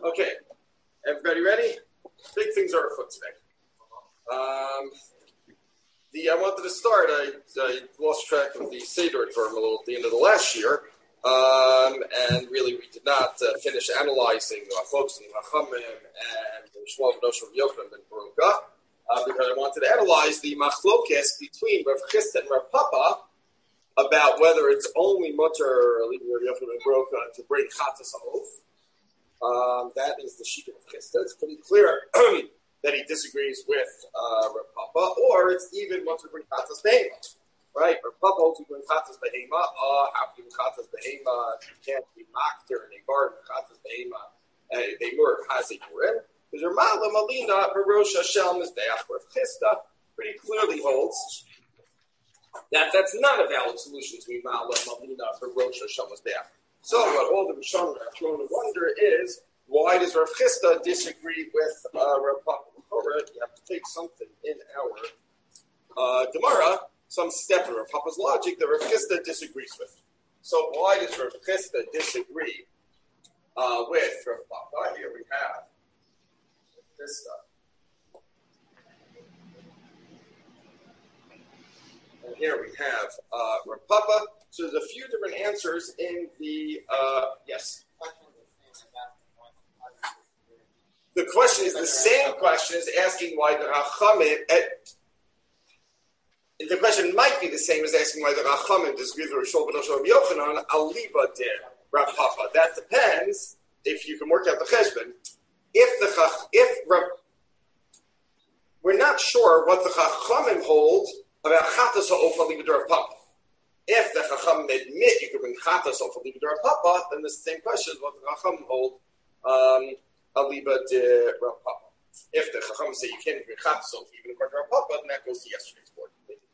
Okay, everybody ready? Big things are afoot today. I wanted to start. I lost track of the Seder term a little at the end of the last year, and really we did not finish analyzing folks in Chachamim and Shmuel ben Osher Yochanan ben Baruch, because I wanted to analyze the machlokes between Rav Chisda and Rav Papa about whether it's only mutter Rav Yochanan ben Baruch to bring chatas oath. That is the sheet of Chisda. It's pretty clear that he disagrees with Rav Papa, or it's even mutter bring chatas behema. Right? Rav Papa holds you bring chatas behema. How can you bring chatas behema? You can't be makter in a garden. Chatas behema. They were chazei purim. Because your Mala Malina Barosh Hashem is Be'ach. Rav Chisda pretty clearly holds that that's not a valid solution to Mala Malina Barosh Hashem is Be'ach. So what all the Rishonim are thrown to wonder is, why does Rav Chisda disagree with Rav Papa? You have to take something in our Gemara, some step in Rav Papa's logic that Rav Chisda disagrees with. So why does Rav Chisda disagree with Rav Papa? Here we have this stuff. And here we have Rav Papa. So there's a few different answers in the, yes. The question is the same question as asking why the Rachamim, the question might be the same as asking why the Rachamim disagree with Rosh Hashanah Rav Yochanan, Aliba de Rav Papa. That depends if you can work out the cheshbon. We're not sure what the Chachamim hold about chatas ha'of aliba de Rav Papa. If the Chachamim admit you can bring chatas ha'of aliba de Rav Papa, then it's the same question as what the Chachamim hold aliba de Rav Papa. If the Chachamim say you can't bring chatas ha'of even according to Rav Papa, then that goes to yesterday's board.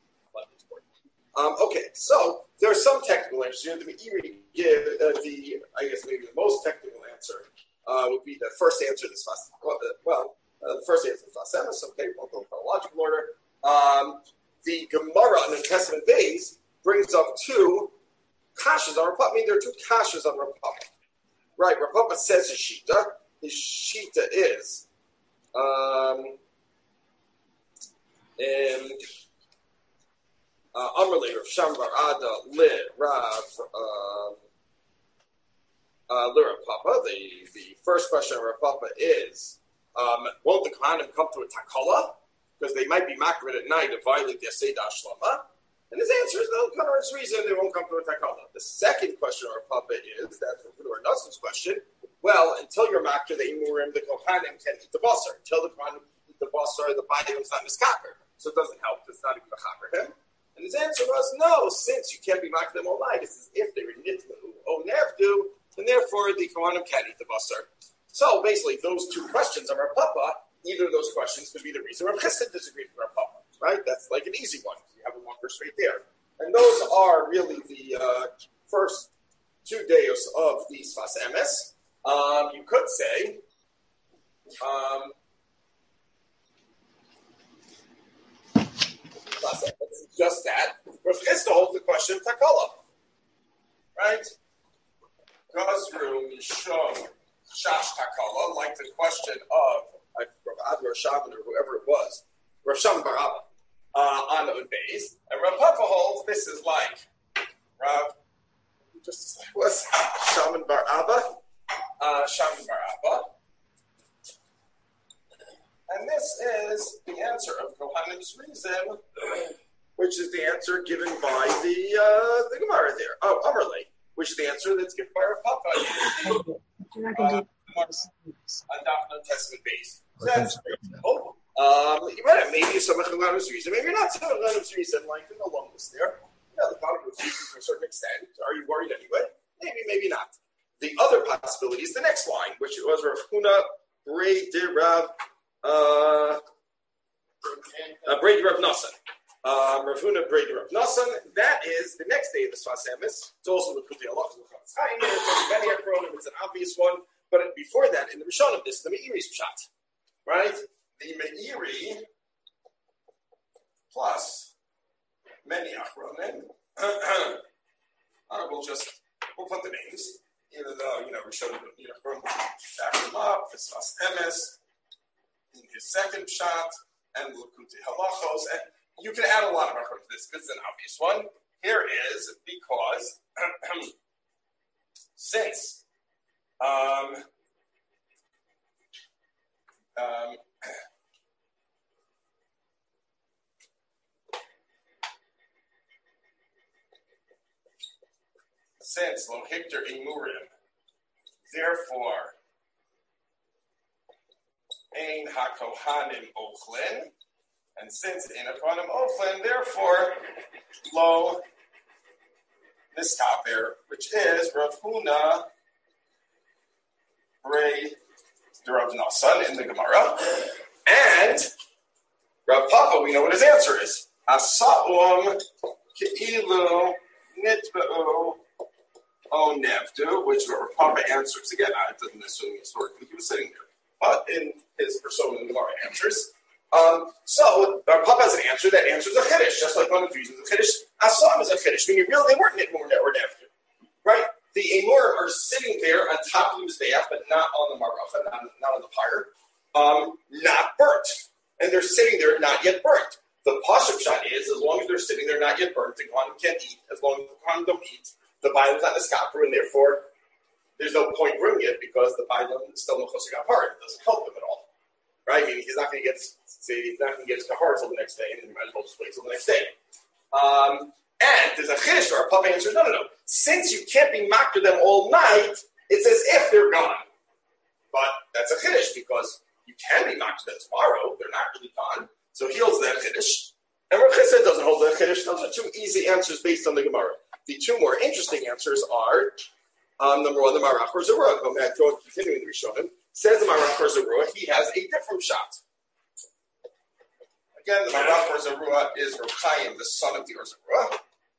Okay, so there are some technical answers. The Meiri give I guess maybe the most technical answer would be the first answer to this fast. The first answer to Fas Emes. Okay, we'll go in chronological order. The Gemara on the Testament days brings up two kashas on Rav Papa. I mean, there are two kashas on Rav Papa. Right, Rav Papa says his shita. His shita is Amrli Rav Sham bar Ada li Rav Papa. The first question of Rav Papa is, won't the Kohanim come to a takala? Because they might be makrid at night to violate the Aseda Shlama. And his answer is no, for this reason they won't come to a takala. The second question of Rav Papa is, that's Rav Nassim's question, well, until you're makrid the Imurim, the Kohanim can eat the basar. Until the Kohanim eat the basar, the Bailim's not miskaper. So it doesn't help, it's not even mechaper him. And his answer was, no, since you can't be makrid them all night, it's as if they were nitmu o nevdu, and therefore the Kohanim can't eat the basar. So basically, those two questions of Rav Papa, either of those questions could be the reason Rav Chisda disagreed with Rav Papa, right? That's like an easy one. You have a one verse right there. And those are really the first 2 days of the Sfas Emes. You could say, just that. Rav Chisda holds the question of Takala, right? Gazru Mishom Shash Takala, like the question of Rav Adar Shaman or whoever it was, Rav Sham bar Abba on the Beis, and Rav Papa holds this is like Rav, just was Shaman bar Abba, and this is the answer of Kohanim's reason, which is the answer given by the Gemara there. Oh, Amrli, which is the answer that's given by Rav Papa. On Testament base. So that's you might have maybe some Kohanim's reason, maybe you're not some Kohanim's reason, like in the longest there. The Kohanim's reason to a certain extent. Are you worried anyway? Maybe, maybe not. The other possibility is the next line, which was Rav Huna Brei Rav Brei Rav Nassan. Rav Huna Brei Rav Nassan. That is the next day of the Sfas Emes. It's also the Kutei Allah. It's an obvious one. But before that, in the Rishonim, this is the Meiri's Pshat. Right? The Meiri plus many Achronim. We'll put the names, even though, Rishonim, back them up. second pshat, and L'Likutei Halachos, and you can add a lot of effort to this. This is an obvious one. Here is because since Lo Hikter Imurim, therefore Ein HaKohanim Ochlin, and since Ein HaKohanim Ochlin, therefore Lo Niskaper, which is Rav Huna Rei Rav Nasan in the Gemara, and Rav Papa, we know what his answer is. Asa'um Ke'ilu Nitba'u O Nevdu, which Rav Papa answers. Again, it doesn't necessarily mean historically he was sitting there, but in his persona in the Gemara answers. So Rav Papa has an answer. That answers a chiddush, just like one of the reasons a chiddush. Asa'um is a chiddush, meaning really they weren't Nitba'u or Nevdu, right? The Emurim are sitting there on top of the Mizbeach, but not on the Maracha, not on the pyre, not burnt. And they're sitting there not yet burnt. The Pasuk shot is, as long as they're sitting there not yet burnt, the Kohanim can't eat. As long as the Kohanim don't eat, the Bailam's not Niskaper, and therefore there's no point bringing it because the Bailam is still Mechosek HaPar. It doesn't help him at all. Right? I mean, he's not going to get his Kahar until the next day, and he might as well just wait till the next day. And there's a chiddush where our Papa answers, no. Since you can't be makter them all night, it's as if they're gone. But that's a chiddush because you can be makter them tomorrow. They're not really gone. So he holds that chiddush. And Rav Chesed doesn't hold that chiddush. Those are two easy answers based on the Gemara. The two more interesting answers are, number one, the Marach or Zerua. Go back, continuing the Rishonim. Says the Marach or Zerua, he has a different shot. Again, the Marach or Zerua is Rav Chaim, the son of the Or Zerua.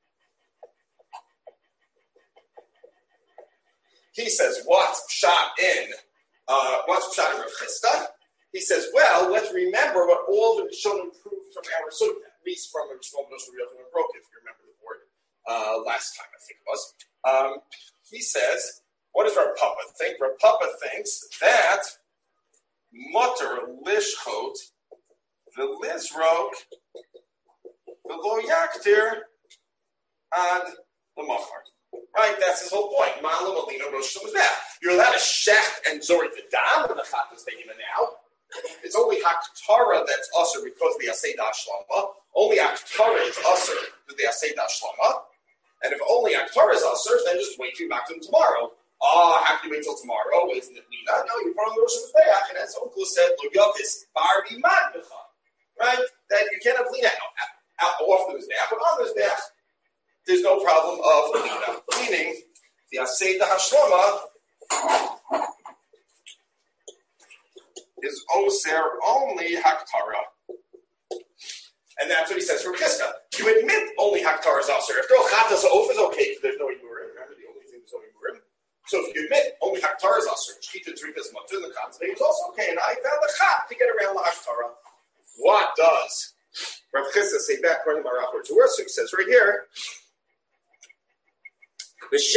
He says, what's pshat in Rav Chisda? He says, well, let's remember what all the Rishonim proved from our sort of, at least from Shmuel ben Yochanan broke, if you remember the board last time, I think it was. He says, what does Rav Papa think? Rav Papa thinks that mutter lishchot v'lizrok v'lo yaktir ad l'machar. Right, that's his whole point. You're allowed to shecht and zorit the dam in the chatas now. It's only haktara that's usher because the aseidah shlama. Only haktara is usher because the aseidah shlama. And if only haktara is usher, then just wait till you back to them tomorrow. Have to wait till tomorrow? Isn't it Lina? No, you put on the Rosh Hashanah, and as Uncle said, lo yavis bar b'mad b'cha. Right, that you can't have Lina off the Mizbeach, but on the Mizbeach, there's no problem of Lina. Meaning, the Aseidah Hashlama is Oser only Haktara. And that's what he says for Chisda. You admit only Haktar is Oser. If the Chatas Oaf is okay, because there's no Imurim. Remember, the only thing there's no Imurim. So if you admit only Haktar is Oser, Shchita Drika is Mutter, and the Chatas is also okay. And I found the Chat to get around the Haktara. What does Rav Chisda say back according to Marach or Zerua? So he says right here, so he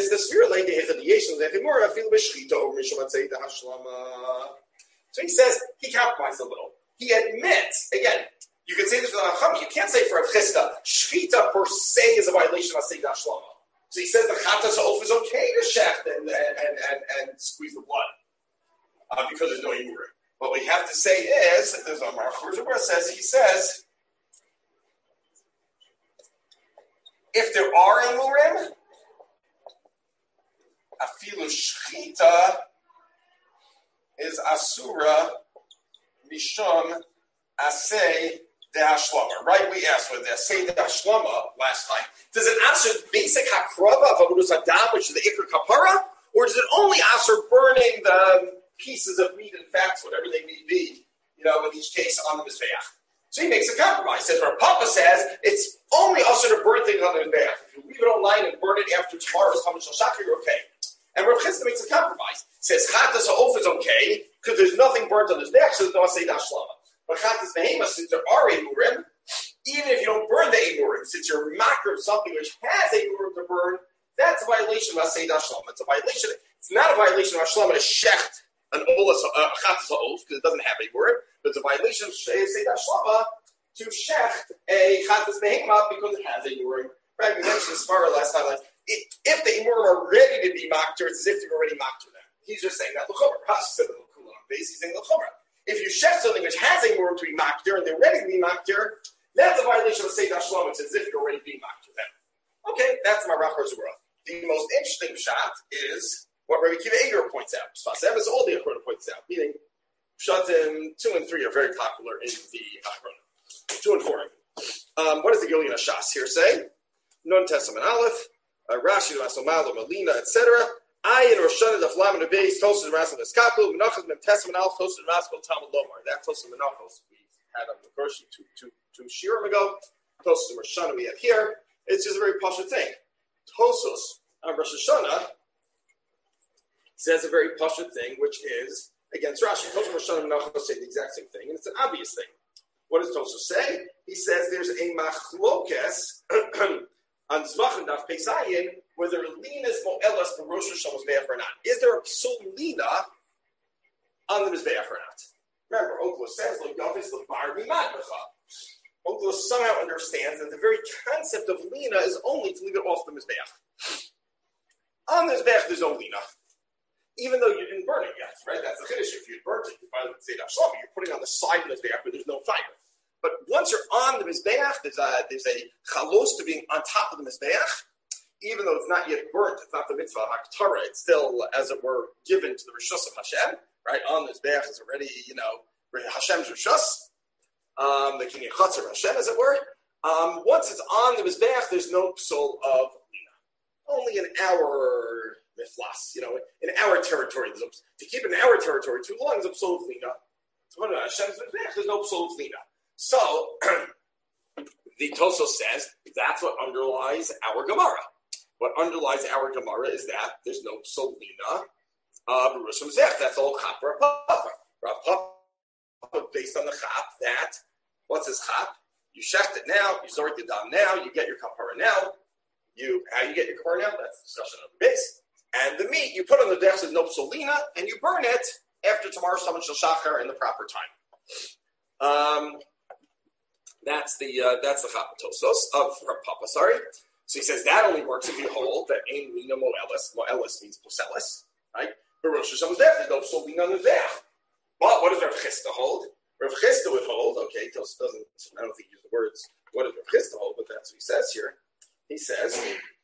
says he compromised a little. He admits, again, you can say this with Chacham, you can't say for Rav Chisda, Shchita per se is a violation of Aseidah Shlama. So he says the Chatas Oaf is okay to shecht and squeeze the blood because there's no Imurim. What we have to say is, there's a Marach where he says, if there are Imurim, Afilu Shchita is Asura Mishum Asay De Hashlama. Right? We asked for the Asay De Hashlama last time. Does it answer basic Hakrava of Avodus Adam, which is the Iker Kapara? Or does it only answer burning the pieces of meat and fats, whatever they may be, in each case on the Mizbeach? So he makes a compromise. Says where Papa says it's only also to burn things on the Mizbeach. If you leave it online and burn it after tomorrow's Chametz Shachar, you're okay. And Rav Chisda makes a compromise. Says Chatas Ha'of is okay because there's nothing burnt on his neck, so there's no Aseidah Shlama. But Chatas Behema, since there are Emurim, even if you don't burn the Emurim, since you're makar of something which has Emurim to burn, that's a violation of Aseidah Shlama. It's a violation. It's not a violation of Shlama to shecht an Chatas Ha'of because it doesn't have Emurim. There's a violation of Seder Shlama to shecht a chatas behema because it has a murim. Right? We mentioned this far last time. If the murim are ready to be makter, it's as if you're already makter them. He's just saying that l'chomer. Rashi said the l'kulam base. He's saying l'chomer. If you shecht something which has a murim to be makter and they're ready to be makter, that's a violation of Seder Shlama. It's as if you're already being makter them. Okay, that's my Rachor Zerah. The most interesting shot is what Rabbi Akiva Eiger points out. Sfas Emes, all the Achrona points out, meaning Shatim 2 and 3 are very popular in the Achrona. 2 and 4. What does the Gilina Shas here say? Non Testament Aleph, Rashi, Masomalo, Melina, etc. Ayin Roshana, the Flam and the base, Tosin, Rassel, Eskapu, Menachos, Mem Testament Aleph, Tosin, Raskol, Talmud Lomar. That Tosin Menachos we had on the Kurshi two Shirim ago. Tosin Roshana we have here. It's just a very posh thing. Tosos on Rosh Hashanah says a very posh thing, which is against Rashi. Tosos Rosh Hashanah and Menachos say the exact same thing, and it's an obvious thing. What does Tosos say? He says there's a machlokes on Zvach and Daf Peisayin whether lina is mo'elas for Rosh Hashanah Mizbeach or not. Is there a psul lina on the Mizbeach or not? Remember, Okla says like Yavis the Bar Mimadbecha. Okla somehow understands that the very concept of lina is only to leave it off the Mizbeach. On the Mizbeach, there's no lina. Even though you didn't burn it yet, right? That's the Chiddush. If you burnt it, you violate Seder Shlama. You're putting it on the side of the Mizbeach where there's no fire. But once you're on the Mizbeach, there's a chalos to being on top of the Mizbeach, even though it's not yet burnt. It's not the mitzvah haktara. It's still, as it were, given to the Rishus of Hashem, right? On the Mizbeach is already, Hashem's Rishus, the King of Chatzar Hashem, as it were. Once it's on the Mizbeach, there's no psul of lina. Only in our miflas, in our territory. To keep in our territory too long is a psul of lina. Hashem's Mizbeach, there's no psul of lina. So, the Tosos says that's what underlies our Gemara. What underlies our Gemara is that there's no Solina Barushim Zech. That's all Chap Rav Papa. Rav Papa, based on the Chap, that, what's his Chap? You shecht it now, you zort the dam now, you get your kapara now. How you get your kapara now? That's the discussion of the base. And the meat, you put on the deck with no Solina, and you burn it after tomorrow, someone shall shachar in the proper time. That's the Chapatosos of Papa. Sorry. So he says that only works if you hold that Ein Lina Moelis. Moelis means Poselis, right? But Rosh Hashanah was there. There's no Psul Lina there. But what does Rav Chisda hold? Rav Chisda would hold. Okay, Tos doesn't. I don't think he used the words. What does Rav Chisda hold? But that's what he says here. He says,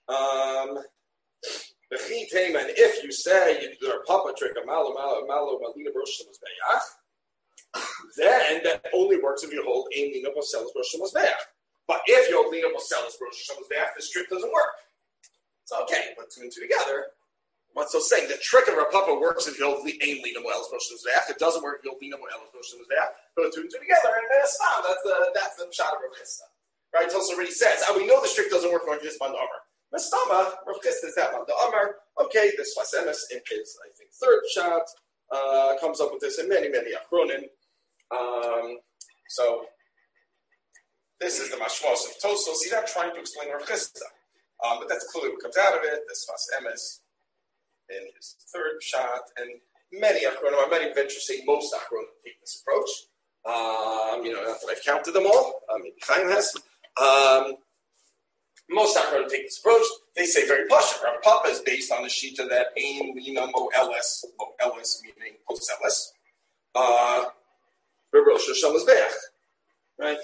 and if you say you do a Papa trick a malo malina Rosh Hashanah then that only works if you hold Ein Lina Poselis Rosh Hashanah. But if you hold Lina Poselis Rosh Hashanah, this trick doesn't work. So okay, put two and two together. What's so saying? The trick of Rav Papa works if you hold Ein Lina Moelis Rosh Hashanah. It doesn't work if you hold Lina Moelis Rosh Hashanah. Put two and two together, and that's the shot of Rav Chisda. Right? It also already says, we know this trick doesn't work on this Manda Amar. Mestama, Rav Chisda is that Manda Amar. Okay, this Sfas Emes in his, I think, third shot comes up with this, and many Achronim. So this is the mashmos of Tosos. He's not trying to explain Rav Chisda, but that's clearly what comes out of it. The Sfas Emes in his third shot, and many ventures say most Achronim take this approach. Not that I've counted them all. Maybe Chaim has. Most Achronim take this approach. They say very posh. Rav Papa is based on the shita that Ein Lina Moelis meaning Poselis. Rosh Hashanah Mizbeach, right?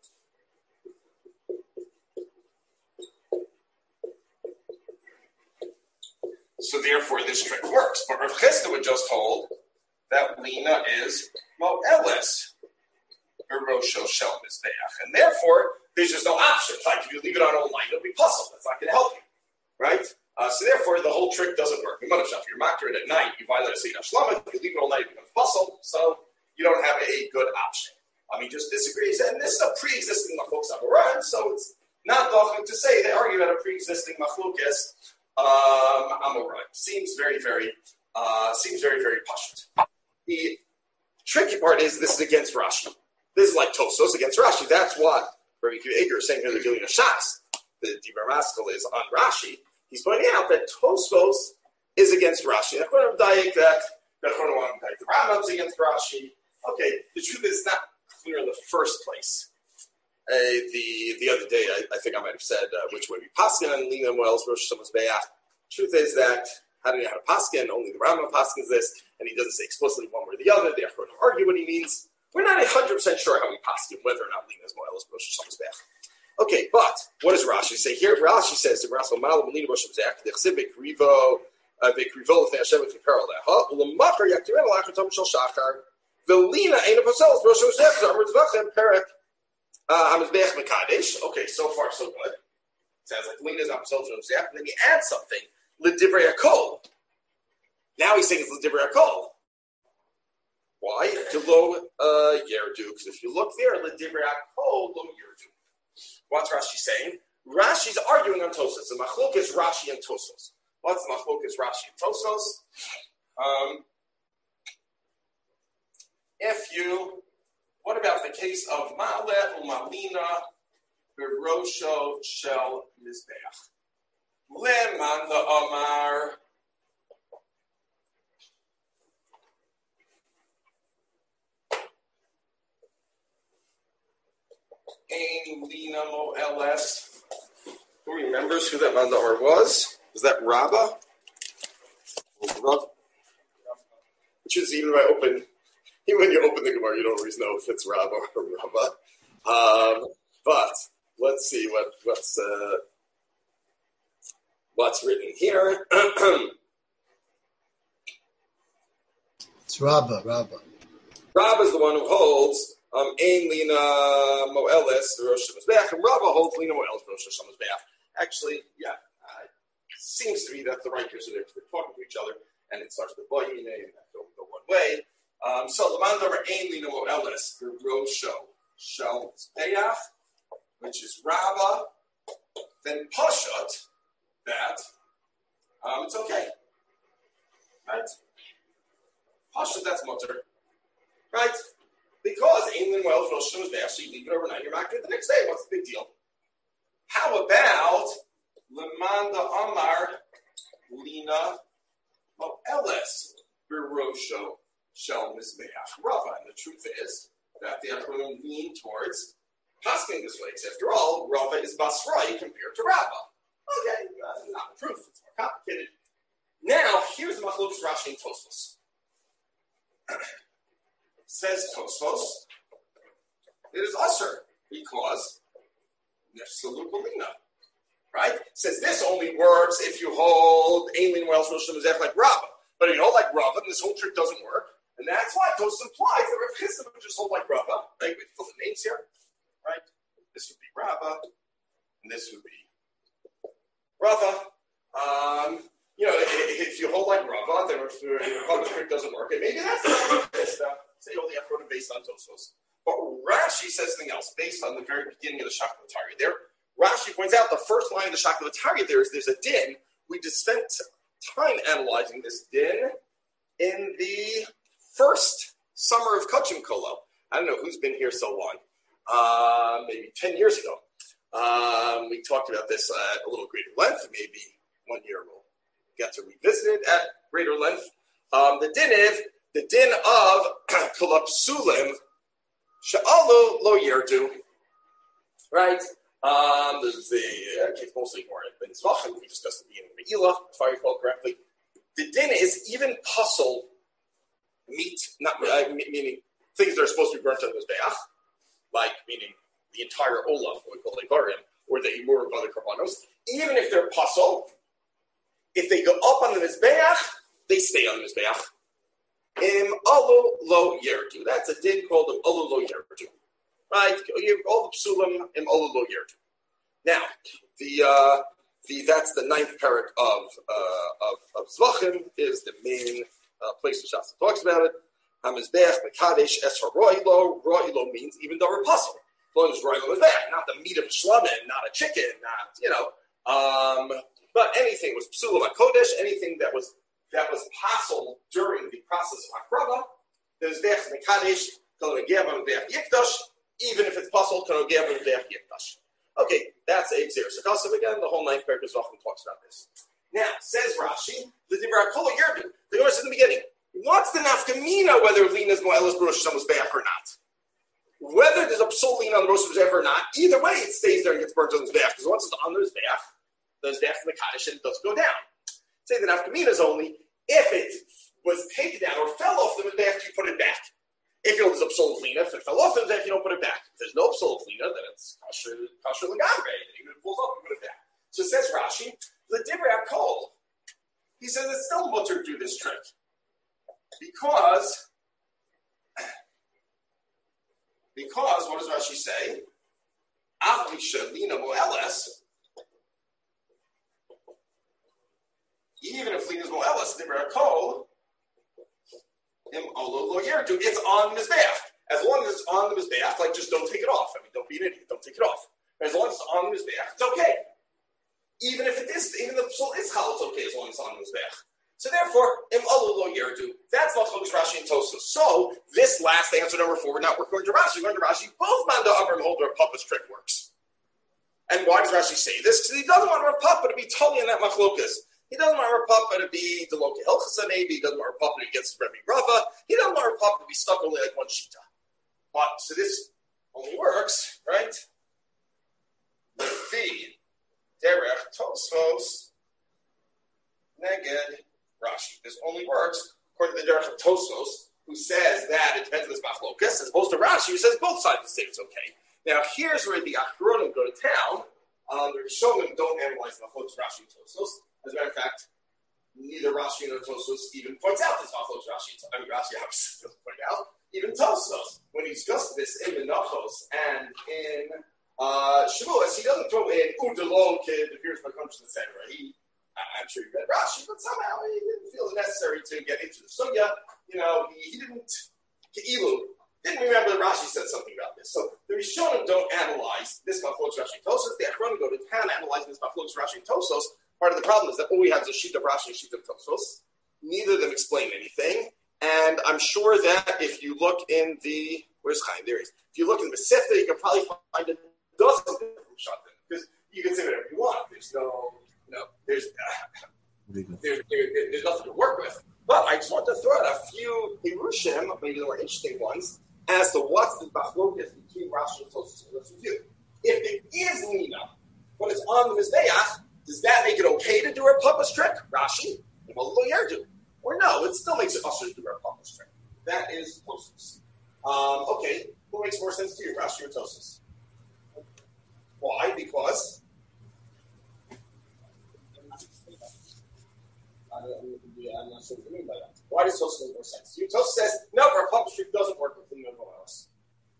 So therefore, this trick works. But Rav Chisda would just hold that Lina is Moelis Rosh Hashanah Mizbeach, and therefore there's just no option. It's like if you leave it on all night, it'll be puzzled. That's not going to help you, right? So therefore, the whole trick doesn't work. If you're makter it at night, you violate a Seder Shlama. If you leave it all night, it becomes puzzled. So you don't have a good option. He just disagrees, and this is a pre-existing machlokes amoran, so it's not dochim to say they argue about a pre-existing machlokes amoran. Seems very, very pashut. The tricky part is this is against Rashi. This is like Tosos against Rashi. That's what Rabbi Akiva Eiger is saying here. The Gilina Shas, the Dibur Maskal is on Rashi. He's pointing out that Tosos is against Rashi. The Rambam's against Rashi. Okay, the truth is not clear in the first place. The other day, I think I might have said which way we paskin and Lina Moels Rosh Hashanah's Be'ach. Truth is that how do you know how to paskin? Only the Rambam paskins this, and he doesn't say explicitly one way or the other. They have to argue what he means. We're not 100% sure how we paskin whether or not Lina's Moels Rosh Hashanah's Be'ach. Okay, but what does Rashi say here? Rashi says in Rashi Malam Lina Rosh Hashanah's Be'ach the Chsiv Vekrivo Lefnei Hashem V'Kipar Aleha Ulamachar Yaktimen Alachar Tom Shel Shachar Velina Eina Pasels Rosh Hashanah Amr Tzvachem Perek. Okay, so far so good. Sounds like Lina's not Pasels Rosh Hashanah. And then he adds something. L'divrei Hakol. Now he's saying it's L'divrei Hakol. Why? To lo yerdu. Because if you look there, L'divrei Hakol lo yerdu. What's Rashi saying? Rashi's arguing on Tosfos. The machlok is Rashi and Tosfos. What's the machlok is Rashi and Tosfos? What about the case of Ma'aleh u'Malina b'Rosho shel Mizbeach? Le'man la'amar Ein Lina Mo'eles. Who remembers who that man la'amar was? Was that Rabbah? Which is even when you open the Gemara, you don't always know if it's Rabbah or Rabbah. But let's see what's written here. It's Rabbah. Rabbah is the one who holds Ein Lina Mo'eles the Rosh Hashanah's, and Rabbah holds Lina Mo'eles the Rosh Hashanah's. Actually, seems to be that's the right here. So they're talking to each other, and it starts with Boyine, and that go one way. So Laman Domer Ein Lina Mo'eles the Rosho shel Mizbeach, which is Rabbah. Then Pashut that it's okay, right? Pashut that's mutter, right? Because Ein Lina Mo'eles Rosh Hashanah's Mizbeach, so you leave it overnight, you're back to it the next day. What's the big deal? How about Leman Amar Lina Mo'eles b'Rosho shel Mizbeach Rabbah? And the truth is that the Achronim lean towards pasking this way. Because after all, Rabbah is Basrai compared to Rabbah. Okay, not proof. It's more complicated. Now, here's the Machlokes Rashi and Tosfos. Says Tosfos, it is usher because Nefsalu Balina. Right? Says this only works if you hold Ein Lina Mo'eles Rosh Hashanah like Rabbah. But if you hold like Rabbah, then this whole trick doesn't work. And that's why Tosfos implies that Rav Chisda would just hold like Rabbah. Right? We fill the names here. Right? This would be Rabbah. And this would be Rabbah. If you hold like Rabbah, then the trick doesn't work. And maybe that's not Rav Chisda. Say all the Achronim based on Tosfos. But Rashi says something else based on the very beginning of the Shaklatari there. Rashi points out the first line of the Shaklatari there's a din. We just spent time analyzing this din in the first summer of Kachim Kolo. I don't know who's been here so long. Maybe 10 years ago. We talked about this at a little greater length. Maybe one year we'll get to revisit it at greater length. The din of Kalapsulim Sha'alu Lo Yerdu. Right? This is the case mostly more in Zvachim. We discussed at the beginning of Me'ilah, if I recall correctly. The din is even puzzle meat, meaning things that are supposed to be burnt on the Mizbeach, like meaning the entire Olav, what we call Levarim, or the Imur of other Karbanos. Even if they're puzzle, if they go up on the Mizbeach, they stay on the Mizbeach. Im Alu Lo Yerdu. That's a din called Im Alu Lo Yerdu. Right? All the psulim Im Alu Lo Yerdu. Now, that's the ninth parak of Zvachim is the main place the Shasta talks about it. Hamizbeach Mekadesh Es HaRoilo. Roilo means even though we're puzzle. As long as Roilo is there, not the meat of a shlamim, not a chicken, but anything was psulim HaKodesh, anything that was possible during the process of Hakrava, the Mizbeach Mekadesh Kolonegev Mizbeach Yikdash, even if it's possible Kolonegev Mizbeach Yikdash. Okay, that's a Xer Sakasav again. The whole ninth paragraph is often talks about this. Now, says Rashi, the Divrei Kol Yerdu. The Gemara says in the beginning, what's the nafkamina whether lina is moelas b'rosh Mizbeach or not. Whether there's a psul lina on the rosh Mizbeach or not, either way it stays there and gets burnt on the Mizbeach. Because once it's on the Mizbeach from the Kaddish and it doesn't go down. Say the nafkamina is only if it was taken down or fell off the Mizbeach, you put it back. If there's a psul lina, if it fell off the Mizbeach, you don't put it back. If there's no psul lina, then it's kasher l'gamrei. Even if it falls off, you put it back. So it says Rashi, the divrei hakol. He says it's still mutter to do this trick. Because what does Rashi say? Even if lina is moelas, divrei hakol, it's on the Mizbeach. As long as it's on the Mizbeach, like just don't take it off. I mean, don't be an idiot. Don't take it off. As long as it's on the Mizbeach, it's okay. Even if it is, even the psul is chal, it's okay as long as it's on the Mizbeach. So therefore, im alu lo yerdu. That's machlokes Rashi and Tosfos. So this last answer number 4, we're not going to Rashi. We're going to Rashi. Both Manda Amar and Holder Papa's trick works. And why does Rashi say this? Because he doesn't want Rav Papa to be totally in that machlokas. He doesn't want Rav Papa to be the Loki Hilchasa maybe. He doesn't want Rav Papa to be against Rebbe Rava. He doesn't want Rav Papa to be stuck only like one shita. But so this only works, right? Lefi derech Tosfos neged Rashi. This only works according to the derech of Tosfos, who says that it depends on this machlokas, as opposed to Rashi, who says both sides say it's okay. Now here's where the Achronim go to town. The Rishonim don't analyze the machlokas Rashi and Tosfos. As a matter of fact, neither Rashi nor Tosfos even points out this machlokas Rashi. I mean, Rashi obviously doesn't point out. Even Tosfos, when he discusses this in Menachos and in Shavuos, he doesn't throw in Udalon kid, here's my conscience, etc. I'm sure he read Rashi, but somehow he didn't feel it necessary to get into the sugya. You know, he didn't remember that Rashi said something about this. So the Rishonim don't analyze this machlokas Rashi and Tosfos. The Achronim go to town analyzing this machlokas Rashi and Tosfos. Part of the problem is that all we have is a sheet of Rashi and a sheet of Tosfos. Neither of them explain anything. And I'm sure that if you look in the, where's Chaim? There he is. If you look in the Sifta, you can probably find a dozen different Pshatim. Because you can say whatever you want. There's there's nothing to work with. But I just want to throw out a few Hirushim, maybe the more interesting ones, as to what's the machlokas between Rashi and Tosfos. Let's review. If it is Lina, when it's on the Mizbeach, does that make it okay to do a Papa's trick? Rashi? Well, lo yerdu. Or no, it still makes it usher to do a Papa's trick. That is Tosfos. Okay, what makes more sense to you, Rashi or Tosfos? Why? Because I'm not sure what you mean by that. Why does Tosfos make more sense to you? Tosfos says, no, our Papa's trick doesn't work with no one else.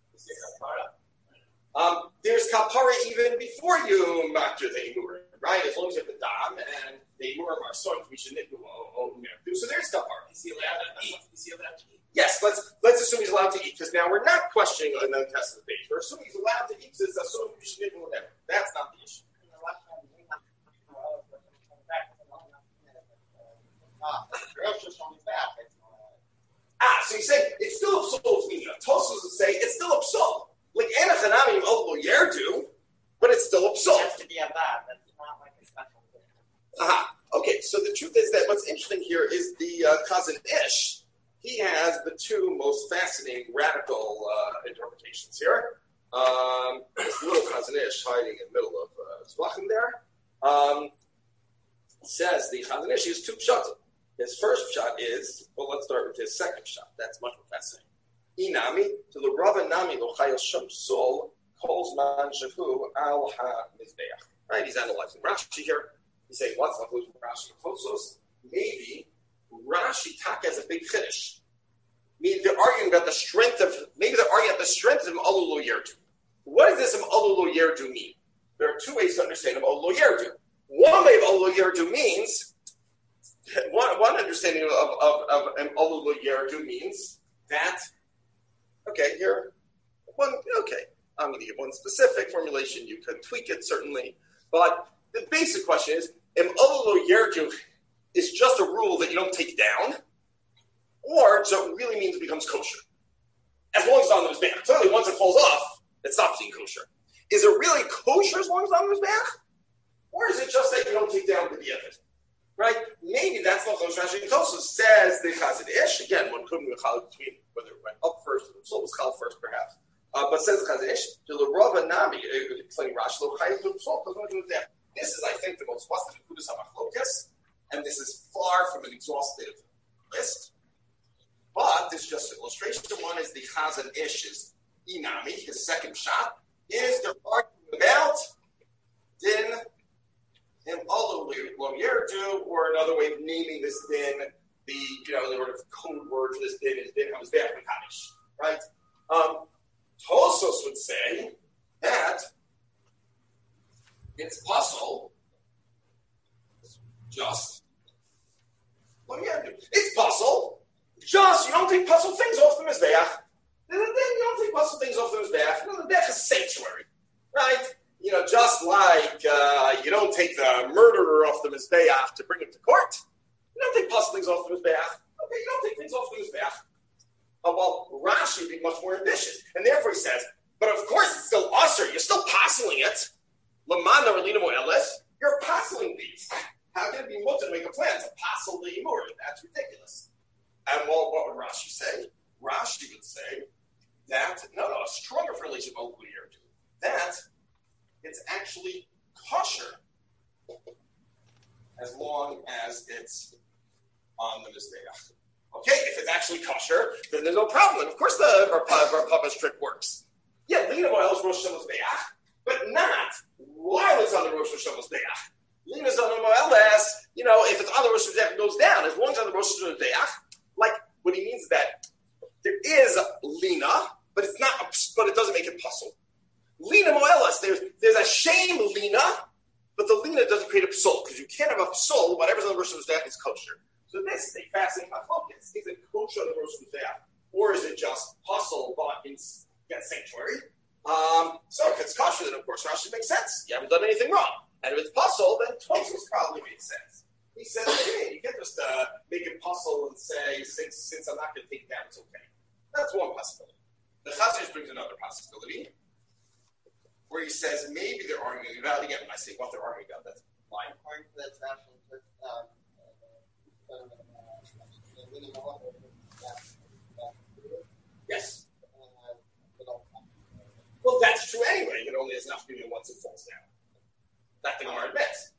There's kapara even before you matter the imur, right? As long as you have the dam and the imur are son, we should do. So there's kapara. Is he allowed to eat? Yes, let's assume he's allowed to eat, because now we're not questioning on the test of the page. We're assuming he's allowed to eat because it's a son, we should do whatever. That's not the issue. So you say it's still a psul. Tosfos would say it's still a psul. Like Anachanami Olo Yerdu, but it's still a psul. It has to be a bad. That's not like a special thing. Okay, so the truth is that what's interesting here is the Chazon Ish. He has the two most fascinating radical interpretations here. This little Chazon Ish hiding in the middle of Zvachim there. Says the Chazon Ish has two pshatim. His first shot is, well, let's start with his second shot. That's much more fascinating. Inami, to the Rava Nami lo chayil shum sol, calls man shafu al ha-mizbeach. Right, he's analyzing Rashi here. He's saying, what's the conclusion of Rashi and Tosfos? Maybe Rashi Taka has a big chiddush. Maybe they're arguing about the strength of Alu Lo Yerdu. What does this Alu Lo Yerdu mean? There are two ways to understand Alu Lo Yerdu. One way of Alu Lo Yerdu means, one understanding of Alu Lo Yerdu means that, I'm going to give one specific formulation. You can tweak it, certainly. But the basic question is, Alu Lo Yerdu is just a rule that you don't take down, or so it really means it becomes kosher. As long as it's on the Mizbeach. Clearly, once it falls off, it stops being kosher. Is it really kosher as long as it's on the Mizbeach? Or is it just that you don't take down the di'evet? right? Maybe that's not Rosh Rashi. It also says the Chazon Ish. Again, one couldn't be between whether it went up first or the soul was Chal first, perhaps. But says the Chazon Ish, the Rava Nami, explaining Rashi, this is, I think, the most busted Kudas HaMachlokas, and this is far from an exhaustive list. But this is just an illustration. One is the Chazon Ish's Inami, his second shot, is the argument about Din Him Olu Lo Yerdu, or another way of naming this Din, the sort of code word for this Din is Din HaMizbeach Mekanish, right? Tosos would say that it's possible, just Lo Yerdu. It's possible, just you don't take puzzle things off the Mizbeach. Then you don't take puzzle things off the Mizbeach. The Mizbeach is sanctuary, right? Just like you don't take the murderer off the Mizbeach to bring him to court. You don't take puzzle things off the Mizbeach. Okay, you don't take things off the Mizbeach. Well, Rashi would be much more ambitious. And therefore he says, but of course it's still usher. You're still puzzling it. Lamana or Lina Moelis, you're puzzling these. How can it be mutter to make a plan to puzzle the Imur? That's ridiculous. And well, what would Rashi say? Rashi would say that, a stronger formulation of Oku Yerdu. That it's actually kosher as long as it's on the Mizbeach. Okay, if it's actually kosher, then there's no problem. And of course the Rav trick works. Yeah, Lina Moel is Rosh Hashanah's Mizbeach, but not while it's on the Rosh Hashanah's Mizbeach. Lina's on the Moeles, if it's on the Rosh Hashanah, it goes down. As long as it's on the Rosh Hashanah's Mizbeach, like what he means is that there is Lina, but it's not, but it doesn't make it puzzle. Lina Moelas, there's a shame Lina, but the Lina doesn't create a psol, because you can't have a psol, whatever's on the Rosh Hashanah is kosher. So this is a fascinating focus. Is it kosher on the Rosh Hashanah, or is it just puzzle but in sanctuary? So if it's kosher, then of course Rashi makes sense. You haven't done anything wrong. And if it's puzzle, then Tosfos probably makes sense. He says, hey, you can't just make it puzzle and say, since I'm not going to take it down, it's okay. That's one possibility. The Chazon brings another possibility, where he says maybe they're arguing about, again, when I say what they're arguing about, that's line. That's actually yes. Well, that's true anyway. It only has enough to be once it falls down. That the Gemara admits.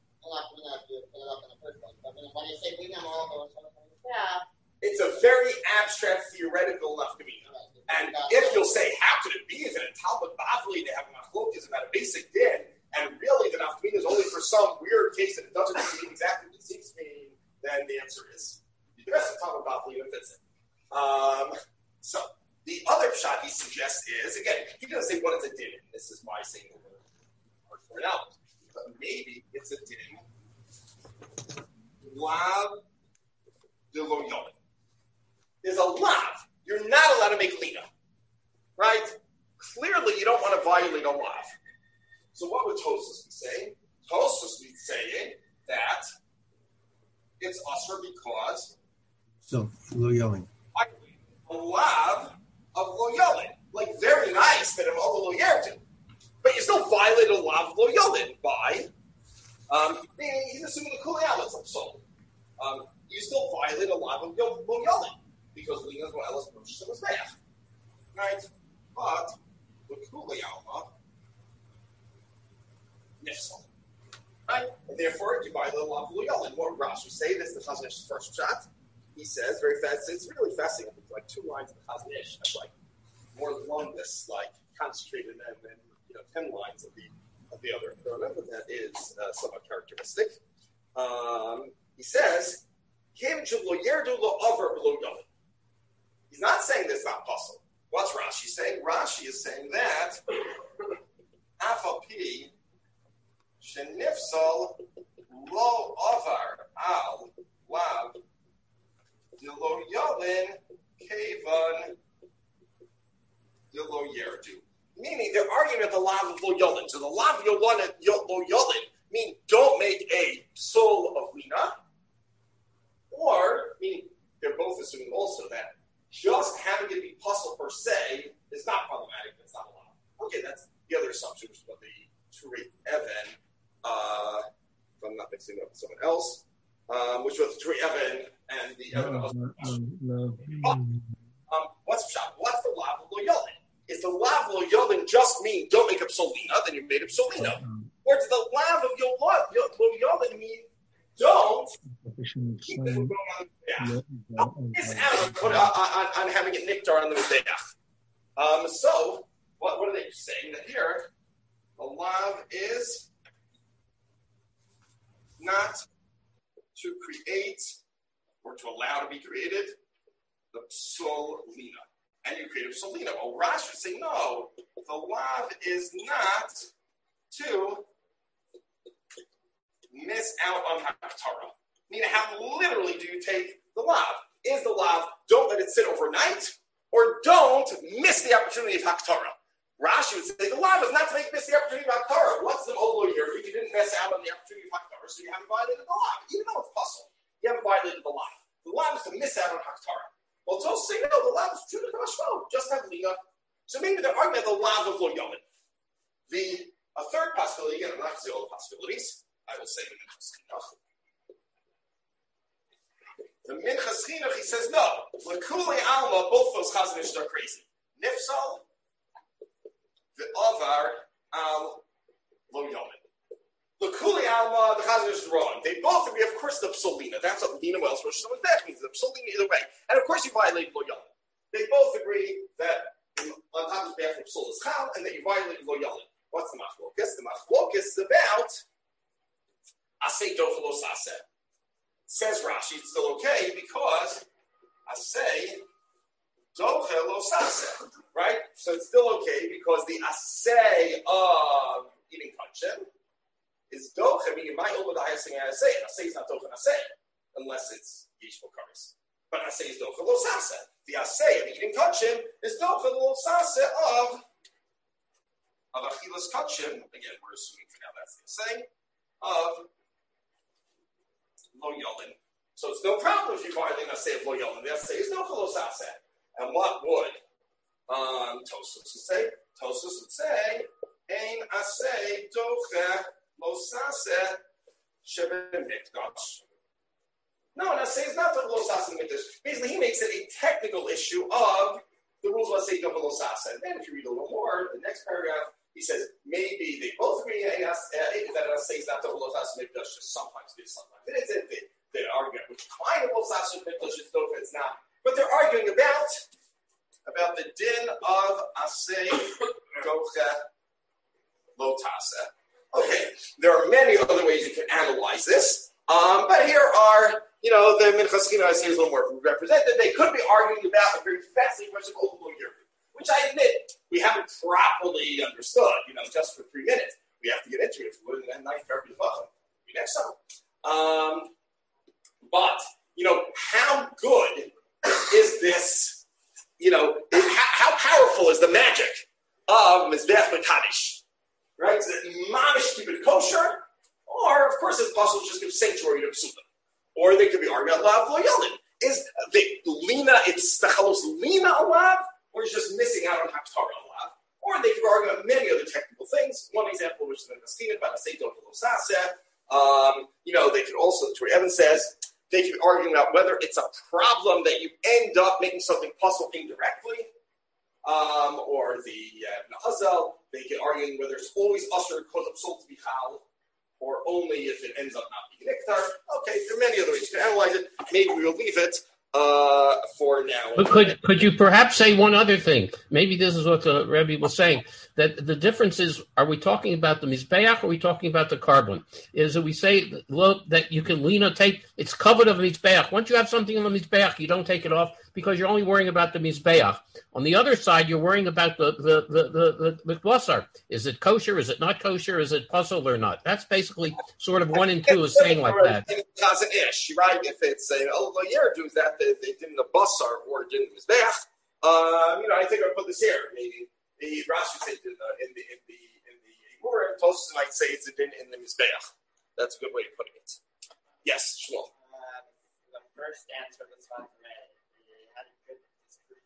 It's a very abstract, theoretical nafkamina. And if you'll say, how could it be? Is it in Talmud Bavli they have a machlokas about a basic din, and really the nafkamina is only for some weird case that it doesn't mean exactly what it seems to mean, then the answer is the rest of Talmud Bavli fits it. So the other shot he suggests is, again, he doesn't say what it's a din. This is my saying hard for it out. But maybe it's a din. Lav de lo yom. There's a lav. You're not allowed to make lina, right? Clearly, you don't want to violate a lav. So what would Tosfos be saying? Tosfos would be saying that it's usher because So, lo yelling. A lav of lo yolin. Like, very nice that I'm all lo yerdu. But you still violate a lav of lo yolin by meaning he's assuming the kuliyah is sold. You still violate a lav of lo yolin. Because Lina's what else was there. Right? But the kuliyah nifsal. Right? And therefore you violate a lav of lo yolin. What Rashi say, this is the Chazon Ish's first shot. He says very fast. It's really fascinating. It's like 2 lines of the Chazon Ish. That's like more longness, like concentrated, and then 10 lines of the other. So remember that is somewhat characteristic. He says, he's not saying that's not possible. What's Rashi saying? Rashi is saying that Afapi shenifsal lo avar al lav Dilo Yolin, Kavan, Dilo Yerdu. Meaning they're arguing at the lav of Lo Yolin. So the lav of Lo Yolin mean don't make a soul of Lina, or meaning they're both assuming also that just having it be puzzle per se is not problematic. It's not allowed. Okay, that's the other assumption, which is what the Turei Even, if I'm not mixing up with someone else. which was Turi Evan and the Evan. What's Pshat? What's the lav of lo yolin? Is the lav lo yolin just mean don't make up solina? Then you made up solino. Or does the lav of lo yolin mean don't? It's out on having it niktar on the mizbeach. So what are they saying that here? The lav is not to create or to allow to be created the psolina. And you create a psolina. Well, Rashi would say, no, the lav is not to miss out on Hakatara. Meaning, how literally do you take the lav? Is the lav, don't let it sit overnight, or don't miss the opportunity of Hakatara? Rashi would say, the lav is not to miss the opportunity of Hakatara. What's the Olo here if you didn't miss out on the opportunity of Hakatara, so you haven't violated the lav? Even though it's possible, you haven't violated the lav. The lav is to miss out on Hakatara. Well, Tos say, no, the lav is true to Kamashmo, just like Lina. So maybe they're arguing about the lav of Lo Yomim. A third possibility, again, I'm not going to say all the possibilities, I will say the Minchas Chinuch. The Minchas Chinuch, he says, no. L'kulei alma, both those Chazanish are crazy. Nifsal, the Avar al Lo Yomim. L'kulei alma, the Chazanish is wrong. They both agree, of course, the psolina. That's what Lina Wells Rosh Hashanah back means, the psolina either way. And of course, you violated Lo Yomim. They both agree that on top of the back of psul is chal, and that you violated Lo Yomim. What's the machlokas? The machlokas is about asay docha lo saseh. Says Rashi, it's still okay because asay docha lo saseh, right? So it's still okay because the asay of eating kachim is docha, meaning my old the highest thing I say, and asay is not docha asay unless it's yish bokaris. But asay is docha lo saseh. The asay of eating kachim is docha lo saseh of achilas kachim, again, we're assuming for now that's the say, of lo yolin. So it's no problem if you violate an assay of lo yolin. The assay is no chalos aseh. And what would Tosfos say? Tosfos would say, ein assay doche lo saseh sheben mikdash. No, an assay is not doche lo saseh mikdash. Basically, he makes it a technical issue of the rules of assay doche lo saseh. And then if you read a little more, the next paragraph, he says, maybe they both agree that an assay is not doche lo saseh mikdash, just sometimes it is, sometimes it isn't. They're arguing which kind of lo saseh mikdash is doche, it's not. But they're arguing about the din of assay doche lo taseh. Okay, there are many other ways you can analyze this, but here are, the Minchas Chinuch I say is a little more represented. They could be arguing about a very fascinating question of Olam Lo Yirdu, which I admit we haven't properly understood, just for 3 minutes. We have to get into it. If we wouldn't have ninth therapy next summer. But, how good is this, how powerful is the magic of Mizbeach Mekadosh? Right? Is it mamish keep it kosher? Or, of course, it's possible to just give sanctuary to Psulim. Or they could be arguing about Lav Lo Yolin. Is the Lina, it's the Chalos Lina Alav? Or is just missing out on Haktar Alav? Or they could argue about many other technical things. One example, which is the Neskina, about Asay Docha Lo Saseh. They could also, Tori Evans says, they could be arguing about whether it's a problem that you end up making something possible indirectly, or the Na'azel. They could argue whether it's always usher because of Sol to be Chal, or only if it ends up not being Niktar. Okay, there are many other ways you can analyze it. Maybe we'll leave it for now. But could you perhaps say one other thing? Maybe this is what the Rebbe was saying, that the difference is, are we talking about the Mizbeach or are we talking about the carbon? Is that we say that you can take, it's covered of Mizbeach. Once you have something on the Mizbeach, you don't take it off because you're only worrying about the Mizbeach. On the other side, you're worrying about the Basar. Is it kosher? Is it not kosher? Is it puzzle or not? That's basically sort of 1 and 2 is saying like that. Right? If it's saying, Lo Yirdu is that they didn't the Basar or didn't Mizbeach. I think I put this here. Maybe the Rashi says in the Gemara, Tosfos might say it's a din in the Mizbeach. That's a good way of putting it. Yes, Shmuel. The first answer was fine for me. How did you disprove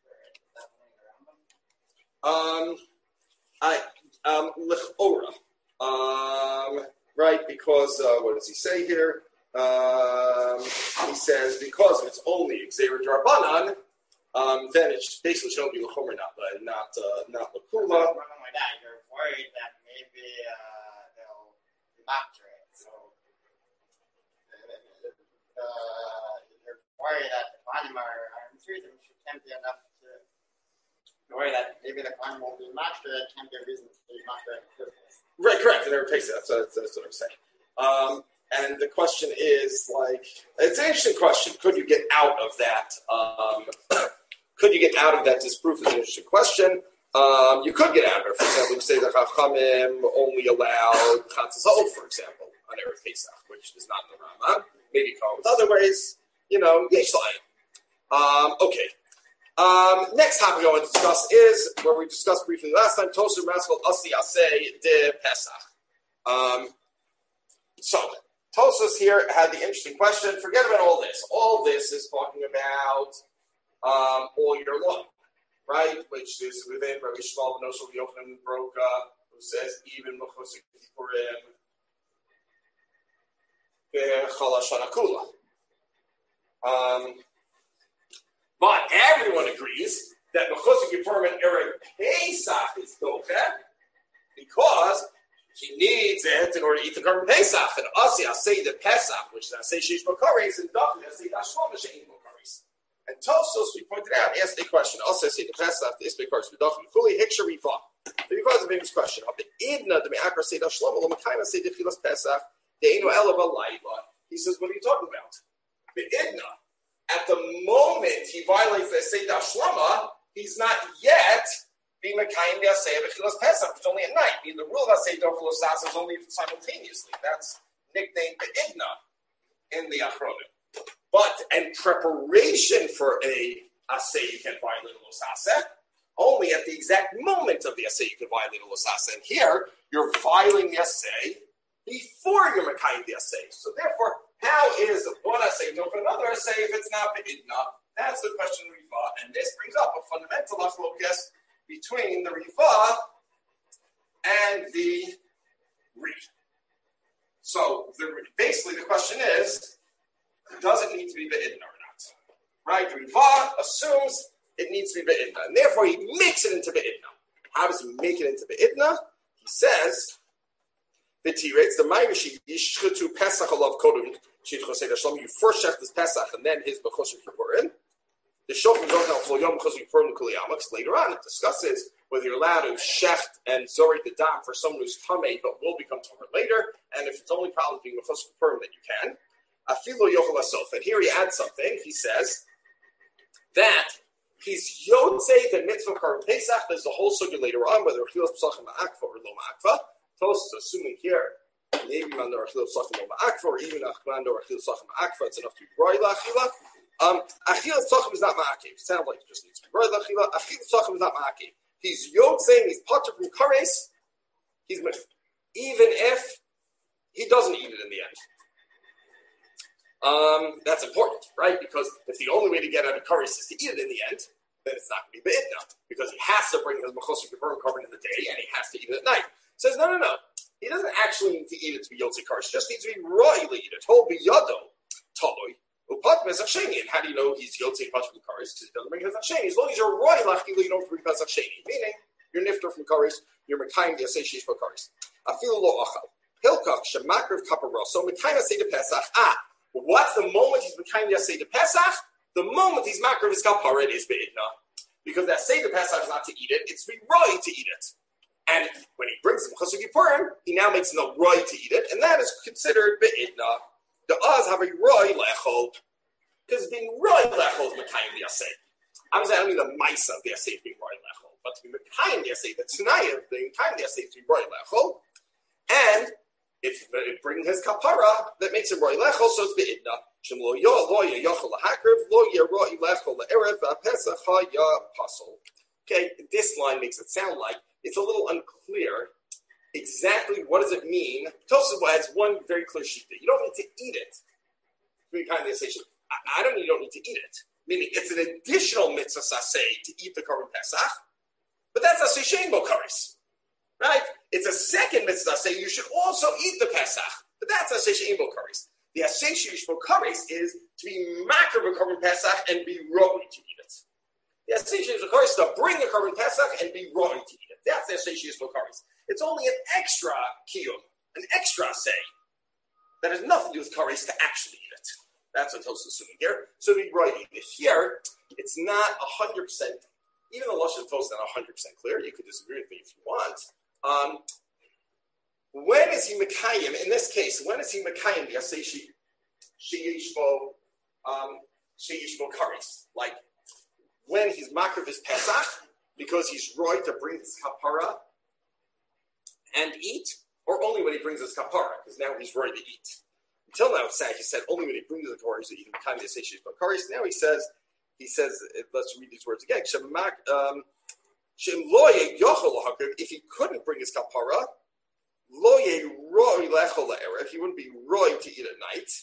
it? L'chora. Right, because what does he say here? He says because if it's only Xer Drabanan, then it's basically should be L'chomer, not L'kula. You're worried that maybe they'll doctor it. So you're worried that the Kohanim are intruding. Should tempt you enough to worry that maybe the Kohanim won't be doctor. It can't be a reason to be doctor. Right, correct. They never takes it. That's what I'm saying. And the question is, it's an interesting question. Could you get out of that? Could you get out of that disproof is an interesting question. You could get out of it. For example, you say that Chachamim only allowed Chatzos Ha'od, for example, on Erev Pesach, which is not in the Rambam. Maybe come with other ways. Yesh L'ayim. Okay. Next topic I want to discuss is where we discussed briefly last time. Tosur Maskal Asi Aseh de Pesach. So Tosfos here had the interesting question. Forget about all this. All this is talking about all year long, right? Which is within Rabbi Shmuel ben Oshel Yochanan Broka, who says even Mechosek Kippurim Chol HaShana Kula. But everyone agrees that Mechosek Kippurim and Erev Pesach is Docha because he needs it in order to eat the Korban Pesach. And Asi Aseh the Pesach, which is Aseh Sheish Bokaris, and Dachli Aseh Dashlam Shein Bokaris. And Tosfos, we pointed out, asked a question. Asi Aseh the Pesach, the Isbei Karis B'Dachli, fully Hiksha Rifa. The Rifa is a famous question. Idna the Me'akar Aseh Dashlam, Lo Mekayim Aseh Dechilas Pesach, De'enu Elav Alayla. He says, what are you talking about? The Idna, at the moment he violates the Aseh Dashlama, he's not yet being Mekayim the Aseh Dechilas Pesach, which is only at night. The rule of Aseh Dofilos Sas is only simultaneously. That's nicknamed the Idna in the Achronim. But in preparation for a Aseh, you can violate a Los Aseh. Only at the exact moment of the Aseh, you can violate a Los Aseh. And here, you're violating the Aseh before you're Mekayim the Aseh. So therefore, how is one Aseh doing for another Aseh if it's not the Idna? That's the question we fought. And this brings up a fundamental achlokas between the Rifa and the Re. So basically the question is, does it need to be Be'idna or not? Right? The Rifa assumes it needs to be Be'idna, and therefore he makes it into Be'idna. How does he make it into Be'idna? He says, the T-rates, the Mayrishi Yishchutu Pesach Alav Kodum, you first shech this Pesach and then his B'chosher Kippurim. The Shofim don't have full Yom B'chosher Kippurim L'Kuliyamaks. Later on, it discusses whether you're allowed to shecht and zorik the dam for someone who's tamei but will become tamer later, and if it's only problem being B'chosher Kippurim, then you can. Afilo Yochel Asof. And here he adds something. He says that he's Yotzei the mitzvah Korban Pesach. There's the whole sugya later on, whether Achilas P'sachim Ma'akva or Lo Ma'akva. Toast is assuming here, maybe Mandor Achilas P'sachim Lo Ma'akva, or even Mandor Achilas P'sachim Ma'akva, it's enough to be Broi La'achila. Achilas P'sachim is not Ma'akev. It sounds like it just needs to be Broi La'achila. Achilas P'sachim is not Ma'akev. He's Yotzei, he's Potter from Kares. He's even if he doesn't eat it in the end. That's important, right? Because if the only way to get out of kares is to eat it in the end, then it's not going to be be'idna, because he has to bring his mechosek kippurim korban in the day, and he has to eat it at night. He says, no. He doesn't actually need to eat it to be yotzei kares. He just needs to be royally eat it. Hol biyado taloy upat pesach sheni. And how do you know he's yotzei patch from kares? Because he doesn't bring pesach sheni. As long as you're royal lachila, you don't bring pesach sheni. Meaning you're nifter from kares, you're mekayim the asay sheish for kares. Afilu lo achal hilkach shemakriv kapara. So mekayim asay de pesach. What's the moment he's mekayim the asay de pesach? The moment he's makriv his kapara, it is be'idna. Because that asay de pesach is not to eat it; it's to be roy to eat it. And when he brings the Mechosek Kippurim, he now makes no roy to eat it, and that is considered be'idna. The Oz have a roy lechol, because being roy lechol is mekayim the asay. I don't mean the ma'isa of the asay being roy lechol, but to be mekayim the asay, the t'nai of being mekayim the asay to be roy lechol, and if it brings his kapara, that makes it roy lechol, so it's be'idna. Shem lo yochel lahakriv lo roy lechol la'erev v'apesach ha'ya pasol. Okay, this line makes it sound like it's a little unclear exactly what does it mean. Tosfos has one very clear sheet that you don't need to eat it. You don't need to eat it. Meaning it's an additional mitzvah saseh to eat the korban pesach, but that's aseh shein bo kares, right? It's a second mitzvah saseh. You should also eat the pesach, but that's aseh shein bo kares. The Asay Sheyishbo Kares is to be makar of a Korban Pesach and be roy to eat it. The Asay Sheyishbo Kares is to bring a Korban Pesach and be roy to eat it. That's the Asay Sheyishbo Kares. It's only an extra kiyum, an extra say that has nothing to do with kares to actually eat it. That's what Tosfos is assuming here. So we write it here. It's not 100%. Even the Lashon Tosfos is not 100% clear. You could disagree with me if you want. When is he mekayim? In this case, when is he mekayim? The Asay Sheyishbo kares. Like when he's makriv his Pesach because he's roy to bring his kapara and eat, or only when he brings his kapara, because now he's ready to eat. Until now, he said only when he brings the kapara, so you can kind of say she's bakaris. Now he says, let's read these words again. If he couldn't bring his kapara, he wouldn't be roy to eat at night.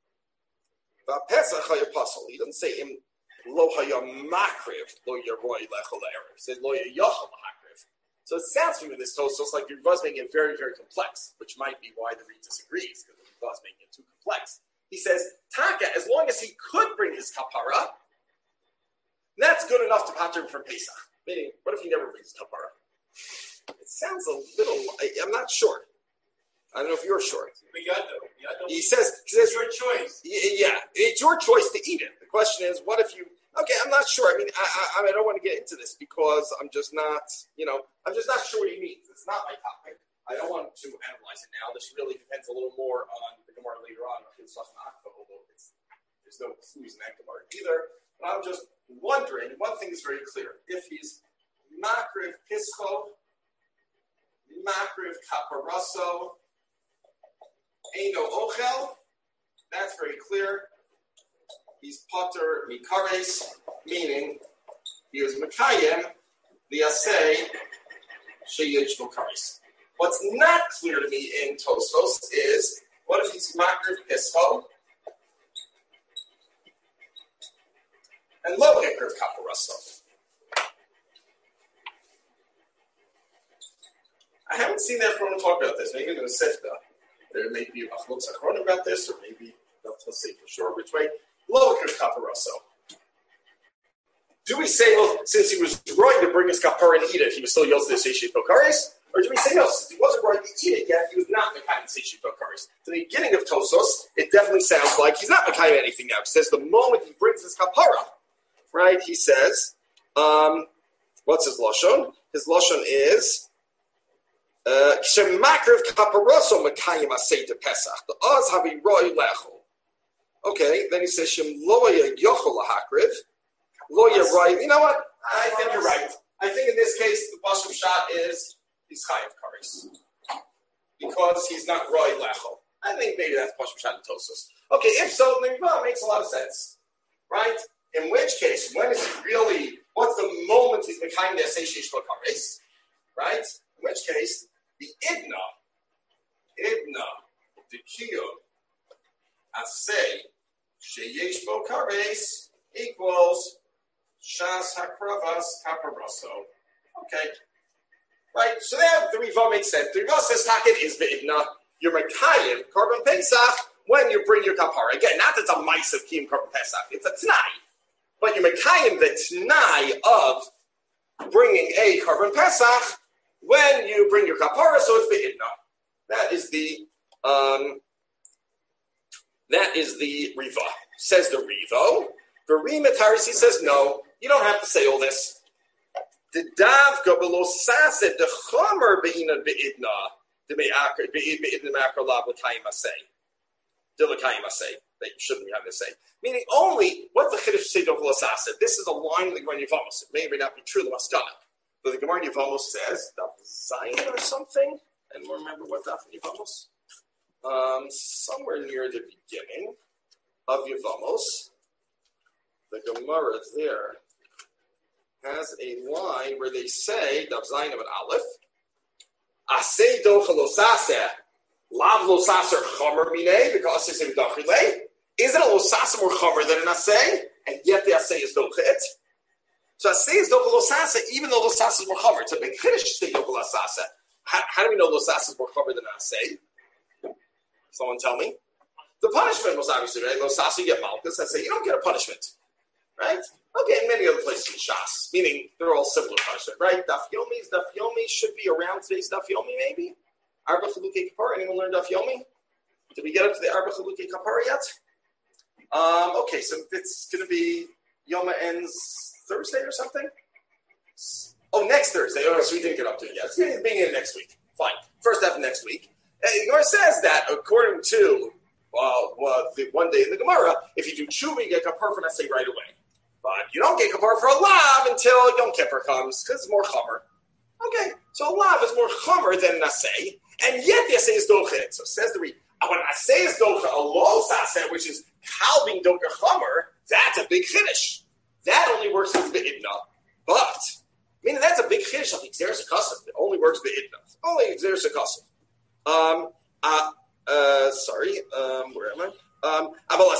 He doesn't say him lo makriv lo roy lechol erev. He says lo yachol. So it sounds from this Tosfos like Riva is making it very, very complex, which might be why the Reed disagrees, because Riva is making it too complex. He says, Taka, as long as he could bring his kapara, that's good enough to pater him from Pesach. Meaning, what if he never brings kapara? It sounds a little, I'm not sure. I don't know if you're sure. He says, it's your choice. Yeah, it's your choice to eat it. The question is, what if you... Okay, I'm not sure. I mean, I don't want to get into this because I'm just not sure what he means. It's not my topic. I don't want to analyze it now. This really depends a little more on the Gemara later on, although there's no clues in that Gemara either. But I'm just wondering, one thing is very clear. If he's makriv pischo, makriv kaparaso, eino ochel, that's very clear. He's pater mikares, meaning he was mekayim the asay sheyishbo kares. What's not clear to me in Tosfos is what if he's makriv pischo and lo hikriv kaparaso. I haven't seen that from talk about this. Maybe in the Sifta there may be a machlok achronim about this, or maybe let's say for sure which way. Do we say, well, since he was going to bring his kapara and eat it, he was still yosef seishi bokaris? Or do we say, no, since he wasn't going to eat it yet, he was not mekayim seishi bokaris? To the beginning of Tosfos, it definitely sounds like he's not mekayim anything now. He says the moment he brings his kapara, right, he says, what's his lashon? His lashon is, Shemakrav kaparaso mekayim asay de pesach. The oz havi roy lechol. Okay, then he says, Shem loya yochol lahakriv. Loya right. You know what? I think you're right. I think in this case, the Basham shot is he's chayav kares. Because he's not roy lechol. I think maybe that's Basham shot in Tosfos. Okay, if so, then it makes a lot of sense. Right? In which case, when is he really, what's the moment he's mekayim the asay sheish kares? Right? In which case, the idna, the kiyum, asay sheyesh bo kares equals shas hakravas kaparaso. Okay, right. So that the Riva makes sense. The Riva says taket is the idna. You're mekayim korban pesach when you bring your kapara. Again, not that it's a mice of kiyum korban pesach. It's a t'nai, but you're mekayim the t'nai of bringing a korban pesach when you bring your kapara. So it's the idna. That is the Riva. Says the Rivo. The Rimatarisi says, no, you don't have to say all this. The Davka below Saset, the Chomer be'inan be'idna, the be'idna makar lav l'kayim asay. The l'kayim asay. That you shouldn't have to say. Meaning only, what's the Chiddush say below Saset? This is a line in the Gemara Yevamos. It may or may not be true, the Maskana. But the Gemara Yevamos says, Daf Zayin or something. And we'll remember what Daf Yevamos. Somewhere near the beginning of Yevamos, the Gemara there has a line where they say, Daf Zayin of an Aleph, Asay docha losaseh, lav losaser chomer minei, because it's in Dachile. Isn't a losaser more chomer than an Asay? And yet the Asay is docha. So Asay is docha losaseh, even though losaser is more chomer. It's a big Kiddush to say docha losaseh. How do we know losaser is more chomer than an Asay? Someone tell me. The punishment was obviously, right? Lo sasa, you get malchus. I say you don't get a punishment, right? Okay, and many other places in Shas, meaning they're all similar punishment, right? Daf Yomi should be around today's Daf Yomi, maybe? Arba Chalukei Kapara, anyone learn Daf Yomi? Did we get up to the Arba Chalukei Kapara yet? Okay, so it's going to be, Yoma ends Thursday or something? Oh, next Thursday. Oh, so we didn't get up to it yet. It's going to be in next week. Fine. First half of next week. The Gemara says that according to the one day in the Gemara, if you do tshuva, you get kapar for Nasei right away. But you don't get kapar for a lav until Yom Kippur comes, because it's more chamer. Okay, so a lav is more chamer than Nasei, and yet the Nasei is dochet. So says the Reed, when Nasei is dochet, a low saseh, which is kal being dochet chamer, that's a big chiddush. That only works with be'idna. But, meaning that's a big chiddush of Xeris HaKasav. It only works be'idna. Only Xeris HaKasav. Where am I? But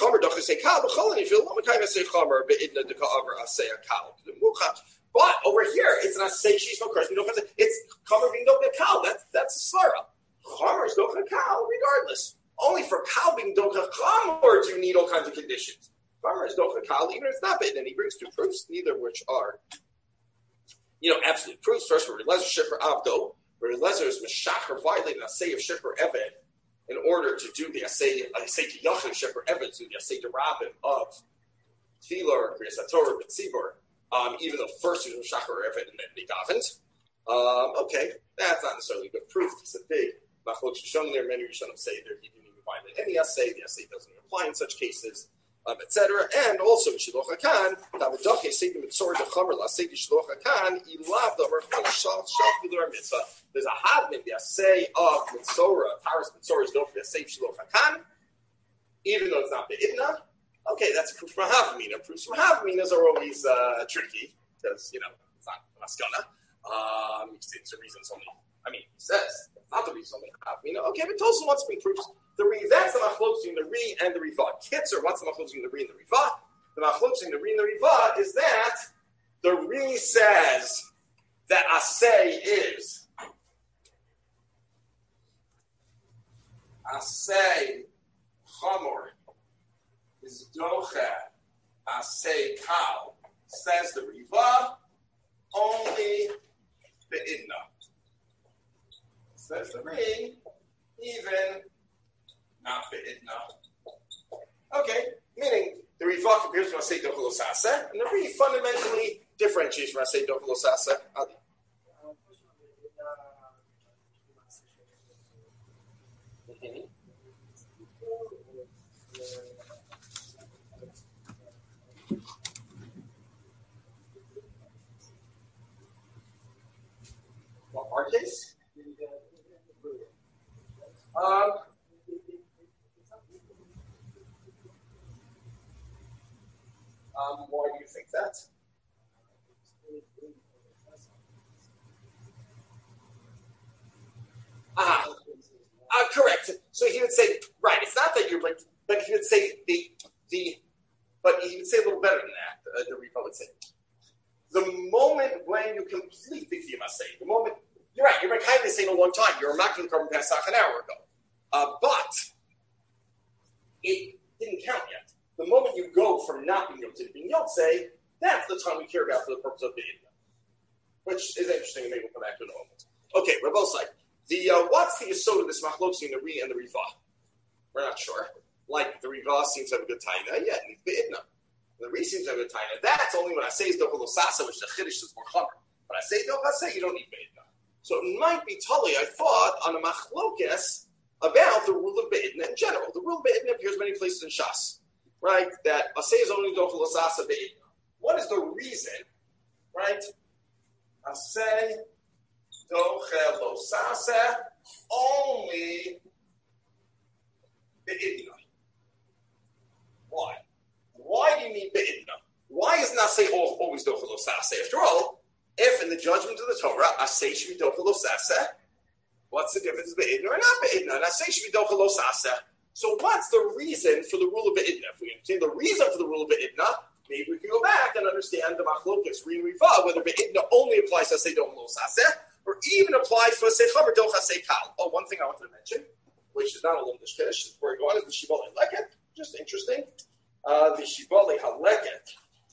over here, it's not say she's no curse. It's chamer being doka kal. That's a slura. Chamer is doka kal, regardless. Only for kal being doka chamer do you need all kinds of conditions. Chamer is doka kal, even if it's not bitten. And he brings two proofs, neither of which are, absolute proofs. First, for Lezer Shifra Abdo, where Lezer is Meshacher violating a say of Shifra Eved in order to do the Asay to Yachim Shifra Eved, to the Asay to Rabbin of Tefillah or Kriyas HaTorah B'Tzibur, even though first he was Meshacher Eved and then he davened. Okay, that's not necessarily good proof. It's a big Machlok Shishon there. Many Rishonim say that he didn't even violate any Asay. The Asay doesn't even apply in such cases. Etc. And also in Shiloh HaKan, Tavidoche Seidim Mitzor DeChamer LaSei Shiloh HaKan Ilav Davar Chol Shaf V'Dur Mitzvah. There's a hadmin the Asay of Mitzora, Paris Mitzora is known for the Asay Shiloh HaKan, even though it's not the Idna. Okay, that's a proof from Havamina. Proofs from Havaminas are always tricky because it's not Maskana. It's a reason it's only. He says it's not the reason only Havamina. Okay, but Tosun wants to bring proofs. That's the machlok between the Ri and the Riva. Kitzer, what's the machlok between the Ri and the Riva? The machlok between the Ri and the Riva is that the Ri says that Asay is Asay Chamor is Docha Asay Kal. Says the Riva, only the Idna. Says the Ri, even not be'idna. Okay, meaning the Riva compares to Asay Dochel Osasa, and the Ri fundamentally differentiates from Asay Dochel Osasa. Well, our case? Why do you think that? Correct. So he would say, right, it's not that you're like, but he would say but he would say a little better than that. The Riva would say, the moment when you complete the Kiyama, the moment, you're right, you're kind of saying a long time, you're not going to carbon past an hour ago. But it didn't count yet. The moment you go from not being Yotze to being Yotze, that's the time we care about for the purpose of the Idna. Which is interesting, and maybe we'll come back to it in a moment. Okay, we're both like, what's the yesod of this machlok between the Ri and the Riva? We're not sure. Like, the Riva seems to have a good taina, yeah, it needs the Idna. The Ri seems to have a good taina. That's only when I say it's Dochel Osasa, which the Chiddush is more chamer. But I say Dochel, you don't need Be'idna. So it might be Tully, I thought, on a machlokes about the rule of Be'idna in general. The rule of Be'idna appears many places in Shas. Right, that Asay is only Dochel Osasa Be'idna. What is the reason, right? Asay Dochel Osasa only Be'idna. Why? Why do you need Be'idna? Why is Asay always Dochel Osasa? After all, if in the judgment of the Torah, Asay should be Dochel Osasa, what's the difference Be'idna or not Be'idna? And Asay should be Dochel Osasa. So what's the reason for the rule of Be'idna? If we understand the reason for the rule of Be'idna, maybe we can go back and understand the Machlokes, Ri and Riva, whether Be'idna only applies to Asay Dochel Osasa, or even applies to Asay Chamer Dochel Asay Kal. Oh, one thing I wanted to mention which is not a Lumdish Kiddush. Where we go on is the Shibbolei Leket. Just interesting. The Shibbolei HaLeket.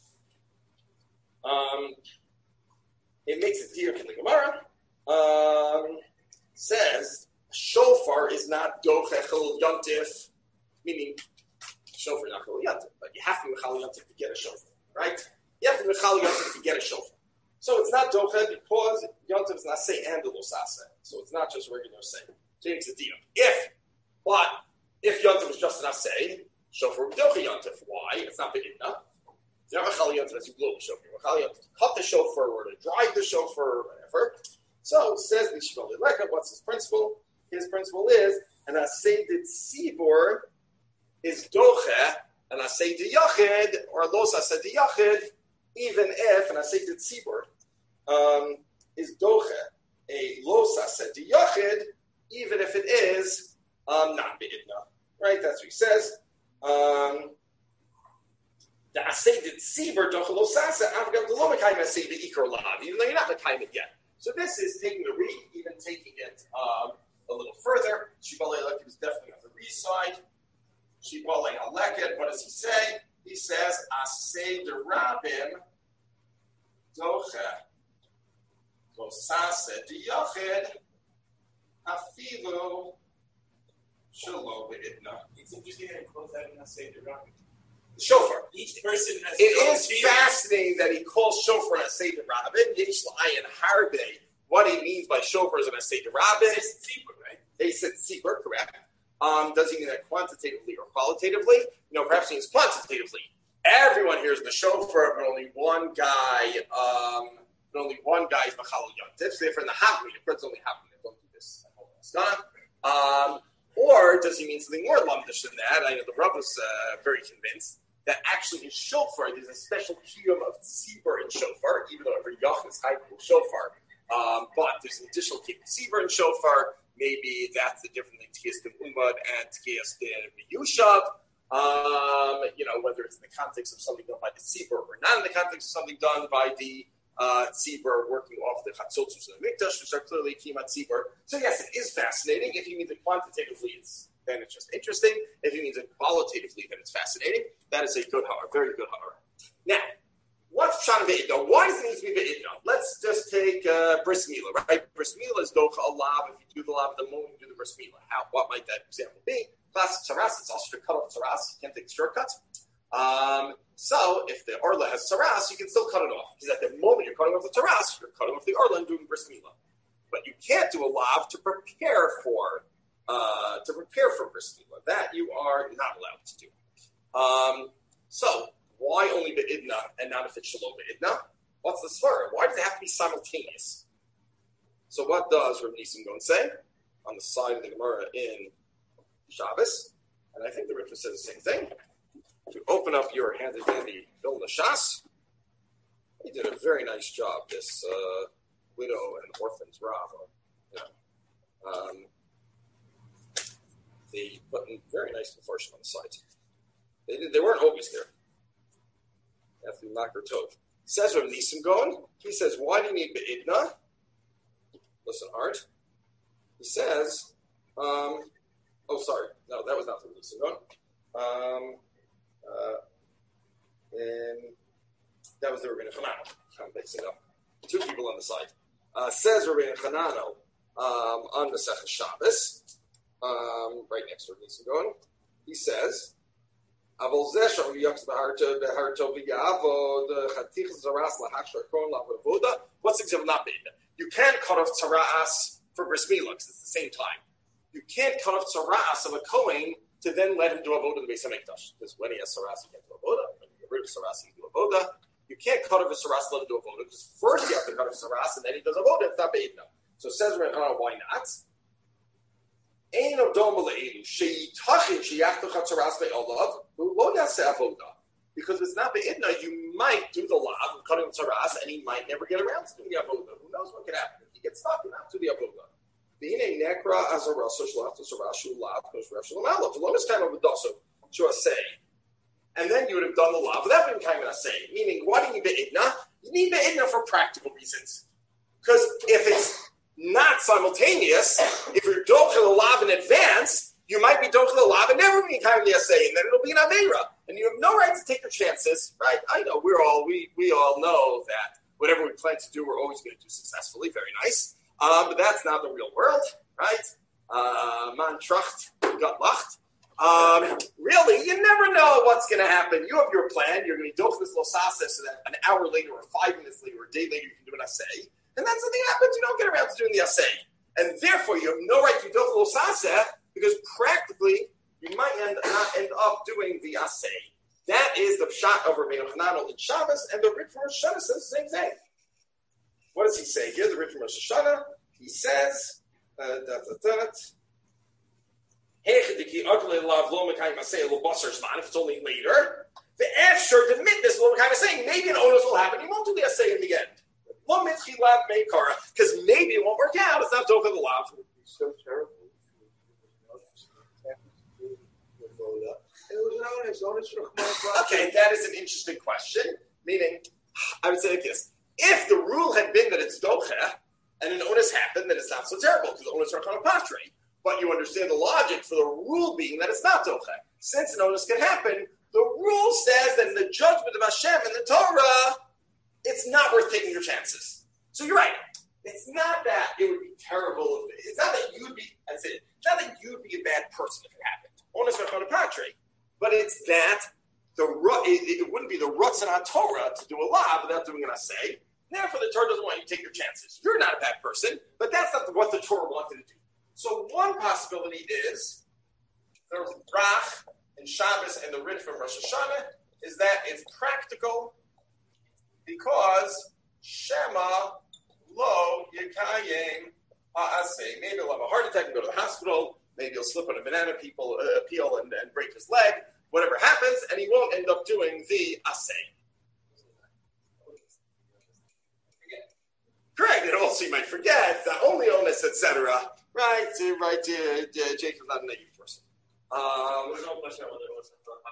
It makes it clear in the Gemara. Says shofar is not dochechel yontif, meaning shofar is not chel yontif, but you have to be chel yontif to get a shofar, right? You have to be chel yontif to get a shofar. So it's not doche because yontif is not say and the losase. So it's not just regular say. So it's a deal. If yontif was just an asay, shofar would be doche yontif. Why? It's not big enough. You have a chal yontif as you blow the shofar. You have a chal yontif to cut the shofar or to drive the shofar or whatever. So says the Shibbolei Leket. What's his principle? His principle is an asay de tzibur is doche, an asay de yachid or los asay de yachid, even if an asay de tzibur is doche, a los asay de yachid, even if it is not be'idna. Right? That's what he says. The asay de tzibur doche los asay avgav de lo mekayim asay de ikar lav, even though you're not mekayim it yet. So this is taking the read, even taking it a little further. Shibbolei HaLeket is definitely on the read side. Shibbolei HaLeket, what does he say? He says, Asay de Rabim doche losase de yachid afilu shelo be'idna. It's interesting that he calls that an Asay de Rabim. Shofar. Each person has It is fascinating that he calls shofar an asay de rabin. Yesh la'ayin harbe. What he means by shofar is an asay de rabin. It's tzibur, right? He said tzibur, correct. Does he mean that quantitatively or qualitatively? No, perhaps he means quantitatively. Everyone hears the shofar, but only one guy. Is machal yontif. So therefore, in the havmi, the Kurds only havmi. Don't do this. Or does he mean something more lumdish than that? I know the Rav was very convinced that actually in shofar there's a special kiyum of tzibur in shofar, even though every yach is high shofar. But there's an additional kiyum of tzibur in shofar. Maybe that's the difference between tkiyas de umad and tkiyas de miyushav. Whether it's in the context of something done by the tzibur or not in the context of something done by the tzibur working off the chatzotzus of the mikdash, which are clearly kiyum tzibur. So yes, it is fascinating. If he means it quantitatively, then it's just interesting. If he means it qualitatively, then it's fascinating. That is a good ha'ar, very good ha'ar. Now, what's pshat ve'idna? Why does it need to be ve'idna? Let's just take bris milah, right? Bris milah is docha alav. If you do the lav the moment you do the bris milah, what might that example be? Classic tzaras, it's also to cut off tzaras. You can't take shortcuts. So if the orla has tzaras, you can still cut it off. Because at the moment you're cutting off the tzaras, you're cutting off the orla and doing bris milah. But you can't do a lav to prepare for bris milah. That you are not allowed to do. So why only be'idna and not if it's shalom be'idna? What's the svara? Why does it have to be simultaneous? So what does Rav Nisim go and say on the side of the Gemara in Shabbos? And I think the Rishon says the same thing. To open up your handy Vilna Shas, he did a very nice job. This widow and orphans Rav. They put in very nice enforcement on the side. They weren't always there. After Makar Tov. Says Rav Nisim going, he says, why do you need Be'idna? Listen hard. He says, sorry. No, that was not Rav Nisim going. And that was the Rabbeinu Chanano. I'm mixing up. Two people on the side. Says Rabbeinu Chanano on the Masechah Shabbos, right next to Rav Nisim going, he says, what's the example not being? You can't cut off tzara'as for bris milah because it's the same time. You can't cut off tzara'as of a kohen to then let him do avodah in the Beis Hamikdash. Because when he has tzara'as, he can't do avodah. When you get rid of tzara'as, he can do avodah. You can't cut off a tzara'as and let him do avodah because first you have to cut off tzara'as and then he does avodah. It's not be'idna. So it says, why not? Because if it's not be'idna, you might do the lav of cutting tzaras, and he might never get around to doing the avodah. Who knows what could happen? If he gets stuck, he'll have to do the avodah. And then you would have done the lav without being kind of say. Meaning, why do you need be'idna? You need be'idna for practical reasons. Because if it's not simultaneous, if you're dochel a lav in advance, You might be dochel alav and never be kind of the assay, and then it'll be an aveira, and you have no right to take your chances, right? I know we all know that whatever we plan to do, we're always going to do successfully. Very nice, but that's not the real world, right? Man tracht, gut lacht. Really, you never know what's going to happen. You have your plan. You're going to be dochel this losasa so that an hour later, or 5 minutes later, or a day later, you can do an assay, and then something happens. You don't get around to doing the assay, and therefore you have no right to do dochel losasa. Because practically, you might not end up doing the assay. That is the pshat of Rabbeinu Hananel in Shabbos, and the Rit from Rosh Hashanah says the same thing. What does he say here? The Rit from Rosh Hashanah, he says, if it's only later, the after the mitness will kind of saying maybe an onus will happen. You won't do the assay in the end. Because maybe it won't work out. It's not over the lav. It's so terrible. Okay, that is an interesting question. Meaning, I would say like this: if the rule had been that it's doche and an onus happened, then it's not so terrible because the onus are kind of patre. But you understand the logic for the rule being that it's not doche. Since an onus can happen, the rule says that in the judgment of Hashem in the Torah, it's not worth taking your chances. So you're right. It's not that it would be terrible. It's not that you'd be. That's it. It's not that you'd be a bad person if it happened. Onus are kind of patre. But it's that it wouldn't be the Rutzon HaTorah to do a lav without doing an assay. Therefore, the Torah doesn't want you to take your chances. You're not a bad person, but that's not what the Torah wanted to do. So one possibility is the Rach and Shabbos and the Rit from Rosh Hashanah is that it's practical because Shema lo yikayim ha'aseh. Maybe he'll have a heart attack and go to the hospital. Maybe he'll slip on a banana peel and break his leg. Whatever happens, and he won't end up doing the assay. Correct. And also, you might forget the only onus, etc. Right. Jacob's not a negative person. There's no question whether it was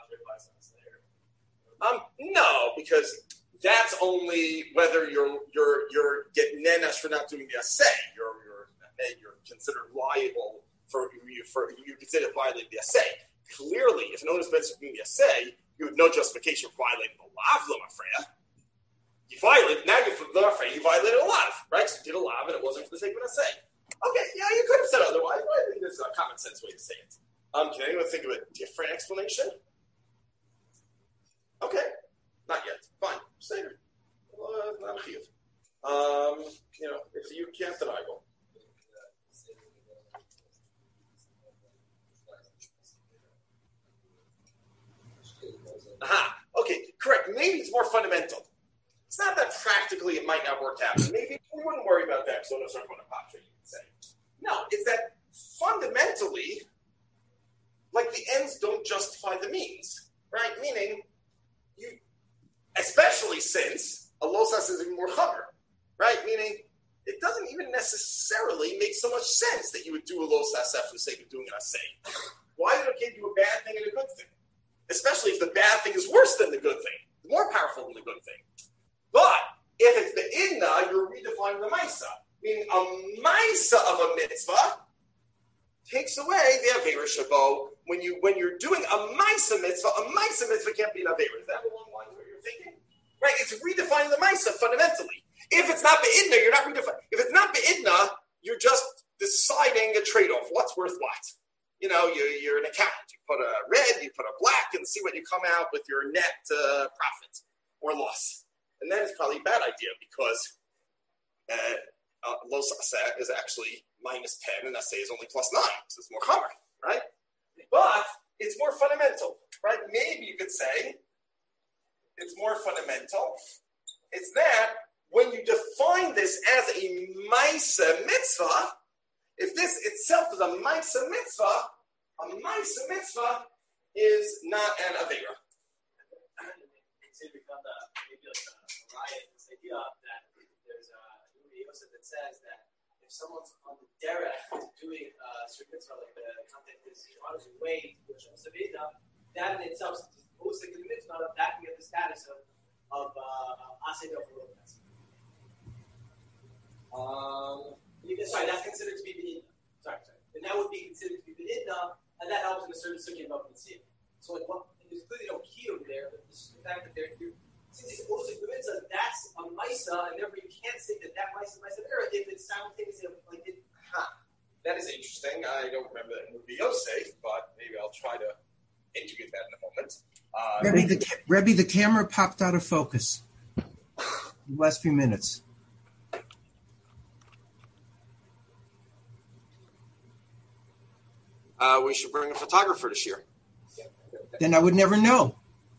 no, because that's only whether you're getting nenash for not doing the assay. You're considered liable for you consider violating the assay. Clearly, if no one is meant to do the assay, you have no justification for violating the lav l'mafreya. You violated a lav, right? So you did a lav and it wasn't for the sake of an assay. Okay, yeah, you could have said otherwise, but I think this is a common sense way to say it. Can anyone think of a different explanation? Okay, not yet. Fine, say it. Not a chiyuv. If you can't, then I will. Aha. Okay, correct. Maybe it's more fundamental. It's not that practically it might not work out. Maybe we wouldn't worry about that because those aren't going to pop, you can say. No, it's that fundamentally, like the ends don't justify the means, right? Meaning, especially since a losas is even more chamer, right? Meaning, it doesn't even necessarily make so much sense that you would do a losas for the sake of doing an assay. Why would it give you a bad thing and a good thing? Especially if the bad thing is worse than the good thing, more powerful than the good thing. But if it's the idna, you're redefining the maisa. Meaning a maisa of a mitzvah takes away the avera shabo. When you're doing a maisa mitzvah can't be an avera. Is that along the lines of what you're thinking? Right? It's redefining the maisa fundamentally. If it's not the idna, you're not redefining. If it's not the idna, you're just deciding a trade-off. What's worth what? You're an accountant. You put a red, you put a black, and see what you come out with your net profit or loss. And then it's probably a bad idea because los aseh is actually -10 and aseh is only +9, so it's more chamer, right? But it's more fundamental, right? Maybe you could say it's more fundamental. It's that when you define this as a ma'aseh mitzvah, if this itself is a ma'aseh mitzvah is not an avera. This idea that there's a Yosef that says that if someone's on the derech doing a certain mitzvah, like the context is Shemanos and Wade, that in itself is most like the mitzvah, that can get the status of Aseh Dov. Sorry, that's considered to be B'nidna. Sorry. And that would be considered to be B'nidna, and that helps in a certain sugya of the sea. So like, there's clearly no key over there, but it's just the fact that since it's also mitzvah, that's a Maisa, and therefore you can't say that Maisa is Maisa Vera if it's simultaneously like it. That is interesting. I don't remember that in Rabbi Yosef, but maybe I'll try to integrate that in a moment. Rebbe, the camera popped out of focus. The last few minutes. We should bring a photographer this year. Then I would never know.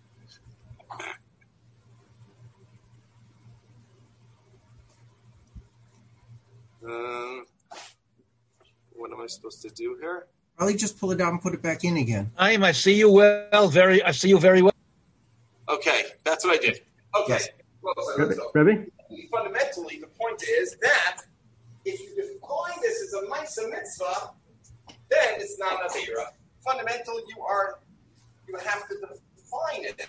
What am I supposed to do here? Probably just pull it out and put it back in again. I see you well. I see you very well. Okay, that's what I did. Okay. Yes. Well, Rebbe? fundamentally, the point is that if you define this as a Maisa Mitzvah, then it's not an Avera. Fundamentally, you have to define it.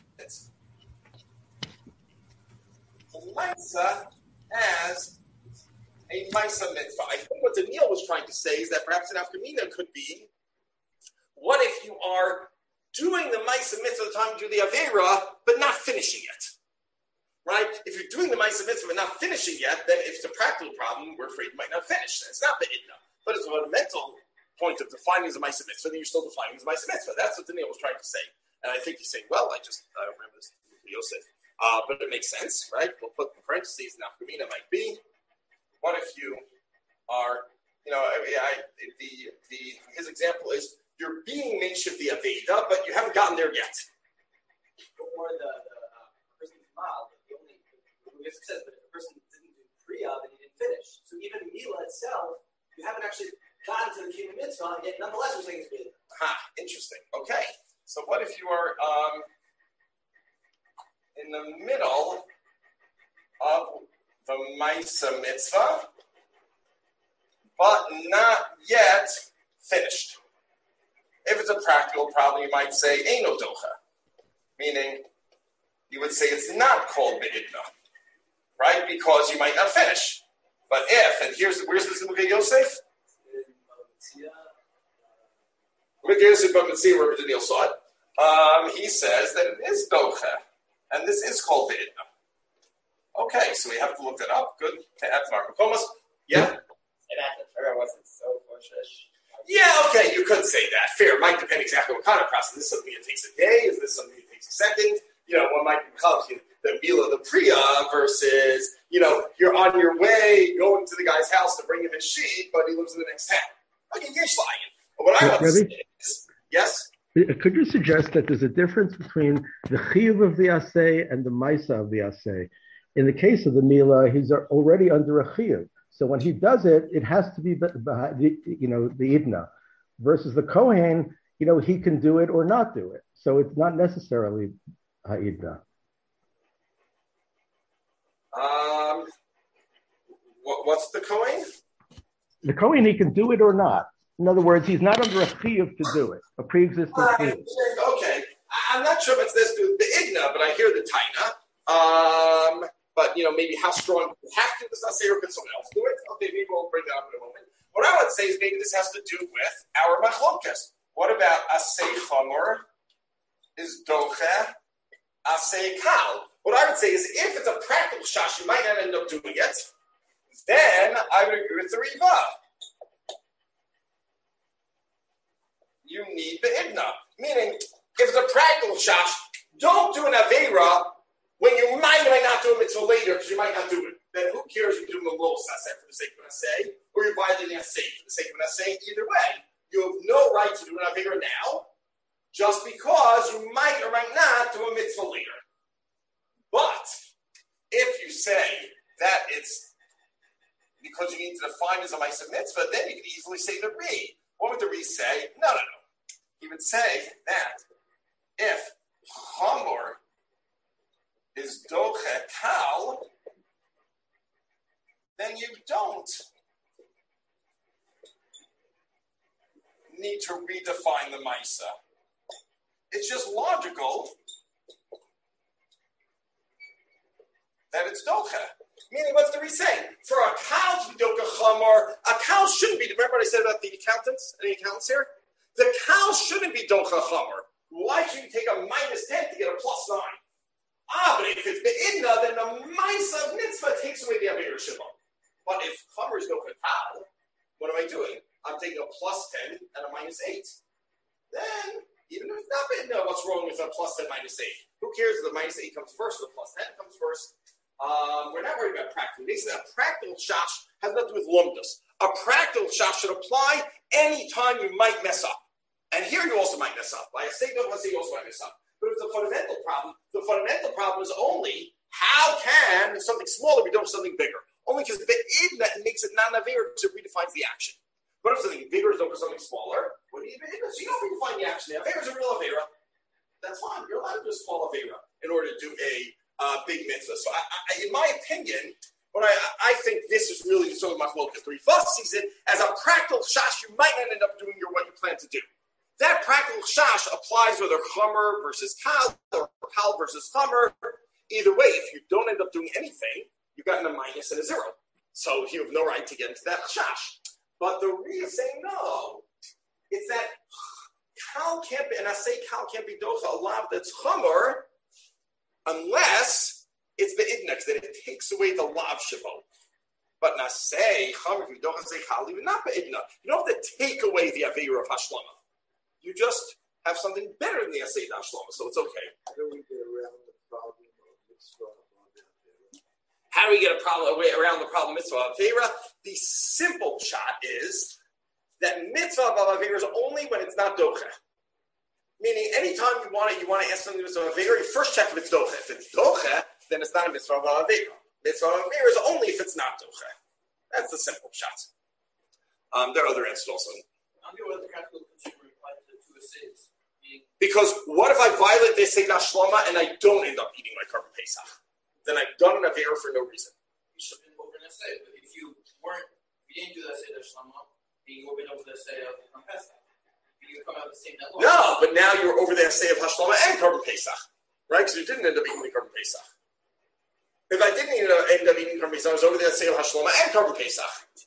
Maisa as a Maisa Mitzvah. I think what Daniel was trying to say is that perhaps an Afkamina could be, what if you are doing the Maisa Mitzvah at the time you do the Avera, but not finishing it? Right? If you're doing the Maisa Mitzvah but not finishing yet, then if it's a practical problem, we're afraid you might not finish. It's not the Idna. But it's a fundamental point of defining as a Maisa Mitzvah, then you're still defining as a Maisa Mitzvah. That's what Daniel was trying to say. And I think he's saying, well, I don't remember this with Yosef. But it makes sense, right? We'll put in parentheses, Nafkamina might be. What if you are, his example is, you're being Meishiv the Aveda, but you haven't gotten there yet. Or the person's mal, it says that the person didn't do Priya, then he didn't finish. So even Mila itself, you haven't actually gotten to the Kingdom Mitzvah, and yet nonetheless you're saying it's Mila. Interesting. Okay. So what if you are in the middle of the Maisa Mitzvah, but not yet finished? If it's a practical problem, you might say Eino Docha, meaning you would say it's not called Be'idna, right? Because you might not finish. But and where's this in Mugay Yosef? Mugay Yosef, but Mitzia, where Daniel saw it. He says that it is Docha, and this is called Be'idna. Okay, so we have to look that up. Good. That's Marco Thomas. Yeah? And at the Torah wasn't so pushish. Yeah, okay, you could say that. Fair. It might depend exactly what kind of process. Is this something that takes a day? Is this something that takes a second? One might call the Mila, the Priya, versus, you're on your way going to the guy's house to bring him his sheep, but he lives in the next town. Okay, you're lying. But what I want to say is, yes? Could you suggest that there's a difference between the Chiyuv of the Aseh and the Maisa of the Aseh? In the case of the Mila, he's already under a Chiyuv. So when he does it, it has to be the Idna. Versus the Kohen, he can do it or not do it. So it's not necessarily Idna. What's the Kohen? The Kohen, he can do it or not. In other words, he's not under a Chiyuv to do it, a pre-existing Chiyuv. Okay. I'm not sure if it's this the Idna, but I hear the Taina. But, maybe how strong you have to this Aseh, or could someone else do it? Okay, maybe we'll bring that up in a moment. What I would say is maybe this has to do with our machlokas. What about Aseh Chomer is Doche Aseh Kal? What I would say is if it's a practical shash, you might not end up doing it, then I would agree with the Riva. You need the Idna. Meaning, if it's a practical shash, don't do an Aveira when you might not do a mitzvah later, because you might not do it. Then who cares if you're doing a little saseh for the sake of an assay, or you're violating a say for the sake of an assay? Either way, you have no right to do an avera now, just because you might or might not do a mitzvah later. But if you say that it's because you need to define as a ma'aseh mitzvah, then you can easily say the Ri. What would the Ri say? No. He would say that if Chamor is Doche Kal, then you don't need to redefine the Maisa. It's just logical that it's Doche. Meaning, what's the Ri saying? For a cow to be Doche Chamor, a cow shouldn't be. Remember what I said about the accountants? Any accountants here? The cow shouldn't be docha chamer. Why should you take a -10 to get a +9? But if it's be'idna, then the ma'isa mitzvah takes away the avera sheba. But if chamer is docha cow, what am I doing? I'm taking a +10 and a -8. Then, even if it's not be'idna, what's wrong with a +10 -8? Who cares if the -8 comes first or the +10 comes first? We're not worried about practical. Basically, a practical shash has nothing to do with lumdus. A practical shash should apply any time you might mess up. And here you also might mess up. By a statement, let's say you also might mess up. But if it's a fundamental problem is only how can something smaller be done with something bigger? Only because the idna makes it non-avera because it redefines the action. But if something bigger is done with something smaller, what do you do? So you don't redefine the action. The avera is a real avera. That's fine. You're allowed to do a small avera in order to do a big mitzvah. So in my opinion, what I think this is really sort of machlokas. The Rifas sees it as a practical shash. You might not end up doing what you plan to do. That practical shash applies whether chamer versus kal or kal versus chamer. Either way, if you don't end up doing anything, you've gotten a minus and a 0. So you have no right to get into that shash. But the reason saying no, it's that kal can't be, and I say kal can't be docha a lav that's chamer unless it's the idnex, that it takes away the lav shabo. But nasei chamer, if you don't say kal, even not the idna. You don't have to take away the avera of hashlama. You just have something better than the Asay Hashlama, so it's okay. How do we get around the problem of mitzvah? How do we get around the problem of mitzvah of Avera? The simple shot is that mitzvah of Avera is only when it's not docha. Meaning, anytime you want to ask something mitzvah of Avera, you first check if it's docha. If it's docha, then it's not a mitzvah of Avera. Mitzvah of Avera is only if it's not docha. That's the simple shot. There are other answers also. Because what if I violate the Seder Shloma and I don't end up eating my Korban Pesach? Then I've done an Avera for no reason. You should have been over the Seder, but if you didn't do the Seder Shloma, then you would have been over the Seder of Pesach. You come out the same that long. No, but now you're over the Seder of Hashlama and Korban Pesach, right? Because you didn't end up eating the Korban Pesach. If I didn't end up eating Korban Pesach, I was over the Seder of Hashlama and Korban Pesach.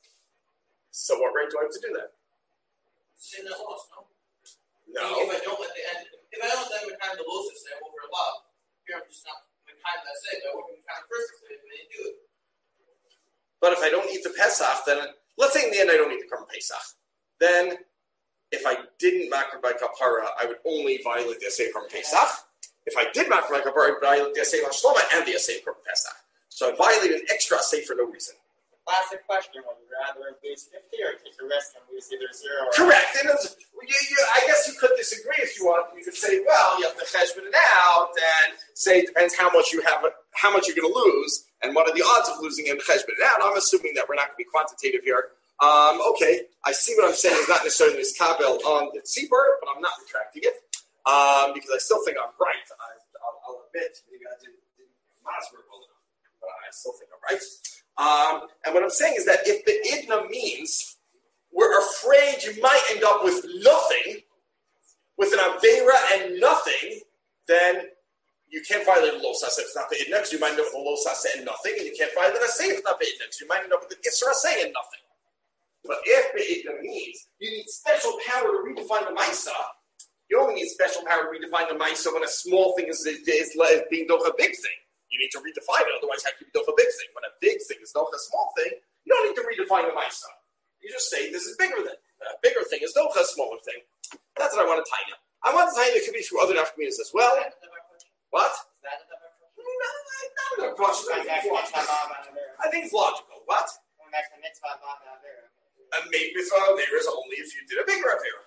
So what right do I have to do that? Sin that loss, no? No. If I don't let the end, if I don't let the kind of the loss say over a love, here I'm just not the kind that say, I wouldn't kind of first say, but I didn't do it. But if I don't eat the Pesach, then let's say in the end I don't eat the Korban Pesach. Then if I didn't makar by kapara, I would only violate the Asay Korban Pesach. If I did makar by kapara, I would violate the Asay Hashlama and the Asay Korban Pesach. So I violated an extra Asay for no reason. Classic question: would you rather lose 50 or take a risk and lose either 0 or correct? And I guess you could disagree if you want. You could say, well, you have to cheshbon it out and say it depends how much you have, how much you're going to lose, and what are the odds of losing and cheshbon it out. I'm assuming that we're not going to be quantitative here. Okay, I see what I'm saying is not necessarily miskabel on the tzibur, but I'm not retracting it because I still think I'm right. I'll admit maybe I didn't masber well enough, but I still think I'm right. And what I'm saying is that if the idna means we're afraid you might end up with nothing, with an avera and nothing, then you can't violate a los aseh if it's not the idna, because you might end up with a los aseh and nothing, and you can't violate a aseh if it's not the idna, because you might end up with an isra aseh and nothing. But if the idna means you need special power to redefine the maisa, you only need special power to redefine the maisa when a small thing is being done a big thing. You need to redefine it, otherwise how can you do a big thing? When a big thing is not a small thing, you don't need to redefine the Maisa. You just say this is bigger than. A bigger thing is not a smaller thing. That's what I want to tie you. I want to tie you, it could be through other nafkaminas as well. What? No, not a question. I think it's logical. What? A mitzvah avera is only if you did a bigger avera.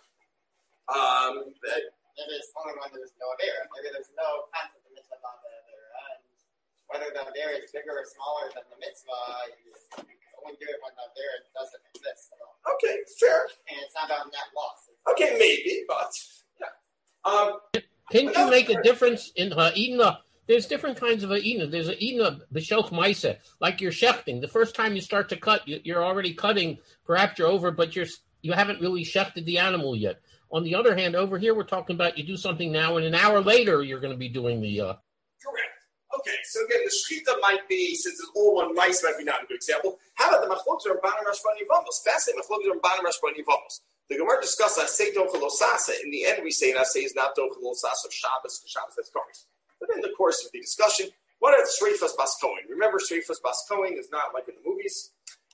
Maybe it's only when there's no avera. Maybe there's no concept of mitzvah avera. Whether the avera is bigger or smaller than the mitzvah, you only do it when the avera doesn't exist at all. Okay, fair. And it's not about net loss. Okay, maybe, but yeah. Can you make a difference in ha'ina? There's different kinds of ha'ina. There's ha'ina b'shelch ma'aseh, like you're shechting. The first time you start to cut, you're already cutting. Perhaps you're over, but you haven't really shechted the animal yet. On the other hand, over here we're talking about you do something now, and an hour later you're going to be doing the. Correct. Okay, so again, the shechita might be, since it's all one mice, might be not a good example. How about the machlokes or Ramban and Rashbani Yevamos? Fascinating machlokes or Ramban and Rashbani Yevamos. The Gemara discussed Asay Dochel Osasa. In the end, we say Asay is not Dochel Osasa of Shabbos that's Kohen. But in the course of the discussion, what are the Shreifas Bas Kohen? Remember, Shreifas Bas Kohen is not like in the movies.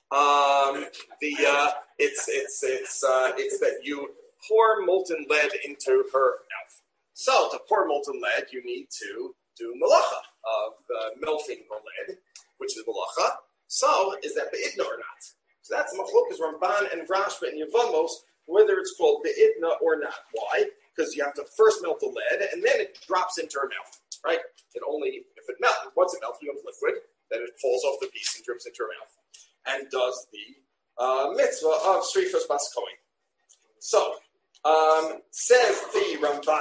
It's that you pour molten lead into her mouth. So to pour molten lead, you need to do malacha of melting the lead, which is malacha. So is that be'idna or not? So that's machlokas Ramban and Rashba and Yevamos, whether it's called be'idna or not. Why? Because you have to first melt the lead and then it drops into her mouth, right? It only, if it melts, once it melts, becomes liquid, then it falls off the piece and drips into her mouth and does the mitzvah of Shrifas Bas Kohen. So, says the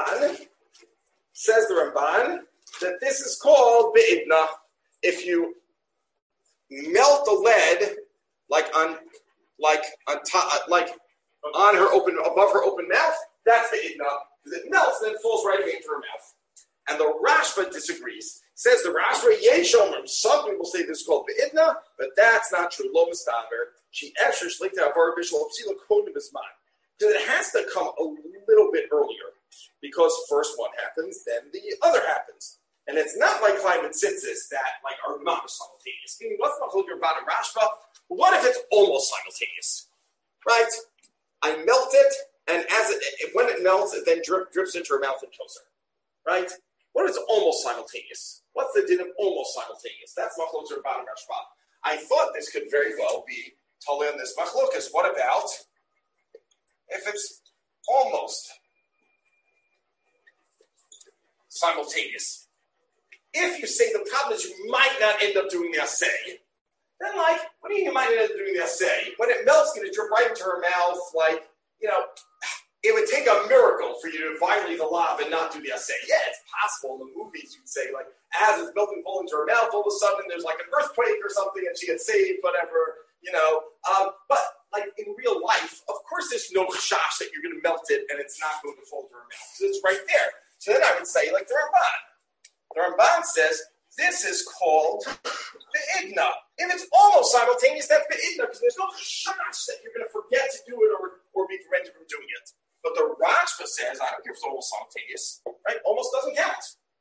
Ramban, that this is called be'idna. If you melt the lead on her open, above her open mouth, that's be'idna, because it melts and then it falls right into her mouth. And the Rashba disagrees. Says the Rashba, Yeshomrim. Some people say this is called be'idna, but that's not true. Lo mistaber. She efshir shlikta avar bishul psila kodim bisman. Because it has to come a little bit earlier. Because first one happens, then the other happens. And it's not like climate census that are not simultaneous. Meaning, what's the whole about a Rashba? What if it's almost simultaneous? Right? I melt it, and when it melts, it then drips into her mouth and kills her. Right? What if it's almost simultaneous? What's the din of almost simultaneous? That's machlokes or Ramban and Rashba. I thought this could very well be totally on this machlokas. What about if it's almost simultaneous? If you say the problem is you might not end up doing the assay, then what do you mean you might end up doing the assay? When it melts, it's going to drip right into her mouth, it would take a miracle for you to violate the law and not do the assay. Yeah, it's possible. In the movies, you'd say, as it's melting full into her mouth, all of a sudden there's an earthquake or something and she gets saved, whatever, But, in real life, of course there's no chash that you're going to melt it and it's not going to fall into her mouth because it's right there. So then I would say, the Ramban. The Ramban says, this is called be'idna. If it's almost simultaneous, that's be'idna because there's no chash that you're going to forget to do it or be prevented from doing it. But the Rashba says, I don't care if it's almost simultaneous, right? Almost doesn't count.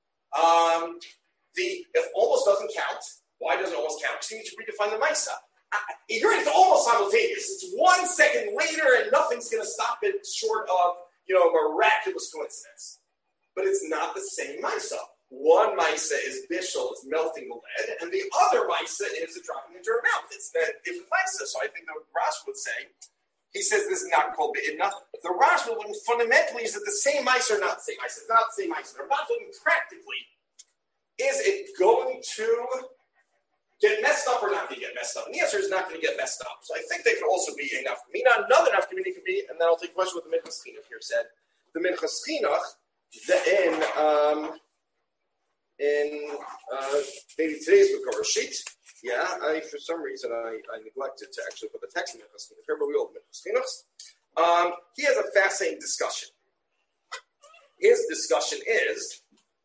If almost doesn't count, why doesn't it almost count? Because you need to redefine the Maisa. Here it's almost simultaneous. It's 1 second later and nothing's going to stop it short of, a miraculous coincidence. But it's not the same Maisa. One Maisa is bishul, it's melting the lead, and the other Maisa is dropping into her mouth. It's that different Maisa. So I think the Rashba would say, he says this is not called be'idna. The Rashba fundamentally is that the same mice or not the same mice. It's not the same mice. They're not looking practically. Is it going to get messed up or not going to get messed up? And the answer is not going to get messed up. So I think they could also be enough. Another enough community could be, and then I'll take a question what the Minchas Chinuch here said. The Minchas Chinuch in maybe today's Makor sheet. Yeah, for some reason I neglected to actually put the text in Minchas Chinuch here, but we all have Minchas Chinuch. He has a fascinating discussion. His discussion is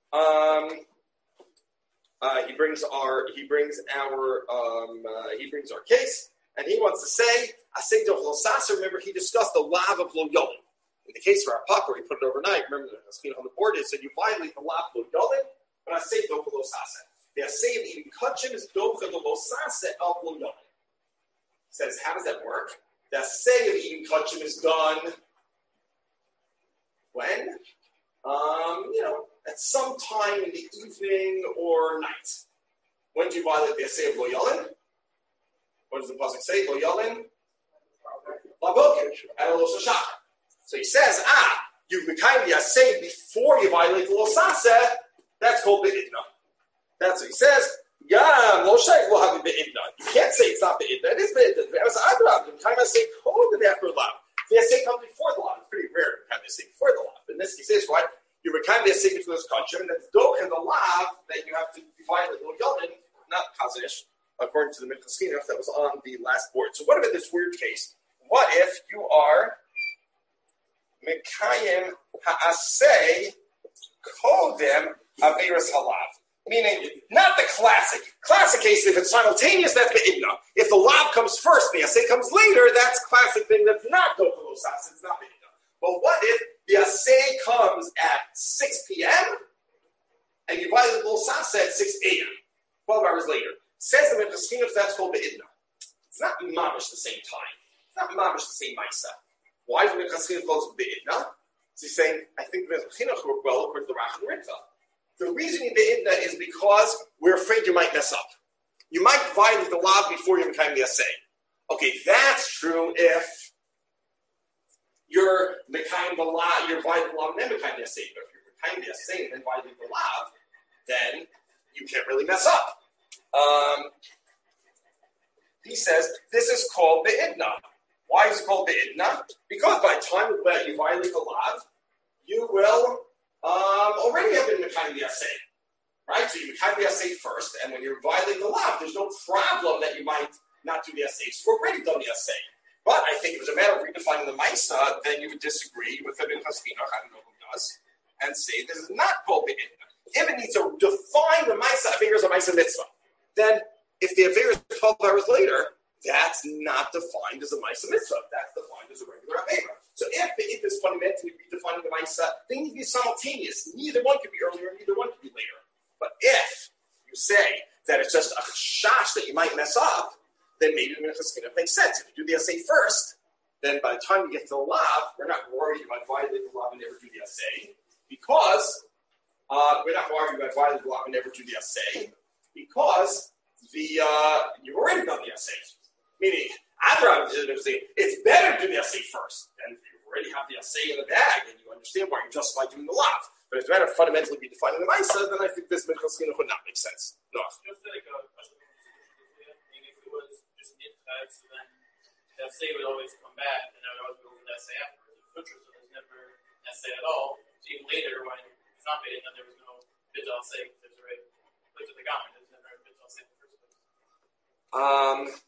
he brings our case, and he wants to say Asay Dochel Osasa. Remember, he discussed the lav of Lo Yolin. In the case of our papa, he put it overnight. Remember the Chinuch on the board. It said you violate the lav of Lo Yolin, but Asay Dochel Osasa. The assay of eating kachim is dochel the losase of Lo Yolin. Says, how does that work? The assay of eating kachim is done when? At some time in the evening or night. When do you violate the assay of Lo Yolin? What does the pasuk say? Lo Yolin? Laboker. At a Los Hashachar. So he says, you become the assay before you violate the losase. That's called be'idna. That's what he says. You can't say it's not be'idna. It is be'idna. The assay comes before the law. It's pretty rare to have the assay before the law. In this case, right? You were kind of assay between those kachim, and that's doch in the law that you have to violate Lo Yolin, not kazish, according to the Minchas Chinuch that was on the last board. So what about this weird case? What if you are Mekayim ha'asay kodem Averas halav. Meaning, not the classic. Classic case, if it's simultaneous, that's be'idna. If the lav comes first, the assay comes later, that's classic thing that's not dochel usas. It's not be'idna. But what if the assay comes at 6 p.m. and you violate the usas at 6 a.m., 12 hours later? Says the Minchas Chinuch, that's called be'idna. It's not mamish the same time. It's not mamish the same ma'isa. Why is the Minchas Chinuch called be'idna? So he's saying, I think the Minchas Chinuch work well according to the Rach and Ritva. The reason you be'idna is because we're afraid you might mess up. You might violate the law before you become the assay. Okay, that's true if you're becoming the law, you're violating the law and then becoming the assay. But if you're becoming the assay and then violating the law, then you can't really mess up. He says this is called be'idna. Why is it called be'idna? Because by the time that you violate the law, you will already have been Mekayim the assay, right? So you Mekayim the assay first, and when you're violating the law, there's no problem that you might not do the assay. So you've already done the assay. But I think if it was a matter of redefining the Maisa, then you would disagree with the Minchas Chinuch, I don't know who does, and say this is not called be'idna. If it needs to define the Maisa, Aveir is a Maisa mitzvah. Then if the Aveir is 12 hours later, that's not defined as a Maisa mitzvah. That's defined as a regular Aveir. So if the Id is fundamentally redefining the Maisa, they need to be simultaneous. Neither one could be earlier, neither one could be later. But if you say that it's just a shash that you might mess up, then maybe the Minchas Chinuch makes sense. If you do the assay first, then by the time you get to the lav, we're not worried you might violate the lav and never do the assay, because we're not worried you might violate the lav and never do the assay, because you've already done the assay. Meaning, it's better to do the assay first, and you already have the assay in the bag, and you understand why you're just by doing the lav. But if it's a matter of fundamentally redefining the Maisa, then I think this Minchas Chinuch would not make sense. No. Just like a question, if it was just an impact, so then the essay would always come back, and I would always go with the essay afterwards. So there's never an essay at all. So even later, when it's not made, then there was no bid'ah essay. There's already put to the comment. There's never a bid'ah essay in the first place.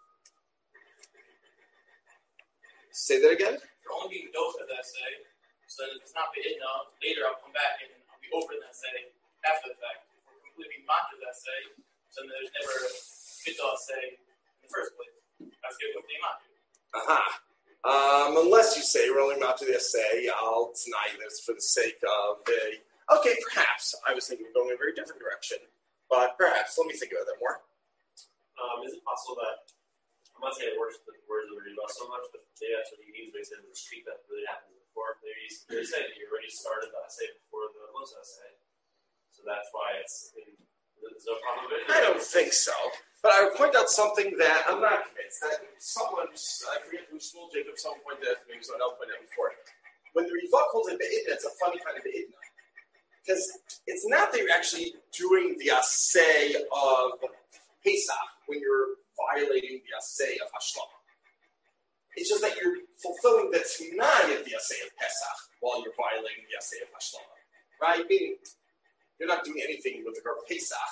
Say that again? You're only being dosed at the essay, so then if it's not made enough, later I'll come back and I'll be over the essay after the fact. If we're completely not to the essay, so then there's never a bid'ah essay in the first place. That's going to completely not to. Unless you say we're only not to the essay, I'll deny this for the sake of the... Okay, perhaps. I was thinking of going in a very different direction. But perhaps. Let me think about that more. Is it possible that, I'm not saying it works with the words of the Riva so much, but they actually use what they said in the street that really happened before. They're saying that you already started the essay before the close essay. So that's why there's no problem with it. I don't think so. But I would point out something that I'm not convinced. That someone, I forget who, Shmuel Jacob, someone pointed out to me, someone else pointed out before. When the Riva calls it be'idna, it's a funny kind of be'idna. Because it's not that you're actually doing the assay of Pesach when you're violating the assay of Hashlama. It's just that you're fulfilling the t'nai of the assay of Pesach while you're violating the assay of Hashlama. Right? Meaning, you're not doing anything with regard to Pesach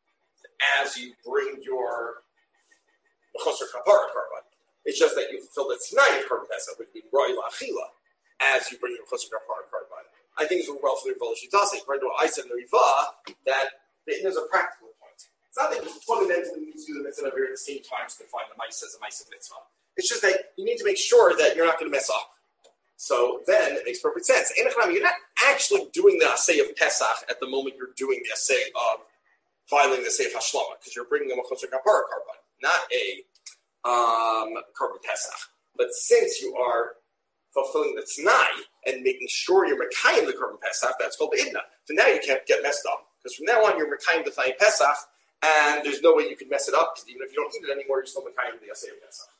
as you bring your Chosr Kapara Karban. It's just that you fulfill the t'nai of Karban Pesach, which would be Roi La'achila, as you bring your Chosr Kapara Karban. I think it's well for the Riva L'Shitase. According to what I said in the Riva, that there's a practical point. It's not that you fundamentally need to do the mitzvah at the same time to define the Maisa as a Maisa mitzvah. It's just that you need to make sure that you're not going to mess up. So then it makes perfect sense. You're not actually doing the assay of Pesach at the moment you're doing the assay of violating the assay of Hashlama, because you're bringing a Chosr Kapara Karban, not a Karban Pesach. But since you are fulfilling the t'nai and making sure you're Mekayim the Karban Pesach, that's called Be'idna. So now you can't get messed up, because from now on you're Mekayim the t'nai Pesach, and there's no way you can mess it up, because even if you don't eat it anymore, you're still Mekayim the assay of Pesach.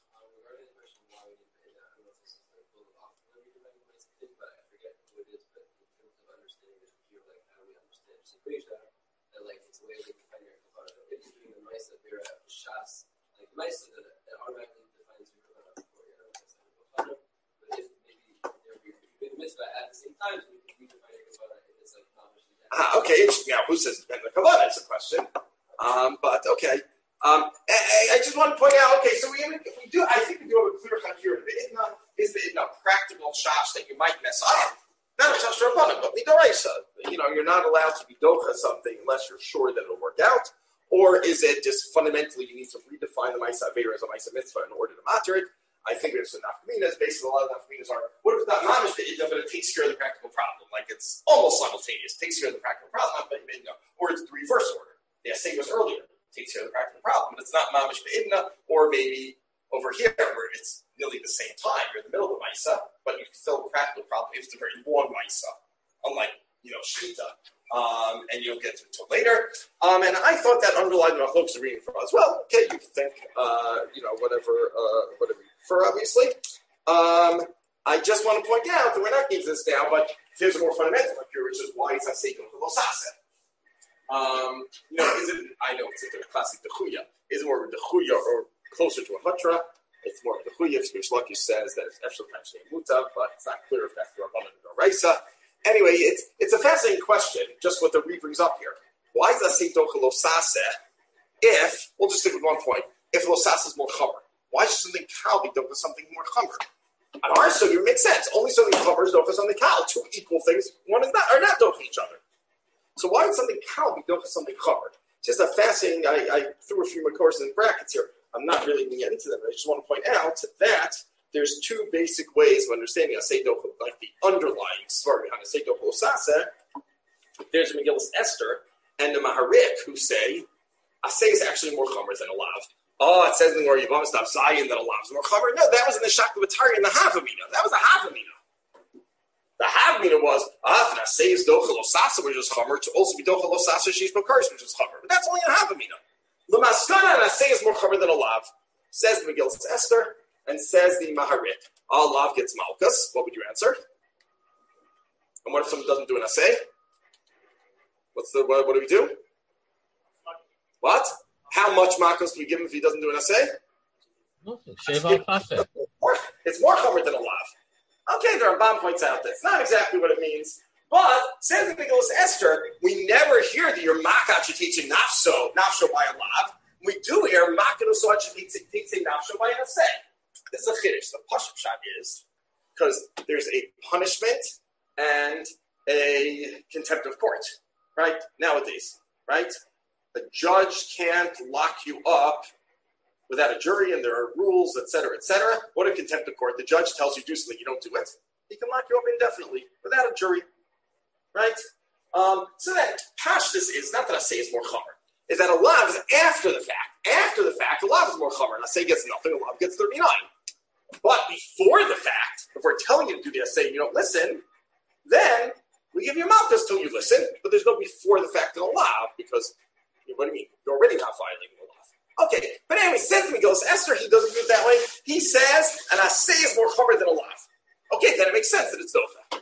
Okay, interesting. Now, who says depend on the Kavanah? It's a question. But okay. I just want to point out. Okay, so we do. I think we do have a clear cut here. Is the practical shash that you might mess up, Not a Chash Rabbanan, but Midoraisa. You're not allowed to be docha something unless you're sure that it'll work out. Or is it just fundamentally you need to redefine the Maisa Avera as a Maisa Mitzvah in order to matter it? I think there's some nafkaminas. Basically, a lot of nafkaminas are, what if it's not mamish be'idna, but it takes care of the practical problem? Like it's almost simultaneous. It takes care of the practical problem, or it's the reverse order. The essay was earlier. It takes care of the practical problem, but it's not mamish be'idna, or maybe over here where it's nearly the same time. You're in the middle of the Maisa, but you can fill the practical problem if it's a very long Maisa, unlike, Shita. And you don't get to it until later. And I thought that underlined the Machlokes are reading from as well. Okay, you can think, whatever you prefer, obviously. I just want to point out that we're not getting this now, but there's a more fundamental one here, which is why it's Aseikum Kolosase. Is it? I know it's a classic Dechuya. Is it more of a Dechuya or closer to a Hatra? It's more of a Dechuya. Shmish Lucky says that it's Efshel Pashne Muta, but it's not clear if that's the Rabbanan or Raisa. Anyway, it's a fascinating question, just what the Ri brings up here. Why is that say docha losase if, we'll just stick with one point, if losase is more chamer? Why should something kal be docha something more chamer? On our sugi, it makes sense. Only something chamer is docha something kal. Two equal things, one is not, are not docha each other. So why would something kal be docha something chamer? Just a fascinating, I threw a few more courses in brackets here. I'm not really going to get into them, but I just want to point out that there's two basic ways of understanding Asay Docha, like the underlying story behind Asay Docha Osase. There's Megillus Esther and the Maharik who say Asay is actually more chomer than a lav. Oh, it says in the Gemara Yevamot Daf Zayin that a lav is more chomer. No, that was in the Shakla B'Tari and the Havamina. That was the Havamina. The Havamina was if Asay is Docha Osase, which is chomer, to also be Docha Osase She's Bakars, which is chomer. But that's only in Havamina. The Maskana and Asay is more chomer than a lav. Says the Megillus Esther. And says the Maharik, lav gets malchus. What would you answer? And what if someone doesn't do an assay? What do we do? What? How much malchus do we give him if he doesn't do an assay? It's more chomer than a lav. Okay, the Rambam points out that it's not exactly what it means, but says the Megillus Esther, we never hear that your makat teaching nafsho by a lav. We do hear makat teaching nafsho by an assay. This is a chiddush. The Pashup shot is because there's a punishment and a contempt of court, right? Nowadays, right? A judge can't lock you up without a jury, and there are rules, et cetera, et cetera. What a contempt of court. The judge tells you do something, you don't do it. He can lock you up indefinitely without a jury, right? So that Pashtus is, not that I say it's more chomer, is that a lav is after the fact. After the fact, a lav is more chomer. And I say gets nothing, a lav gets 39. But before the fact, if we're telling you to do the assay and you don't listen, then we give you a malchus till you listen, but there's no before the fact in a lav, because, what do you mean? You're already not violating the lav. Okay, but anyway, says to Megillus Esther, he doesn't do it that way. He says, an assay is more chomer than a lav. Okay, then it makes sense that it's docha.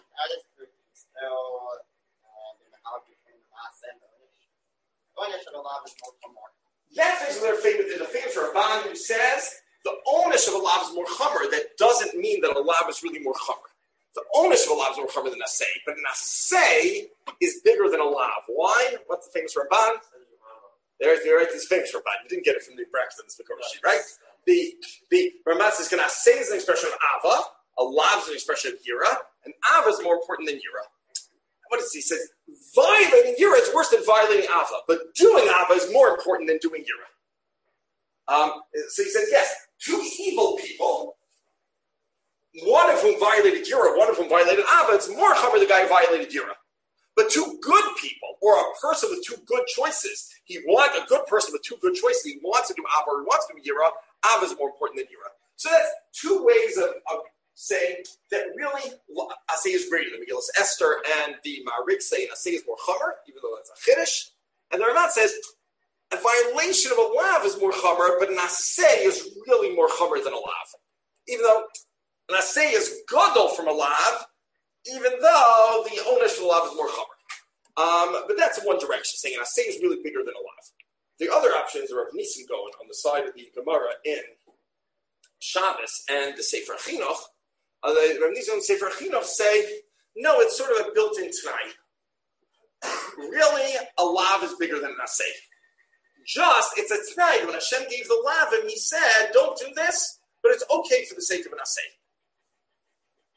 That's basically their favorite. There's a famous Rabban who says the onus of a lav is more chomer. That doesn't mean that a lav is really more chomer. The onus of a lav is more chomer than a say, but an assay is bigger than a lav. Why? What's the famous Rabban? There's this famous Rabban. You didn't get it from the Braxton's Mikoroshi, right? The Ramaz says, "Can assay is an expression of ava, a lav is an expression of yira, and ava is more important than yira." What does he say? Violating yira is worse than violating ava, but doing ava is more important than doing yira. So he says, yes, two evil people, one of whom violated yira, one of whom violated ava. It's more chomer the guy who violated yira. But two good people, or a person with two good choices, a good person with two good choices. He wants to do ava or he wants to do yira. Ava is more important than yira. So that's two ways of saying that really assay is greater. The Megillus Esther and the Maharik say an assay is more chomer, even though that's a chiddush. And the Ramat says a violation of a lav is more chomer, but an assay is really more chomer than a lav. Even though an assay is gadol from a lav, even though the onus of a lav is more chomer. But that's in one direction, saying an assay is really bigger than a lav. The other options are Rav Nisim going on the side of the Gemara in Shabbos and the Sefer Chinuch. The Rav Nisim and Sefer Chinuch say, no, it's sort of a built-in t'nai. Really, a lav is bigger than an assay. It's a t'nai. When Hashem gave the lavim, he said, don't do this, but it's okay for the sake of an assay.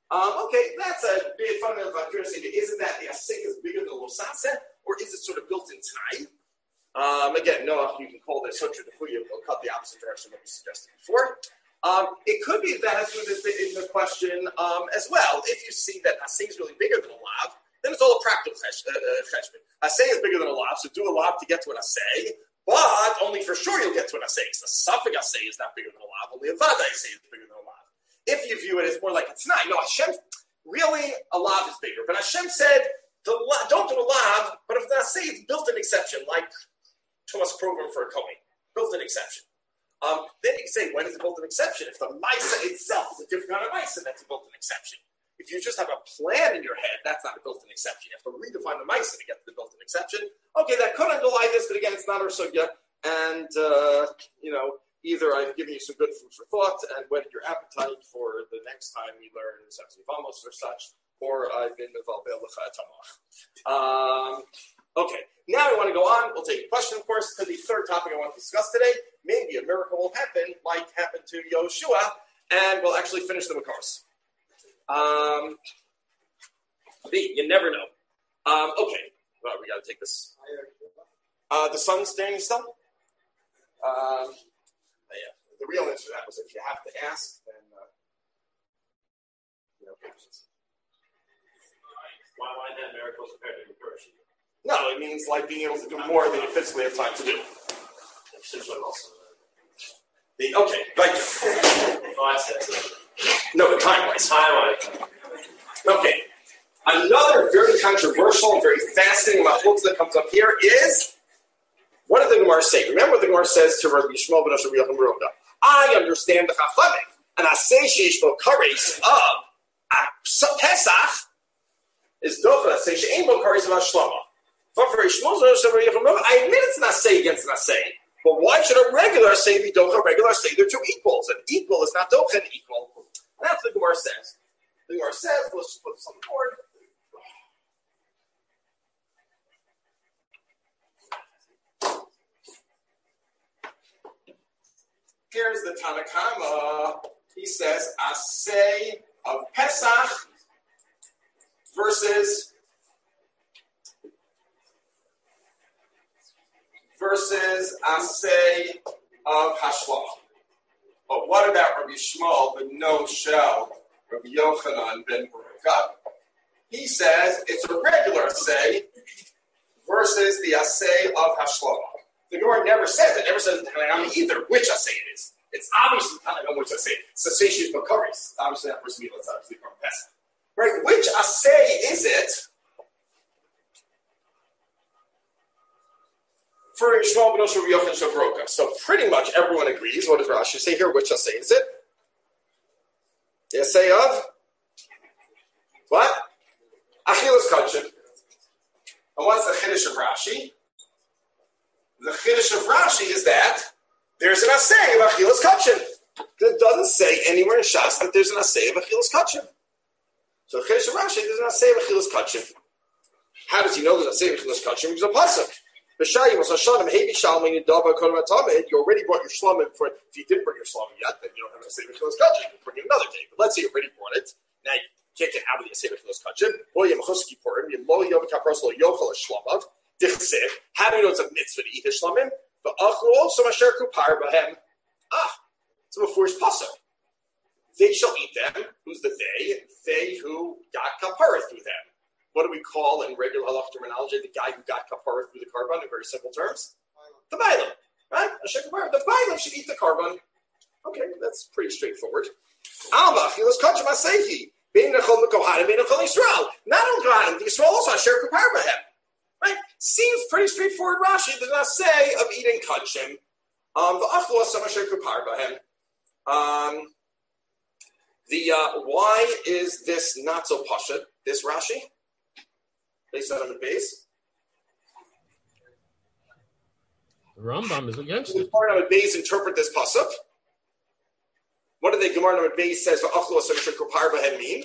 Okay, that's a big fundamental curiosity. Isn't that the asik is bigger than losase, or is it sort of built in tonight? Again, no, you can call this sutra defuya. We'll cut the opposite direction of what we suggested before. It could be that as with the question as well. If you see that asik is really bigger than a lav, then it's all a practical cheshbon. Asay is bigger than a lav, so do a lav to get to an asay, but only for sure you'll get to an asay. So the suffix asay is not bigger than a lav. Only a vada asay is bigger than a lav. If you view it as more like it's not, Hashem, really, a lav is bigger. But Hashem said, don't do a lav, but if not, say it's built an exception, like Thomas program for a Kohen, built an exception. Then you can say, when is it built an exception? If the Maisa itself is a different kind of Maisa, that's a built an exception. If you just have a plan in your head, that's not a built-in exception. You have to redefine the Maisa to get to the built-in exception. Okay, that could underlie this, but again, it's not our sugya. And, either I've given you some good food for thought and whetted your appetite for the next time we learn Sepsi Vamos or such, or I've been involved in Okay, now I want to go on. We'll take a question, of course, to the third topic I want to discuss today. Maybe a miracle will happen, like happened to Yoshua, and we'll actually finish the Makars. You never know. Okay, well, we got to take this. The sun's standing still? Yeah. The real answer to that was if you have to ask, then Why that miracle compared to Kurdish? No, it means like being able to do more than you physically have time to do. Okay, right. I said so. No, the time-wise. Okay. Another very controversial, very fascinating machlokes that comes up here is, what did the Gemara say? Remember what the Gemara says to Rabbi Yishmael ben Asher Yocham Barucha. I understand the Chachamim, and I say sheish bo kares of Pesach is docha. I say she'ein bo kares of Hashlama. But for Yishmael ben Asher Yocham Barucha, I admit it's an assay against an assay. But why should a regular assay be docha? Regular assay, they're two equals. An equal is not docha an equal. And that's what the Gemara says. The Gemara says, let's just put this on the board. Here's the Tanakama. He says, Asay of Pesach versus Asay of Hashlamah. But what about Rabbi Yishmael ben Noshel, Rabbi Yochanan ben Barucha? He says it's a regular Asay versus the Asay of Hashlamah. The Gemara never says it. Never says Tanakama either which Asay it is. It's obviously Tanakama which Asay. It's Asay she's Bakaris. Obviously that person means obviously from Pesach. Right? Which Asay is it for Yishmael ben Noshel, Rabbi Yochanan ben Barucha? So pretty much everyone agrees. What does Rashi say here? Which Asay is it? The Asay of what? Achilas Kachim. And what's the Chiddush of Rashi? The Chiddush of Rashi is that there's an Asay of Achilas Kachim. It doesn't say anywhere in Shas that there's an Asay of Achilas Kachim. So the Chiddush of Rashi, there's an Asay of Achilas Kachim. How does he know there's an Asay of Achilas Kachim? Because a pasuk. You already brought your shlomim for it. If you didn't bring your shlomim yet, then you don't have an Asay of Achilas Kachim. You can bring it another day. But let's say you already brought it. Now you can't get out of the Asay of Achilas Kachim. How do you know it's a mitzvah to eat his shlamim? It's a mafurish pasuk. They shall eat them. Who's the they? They who got kapara through them. What do we call in regular halach terminology the guy who got kapara through the carbon in very simple terms? The bailam. Right? The bailam should eat the carbon. Okay, that's pretty straightforward. Alma, chilas kachim asehi. Bein nechol mekohanim, bein nechol Yisrael. Not only kohanim, the Yisrael also asher kapara b'hem. Right? Seems pretty straightforward. Rashi does not say of eating kachim. Why is this not so pashut? This Rashi, based on the base. The Rambam is against it. Gemara Amud Beis interpret this pasuk. What do the Gemara Amud Beis says for achlu asher kupar b'hem mean?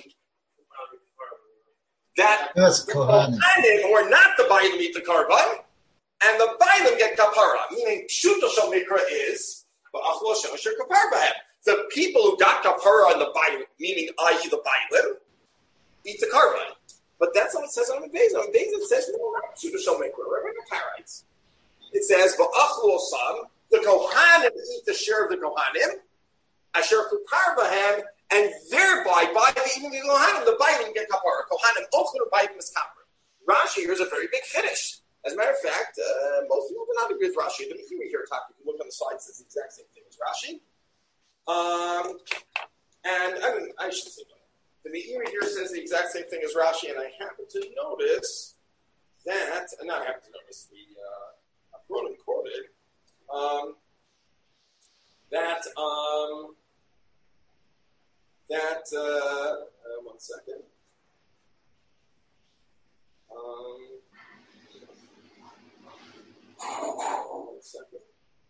That the Kohanim who are not the Bailim eat the carbon, and the Bailim get kapara. Meaning, Pshuto Shal Mikra is the people who got kapara on the Bailim, meaning i.e. the Bailim, eat the carbon. But that's what it says on the base. On the base it says, no, not Pshuta Shomekra, right? We're Karaites. It says, V'achlu osam, the Kohanim eat the share of the Kohanim, Asher Kupar Bahem, and thereby, by the eating of the Kohanim, the Bailim get kapara. Kohanim ochlu Bailim is kapara. Rashi here is a very big finish. As a matter of fact, most people do not agree with Rashi. The Meiri here talk. If you look on the side, it says the exact same thing as Rashi. And I mean, I should say the Meiri here says the exact same thing as Rashi, and I happen to notice that, and now I happen to notice the Achronim quoted one second. One second.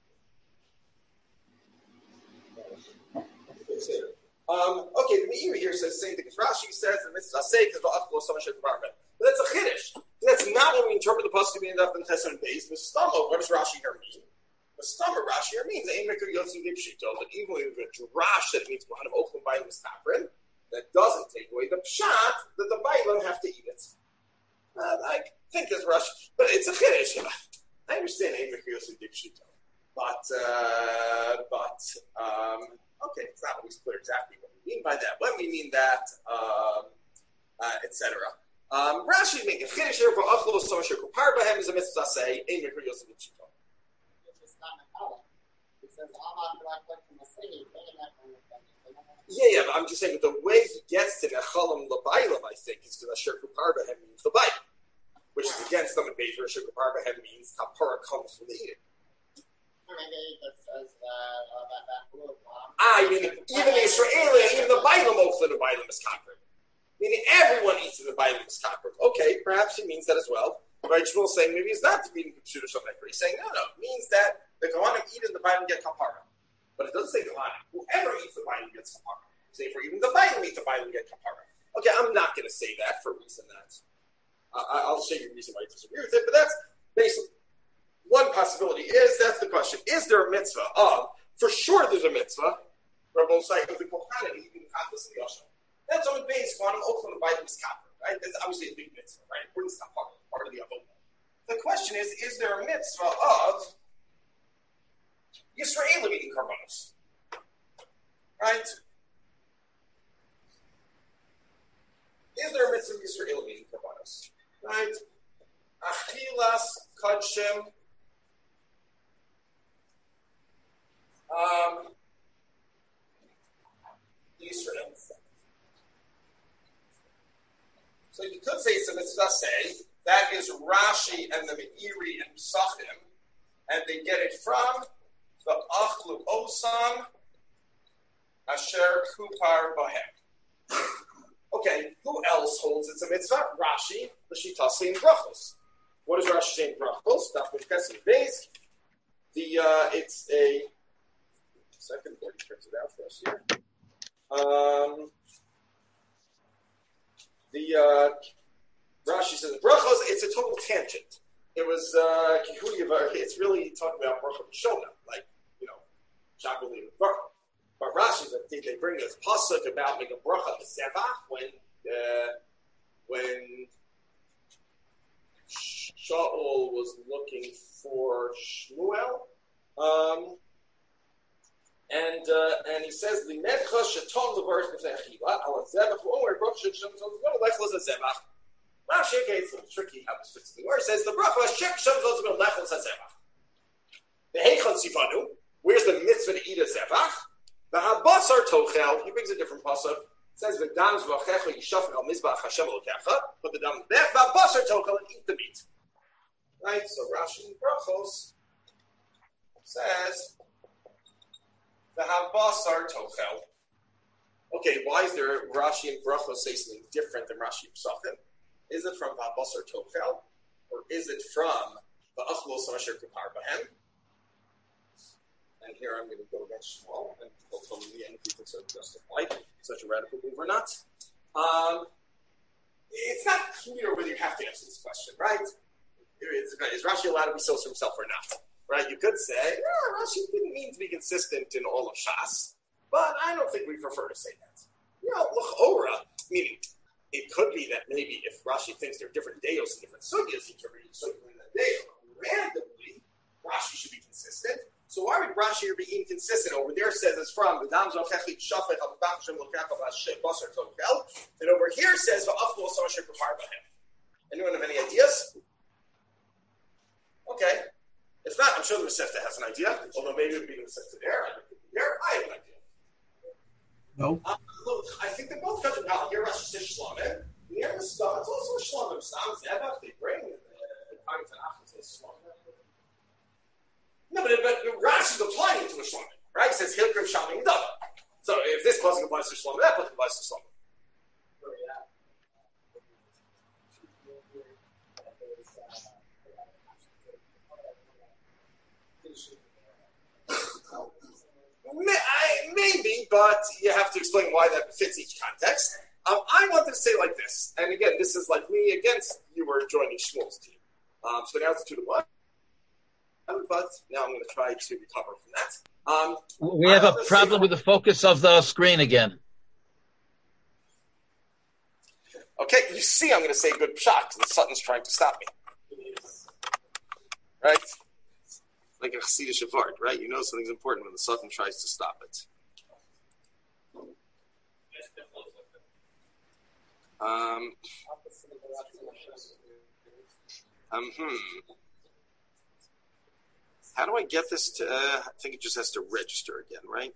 Okay, the Meiri here says the same thing as Rashi says, and this is Asay because so much but that's a chiddush. That's not what we interpret the pasuk to be in the Tesson base. Mistama, what does Rashi here mean? Mistama, Rashi here means that even with a drash that means Kohanim Ochlim Bailim Miskaprin, that doesn't take away the pshat that the Bailim have to eat it. I think that's Rashi, but it's a chiddush. I understand but okay, it's not always clear exactly what we mean by that. When we mean that, etc. Rashi is making a chiddush here for achlu so much kupar b'hem is a mitzvah say ein mikra yosef d'pshito. Yeah, but I'm just saying the way he gets to nechalim l'baylam, I think, is because asher kupar b'hem means the bayim, which is against them in Beis where asher kupar b'hem means kapara comes from the eating. You mean even the Israeli, even the Bailam Ochla, the Bailam is Kakrim. Meaning everyone eats in the Bailam is Kakrim. Okay, perhaps he means that as well. Right, Shmuel saying maybe he's not meaning Pshuta Shomekra. He's saying no, it means that the Kohanim eat in the Bailam get kapara. But it doesn't say Kohanim. Whoever eats the Bailam gets kapara. Say for even the Bailam eat the Bailam get kapara. Okay, I'm not going to say that for a reason that I'll show you a reason why I disagree with it, but that's basically. One possibility is, that's the question, is there a mitzvah of, for sure there's a mitzvah, Rabbi Osai of the Kohanim, even Kathas and Yosha. That's on the base, Kohanim Ochlan by the Miskapper, right? That's obviously a big mitzvah, right? We're not part of the Avodah. The question is there a mitzvah of Yisraelim eating karbanos? Right? Is there a mitzvah of Yisraelim eating karbanos? Right? Achilas Kodshim. Israel. So you could say it's a mitzvah say that is Rashi and the Meiri and Psachim, and they get it from the Achlu Osam Asher Kupar Bahem. Okay, who else holds it's a mitzvah? Rashi, the Shitasi in Brachos. What is Rashi saying in Brachos? Daf Mefkesim Beis. It's a second. Let me turns it out for us here. Rashi says Brachos. It's a total tangent. It was it's really talking about Bracha B'Shona, like Shakoli and Bracha. But Rashi, they bring this pasuk about making Bracha B'Sevach when Shaul was looking for Shmuel. And he says the Medcha Shaton Levarich B'Fnei Achila Al Zevach Omer Bracha Shem Zos Gol Lechlos Zevach. Rashi, okay, it's a little tricky how this fits in the word. It says the Bracha Shem Zos Gol Lechlos Zevach. The Heichon Sifanu. Where's the mitzvah to eat a Zevach? The Habasar Tochel. He brings a different pasuk. It says the Dam Zvachecha Yishaf El Mizbach Hashem Elokecha. Put the Dam there. The Habasar Tochel and eat the meat. Right. So Rashi in Brachos says the Habasar Tochel. Okay, why is there Rashi and Brachos say something different than Rashi and Psachim? Is it from Habasar Tochel, or is it from the Achlo Samasher Kupar Bahem? And here I'm going to go against Shmuel, and he'll tell me the end if he thinks it's justified, such a radical move or not. It's not clear whether you have to answer this question, right? Is Rashi allowed to be so to himself or not? Right? You could say, Rashi didn't mean to be consistent in all of Shas, but I don't think we prefer to say that. L'chora, meaning, it could be that maybe if Rashi thinks there are different deos and different sugyas, he can read sugyas in that deo. Randomly, Rashi should be consistent. So why would Rashi be inconsistent? Over there says it's from the and over here says anyone have any ideas? Okay. If not, I'm sure the Masechta has an idea. Although maybe it would be the Masechta there. I have an idea. No. Look, I think they both come to here. Rashi says Shlomim. Near the Stam, it's also a Shlomim. Stam Zebach, they bring according to Nachman says Shlomim. No, but Rashi's applying it to a Shlomim, right? He says Hilkrim Shamim Dava. So if this pasuk applies to Shlomim, that pasuk applies to Shlomim. Maybe, but you have to explain why that fits each context. I wanted to say like this, and again, this is like me against you were joining Shmuel's team. So now it's 2-1, but now I'm going to try to recover from that. We have a problem with the focus of the screen again. Okay, you see I'm going to say good pshat, because the Sutton's trying to stop me. Right? Like a Chassidish Avard, right? You know something's important when the Sutton tries to stop it. How do I get this to... I think it just has to register again, right?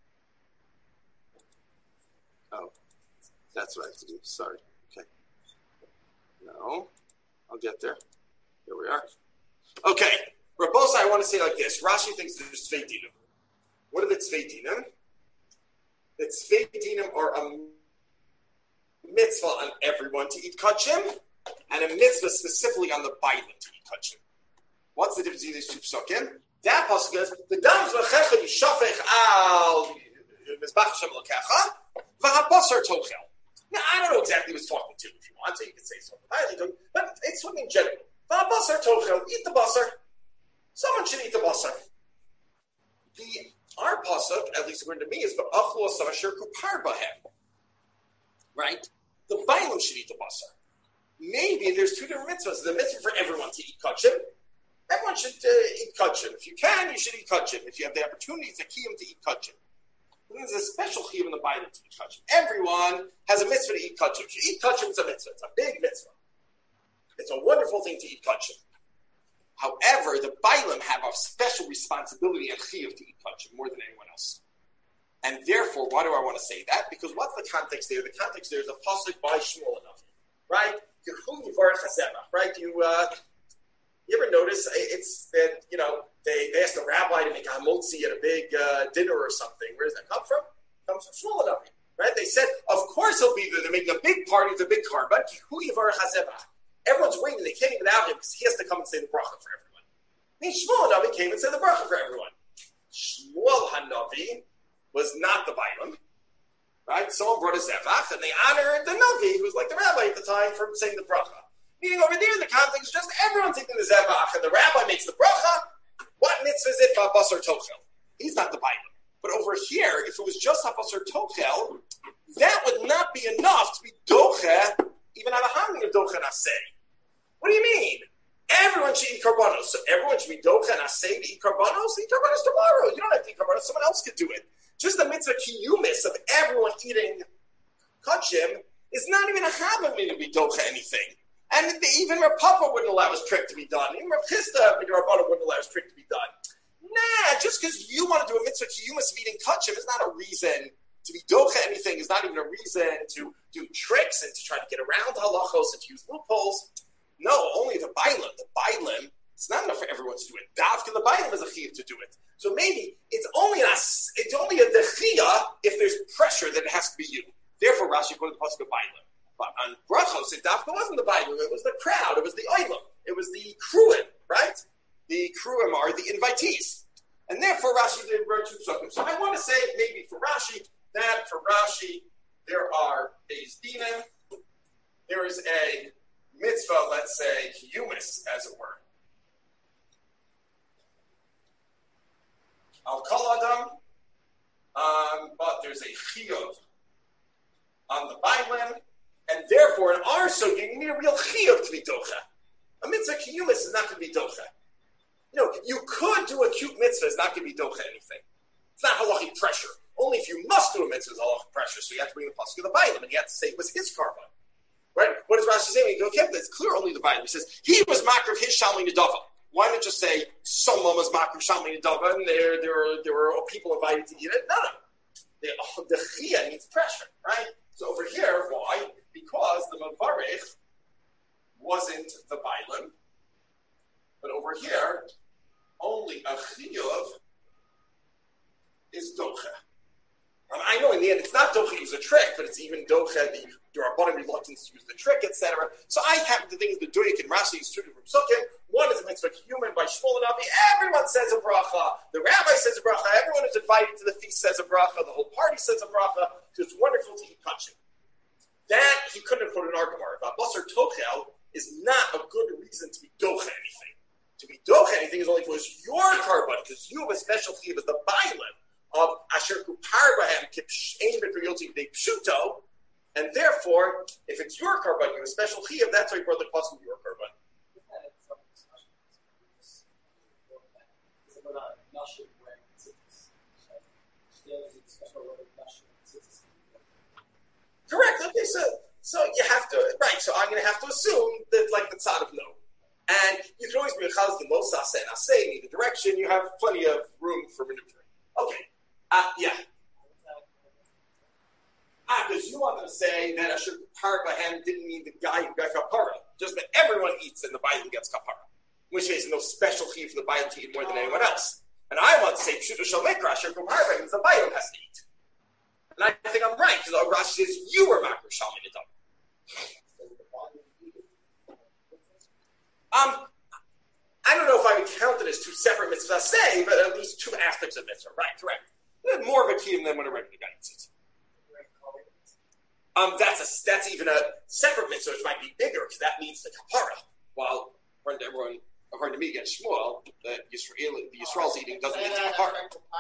Oh, that's what I have to do. Sorry. Okay. No. I'll get there. Here we are. Okay. Rabosa, I want to say like this. Rashi thinks there's Tzvei Dinim. What are the Tzvei Dinim? The Tzvei Dinim are a mitzvah on everyone to eat kachim, and a mitzvah specifically on the Bailim to eat kachim. What's the difference between these two psukim? That pasuk is the dam zvachecha yishafech al mizbach Hashem lokecha v'habasar tochel. Now I don't know exactly what he's talking to. If you want to, you can say something, but it's something general. V'habasar tochel, eat the basar. Someone should eat the basar. Our pasuk, at least according to me, is v'achlu asar kupar bahem. Right? The Bailim should eat the basar. Maybe there's two different mitzvahs. The mitzvah for everyone to eat kachim. Everyone should eat kachim. If you can, you should eat kachim. If you have the opportunity, it's a kiyum to eat kachim. But there's a special kiyum in the Bailim to eat kachim. Everyone has a mitzvah to eat kachim. If you eat kachim, it's a mitzvah. It's a big mitzvah. It's a wonderful thing to eat kachim. However, the Bailim have a special responsibility and chiyuv to eat kachim more than anyone else. And therefore, why do I want to say that? Because what's the context there? The context there is a pasuk by Shmuel enough, right? Right? You ever notice it's that, they asked the rabbi to make a hamotzi at a big dinner or something. Where does that come from? It comes from Shmuel enough, right? They said, of course he'll be there. They're making a big party with a big carbon. Everyone's waiting. They can't even have him because he has to come and say the bracha for everyone. Shmuel Hanavi came and said the bracha for everyone. Shmuel Hanavi was not the Bailim, right? Someone brought a zevach, and they honored the Navi, who was like the rabbi at the time, for saying the bracha. Meaning over there, the context is just everyone taking the zevach, and the rabbi makes the bracha. What mitzvah is it? Basar tochel. He's not the Bailim. But over here, if it was just basar tochel, that would not be enough to be doche, even at a haming of doche nasei. What do you mean? Everyone should eat karbanos. So everyone should be doche nasei to eat karbanos? Eat karbanos tomorrow. You don't have to eat karbanos. Someone else could do it. Just the mitzvah kiyumis of everyone eating kachim is not even a habit to be docha anything. And even Rav Papa wouldn't allow his trick to be done. Even Rav Chisda, Rav Papa wouldn't allow his trick to be done. Nah, just because you want to do a mitzvah kiyumis of eating kachim is not a reason to be docha anything, is not even a reason to do tricks and to try to get around halachos and to use loopholes. No, only the Bailim. The Bailim, it's not enough for everyone to do it. Davka the Bailim is a chiyuv to do it. So maybe it's only a dechiyah if there's pressure that it has to be you. Therefore, Rashi quoted the pasuk of Bailim. But on brachos, it Davka wasn't the Bailim. It was the crowd. It was the oilam. It was the kruim, right? The kruim are the invitees. And therefore, Rashi did wrote two psukim. So I want to say maybe for Rashi, that for Rashi, there are beis dinim. There is a mitzvah, let's say, kiyumis, as it were. Al kol adam, but there's a chiyuv on the Bailim, and therefore therefore, in our sugya, you need a real chiyuv to be docha. A mitzvah kiyumis is not going to be docha. You could do a cute mitzvah, it's not going to be docha anything. It's not halachic pressure. Only if you must do a mitzvah is halachic pressure. So you have to bring the pasuk of the Bailam, and you have to say it was his carbon. Right? What does Rashi say when you go Kippur? It's clear only the Bailam. He says, he was makriv his shalmi nedava. Why not just say, someone was makriv shalmi nedava, and there were people invited to eat it? No. The chiyah needs pressure, right? So over here, why? Because the Mavarich wasn't the Bailam, but over here, only a chiyuv is docha. I know in the end it's not docha use a trick, but it's even docha the Rabbanim reluctance to use the trick, etc. So I happen to think the Duyik and Rashi is two different psukim. One is a mitzvah human by Shmuel and Avi. Everyone says a bracha. The rabbi says a bracha. Everyone who's invited to the feast says a bracha. The whole party says a bracha. So it's wonderful to eat kachim. That he couldn't have quoted an argument. But basar tochel is not a good reason to be docha anything. To be docha anything is only for your carbon, because you have a special chiyuv as the bailim of asher kupar bahem kipshein b'kriyoti b'dei pshuto, and therefore, if it's your carbon, you have a special chiyuv. That's why you brought the pasuk of your carbon. Correct. Okay, so you have to So I'm going to have to assume that like the tzad of no. And you can always be mechaz the mosas and asay in either direction. You have plenty of room for maneuvering. Okay. Yeah. Because you wanted to say that Asher Kapar Bahem didn't mean the guy who got kapara, just that everyone eats and the Bible gets kapara. In which case, no special chiyuv for the Bible to eat more than anyone else. And I want to say Pshuto Shel Mikra Asher Kapar Bahem means the Bible has to eat. And I think I'm right because Rashi says you were Makar Shalmi Nedam. I don't know if I would count it as two separate mitzvahs, say, but at least two aspects of mitzvah. Right, correct. More of a kiyum than when a regular guy eats it. That's even a separate mitzvah, which might be bigger because that means the kapara. While according to me against Shmuel, the Yisrael's eating doesn't mean the kapara.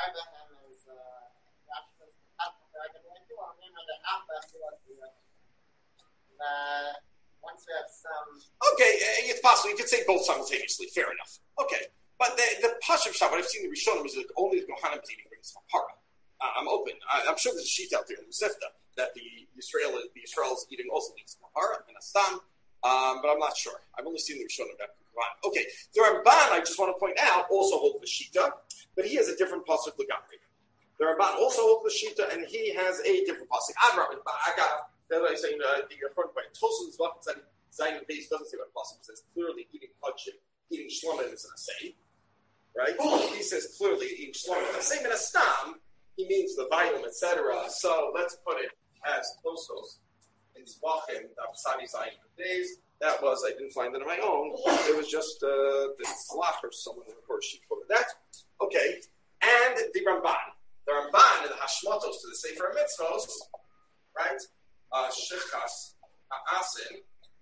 Okay, it's possible. You could say both simultaneously. Fair enough. Okay, but the Pashup Shah, what I've seen in the Rishonim is that only the Kohanim eating brings kapara. I'm open. I'm sure there's a sheet out there in the Sifta that the Yisrael's eating also needs kapara and a stam, but I'm not sure. I've only seen the Rishonim that Kohanim. Okay, the Ramban, I just want to point out, also holds the Shita, but he has a different pasuk legamri. The Ramban also holds the Shita, and he has a different pasuk. I got. That's why I'm saying the front point. Tosus Zayin base doesn't say what pasuk says. Clearly, eating kachim, eating shlomin is an asay, right? He says clearly eating shlomin is an asay. And a stam, he means the vayim, etc. So let's put it as Tosos in Zvachim, Sani Zayin days. That was, I didn't find it on my own. It was just the Tzlach or someone in the course she quoted that. Okay, and the Ramban. The Ramban and the Hashmatos to the Sefer Mitzvos, right? Shechas Ha'asin.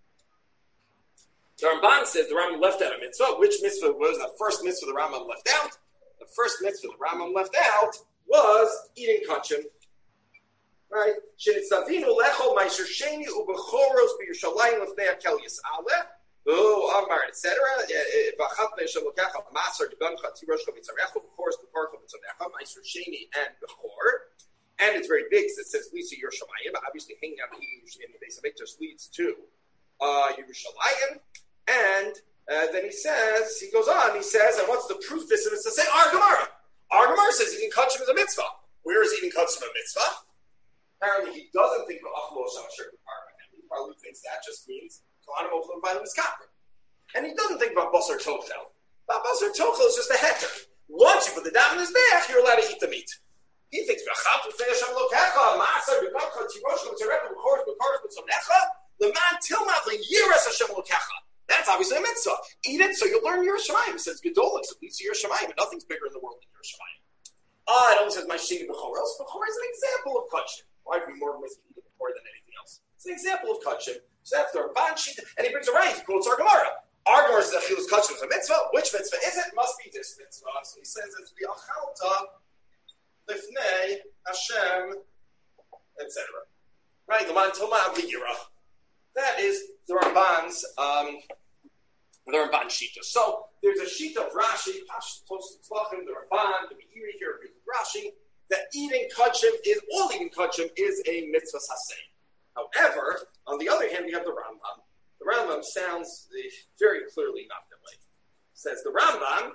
The Ramban says the Rambam left out a mitzvah. Which mitzvah was the first mitzvah the Rambam left out? The first mitzvah the Rambam left out was eating kachim. Right? Shenitzavinu lechol ma'isher sheni ubechoros b'Yerushalayim lefnei hakel yis'aleh v'hu amar etc. V'achat ne'eshem lokecha maser gedancha tiroshcha v'tzarecha b'choros b'korcha v'tzarecha ma'isher sheni and b'chor. And it's very big because it says leads to Yerushalayim. Obviously, hanging out in the base of Mikdash leads to Yerushalayim. And then he goes on, he says, and what's the proof this is to say? Our Gemara says eating kachim is a mitzvah. Where is eating kachim a mitzvah? Apparently, he doesn't think of Achlo Shashir. He probably thinks that just means Kohanim Ochel and Bailim Miskaprim. And he doesn't think about Basar Tochel. Basar Tochel is just a heter. Once you put the dam in his back, you're allowed to eat the meat. He thinks the man tilmat leyiras Hashem lokecha. That's obviously a mitzvah. Eat it so you'll learn Yerushalayim. It says Gedolik, so it leads to Yerushalayim. Nothing's bigger in the world than Yerushalayim. It only says my sheni b'choros. B'chor is an example of kachim. Why would be more with eating b'chor than anything else? It's an example of kachim. So that's the Ramban sheet, and he brings a right. He quotes our Gemara. Our Gemara says that chilus kachim is a mitzvah. Which mitzvah is it? Must be this mitzvah. So he says it's the achalta lifnei Hashem, etc. Right? L'man toma aviyira. That the Ramban's Shita. So there's a sheet of Rashi, the Ramban, the Meiri here, Rashi, that eating kachim is a mitzvah saseh. However, on the other hand, we have the Rambam. The Rambam sounds very clearly not that way. It says the Rambam,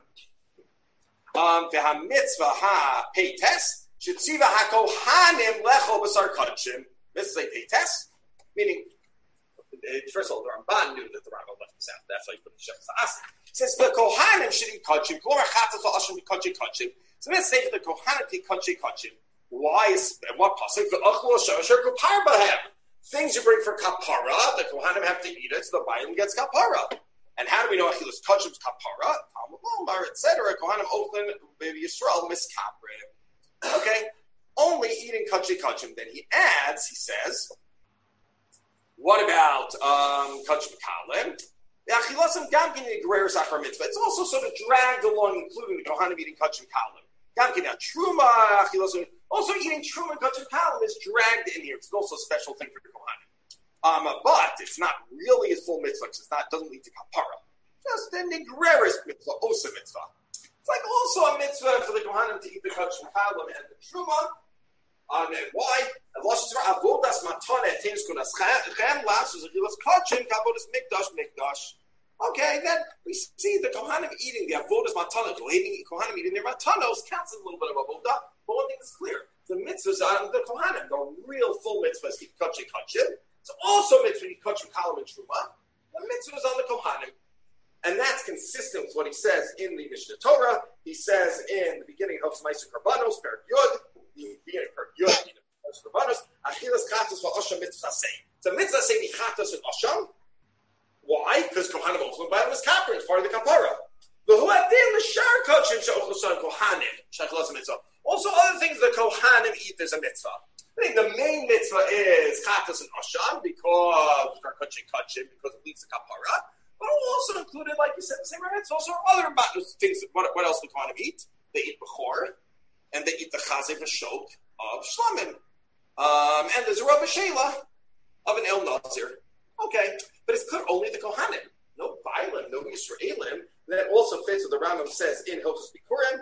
v'ha mitzvah ha peites, shetziva ha kohanim lecho b'sar kachim. This is a peites, meaning, first of all, the Ramban knew that the Rambam left this out. That's why he put the Shechus HaAsik. It says the kohanim should eat kachim. K'lomar chatzah v'ashim kachim. So let's say for the kohanim to eat kachim. Why is what pasuk the achlo shosher kapar b'hem? Things you bring for kapara, the kohanim have to eat it, so the bayim gets kapara. And how do we know achilas kachim's kapara? Talmud Lomar, etc. Kohanim ochlen baby Yisrael miskapre. Okay, only eating kachim. Then he adds, he says, what about kachim kalim? It's also sort of dragged along, including the kohanim eating kachim kalim. Also, eating truma and kachim kalim is dragged in here. It's also a special thing for the kohanim. But it's not really a full mitzvah. It doesn't lead to kapara. Just a nigreris mitzvah, osa mitzvah. It's like also a mitzvah for the kohanim to eat the kachim kalim and the truma. And why? Avodas matana teins kunas chem lasus achilas kachim kavodas mikdash. Okay, then we see the kohanim eating the avodas matana. Kohanim eating their matanos counts as a little bit of avodah. But one thing is clear: the mitzvahs on the kohanim, the real full mitzvahs keep kachim. It's also mitzvah to kachim kalim and truma. The mitzvahs on the kohanim, and that's consistent with what he says in the Mishnah Torah. He says in the beginning of Ma'aser Karbanos, Perek Yud. Achilas chatos v'osham mitzvah say. So mitzvah say the chatos and osham. Why? Because kohanim ochlan by is kapara. It's part of the kapara. The huadim l'shar kachim she'ochlan kohanim she'achlas mitzvah. Also, other things the kohanim eat there's a mitzvah. I think the main mitzvah is chatos and osham because kachim because it leads to kapara. But also included, like you said, the same mitzvah. Also, other things. What else do kohanim eat? They eat bechor. And they eat the chazay v'shok of shlamim. And there's a Rabbi Shela of an El Nazir. Okay, but it's clear only the Kohanim. No Bailim, no Yisraelim. That also fits what the Rambam says in Hilchos Bikurim.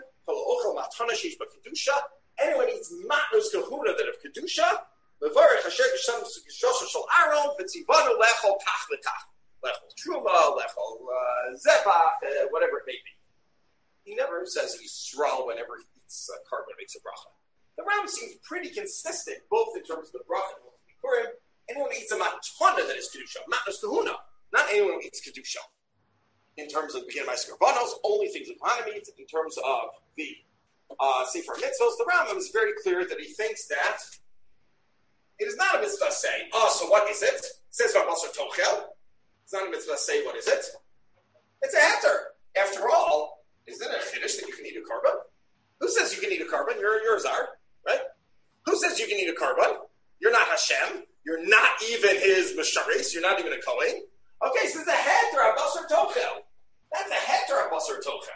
Anyone eats matnos kahuna that of kedusha. Levarech asher gesham shosha shel Aaron v'tzivanu lechol kach lekach. Lechol truma, lechol zebach, whatever it may be. He never says Yisrael whenever he carbon makes a bracha. The Rambam seems pretty consistent, both in terms of the bracha and the Bikurim. Anyone who eats a matana that is kedusha, matnos kahuna, not anyone who eats kedusha. In terms of beginning Ma'aser Karbanos, only things the kohanim eat. In terms of the Sefer Mitzvos, the Rambam is very clear that he thinks that it is not a mitzvah say. So what is it? It says Basar Tochel. It's not a mitzvah say. What is it? It's a heter. After all, isn't it a chiddush that you can eat a carbon? Who says you can eat a carbon? You're a czar, right? Who says you can eat a carbon? You're not Hashem. You're not even his Mesharis. You're not even a Kohen. Okay, so it's a heter abasar tochel. That's a heter abasar tochel.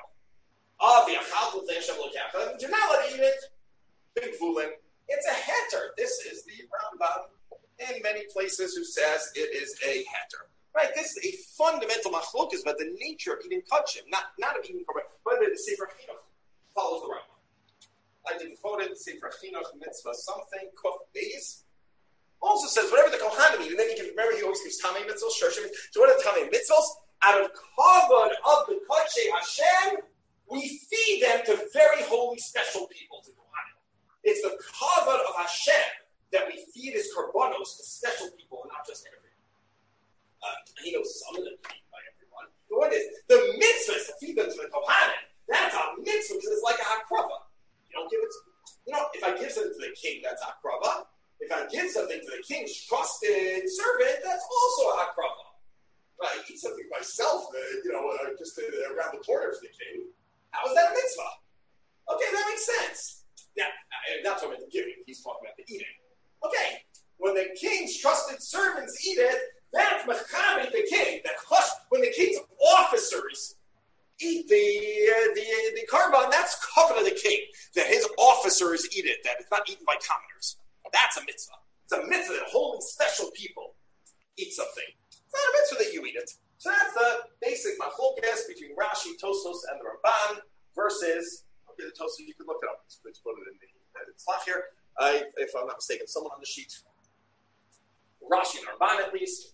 You're not allowed to eat it. Big fooling. It's a heter. This is the Rambam in many places who says it is a heter. Right? This is a fundamental machlokas about the nature of eating kachim, not of eating carbon, but the Sefer Chinuch follows the Rambam. I didn't quote it. Sefer Chinuch mitzvah something kuf beis also says whatever the kohanim eat, and then remember he always gives tamei mitzvos, shorshim. So what are the tamei mitzvos? Out of kavod of the kodshe Hashem, we feed them to very holy, special people. To kohanim, it's the kavod of Hashem that we feed as karbonos to special people, and not just everyone. He knows some of them eat by everyone. But what is the mitzvah is to feed them to the kohanim? That's a mitzvah because it's like a hakrava. You don't give it. If I give something to the king, that's hakrava. If I give something to the king's trusted servant, that's also a hakrava. Right? I eat something myself, just around the corner for the king. How is that a mitzvah? Okay, that makes sense. Now, not talking about the giving. He's talking about the eating. Okay, when the king's trusted servants eat it, that's mechamit the king. When the king's officers eat the carbon, that's covered of the king. That his officers eat it. That it's not eaten by commoners. That's a mitzvah. It's a mitzvah that holy, special people eat something. It's not a mitzvah that you eat it. So that's the basic machlokes between Rashi, Tosfos, and the Ramban versus, okay, the Tosfos, you can look it up. Let's put it in the slot here. If I'm not mistaken, someone on the sheet. Rashi and Ramban at least.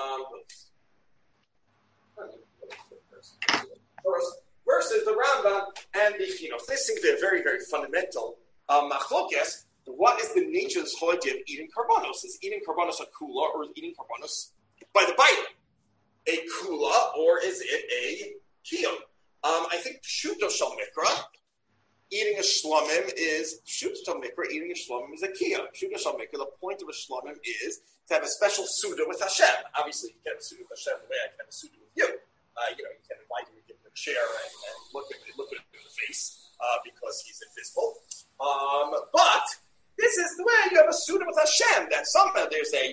Versus the Rambam and the Chinuch. This seems to be a very, very fundamental machlokes. What is the nature of this whole idea of eating karbanos? Is eating karbanos a kula or is eating karbanos by the Bible a kula or is it a kiyum? I think pshuto shel mikra, eating a shlomim is pshuto shel mikra. Eating a shlomim is a kiyum. Pshuto shel mikra. The point of a shlomim is to have a special suda with Hashem. Obviously, you can't have a suda with Hashem the way I can have a suda with you. You can invite him and give him a chair and look at him in the face because he's invisible. But this is the way you have a suda with Hashem. That somehow there's a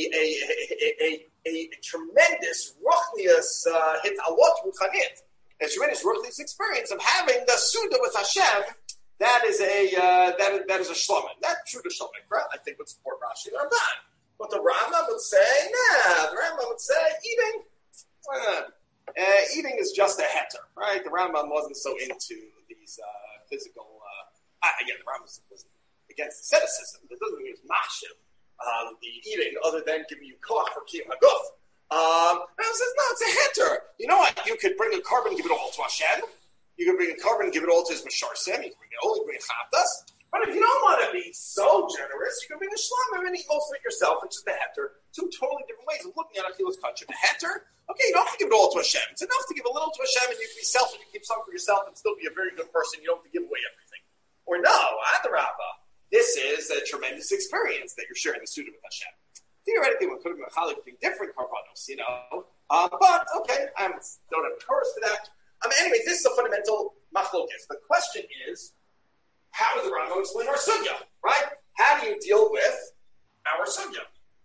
tremendous ruchnius hitalot ruchanit, a tremendous ruchnius experience of having the suda with Hashem. That is a shlomen. That true to Shalmikra, I think, would support Rashi and Ramban. But the Rambam would say, nah. The Rambam would say eating is just a heter, right? The Rambam wasn't so into these physical. Again, the Rambam was against asceticism. That doesn't mean it's machshiv, the eating, other than giving you koach for kiyum haguf. And I says, no, it's a heter. You know what? You could bring a carbon and give it all to Hashem. You could bring a carbon and give it all to his masharsim. You can bring a chavdas. But if you don't want to be so generous, you can bring a shlamim and eat most of it yourself, which is the heter. Two totally different ways of looking at achilas kachim. The heter, okay, you don't have to give it all to Hashem. It's enough to give a little to Hashem, and you can be selfish and keep some for yourself and still be a very good person. You don't have to give away everything. Or no, adarabah, this is a tremendous experience that you're sharing the suda with Hashem. Theoretically, one could have been a chalik between different karbanos, but okay, I don't have a chorus for that. Anyway, this is a fundamental machlokes. The question is, how does the Rambam explain our sugya, right? How do you deal with our sugya?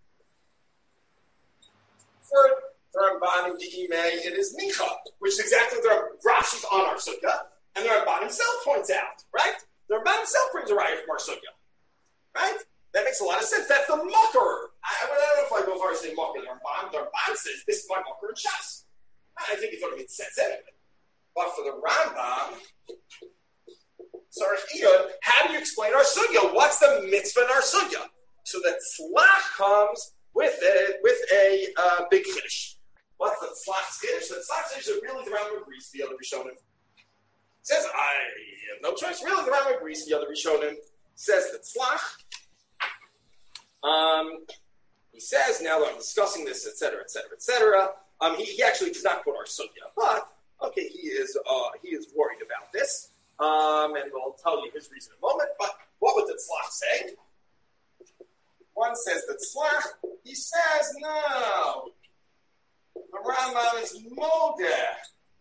For the Ramban and Di'imei, it is Micha, which is exactly what the Rashi's on our sugya, and the Ramban himself points out, right? The Ramban himself brings a raya from our sugya, right? That makes a lot of sense. That's the mucker. I don't know if I go far as saying mucker. The Ramban says, this is my mucker in Shas. I think it sort of makes sense anyway. But for the Rambam, how do you explain our sugya? What's the mitzvah in our sugya? So that tzlach comes with a big chiddush. What's the tzlach chiddush? The tzlach chiddush is really the Rambam agrees to the other Rishonim. Says I have no choice. Really, the Rambam agrees to the other Rishonim. Says that tzlach. He says now that I'm discussing this, etc., he actually does not quote our sugya, but okay, he is worried about this. And we'll tell you his reason in a moment. But what would the tzlach say? One says that tzlach, he says, no. The Rambam is modeh.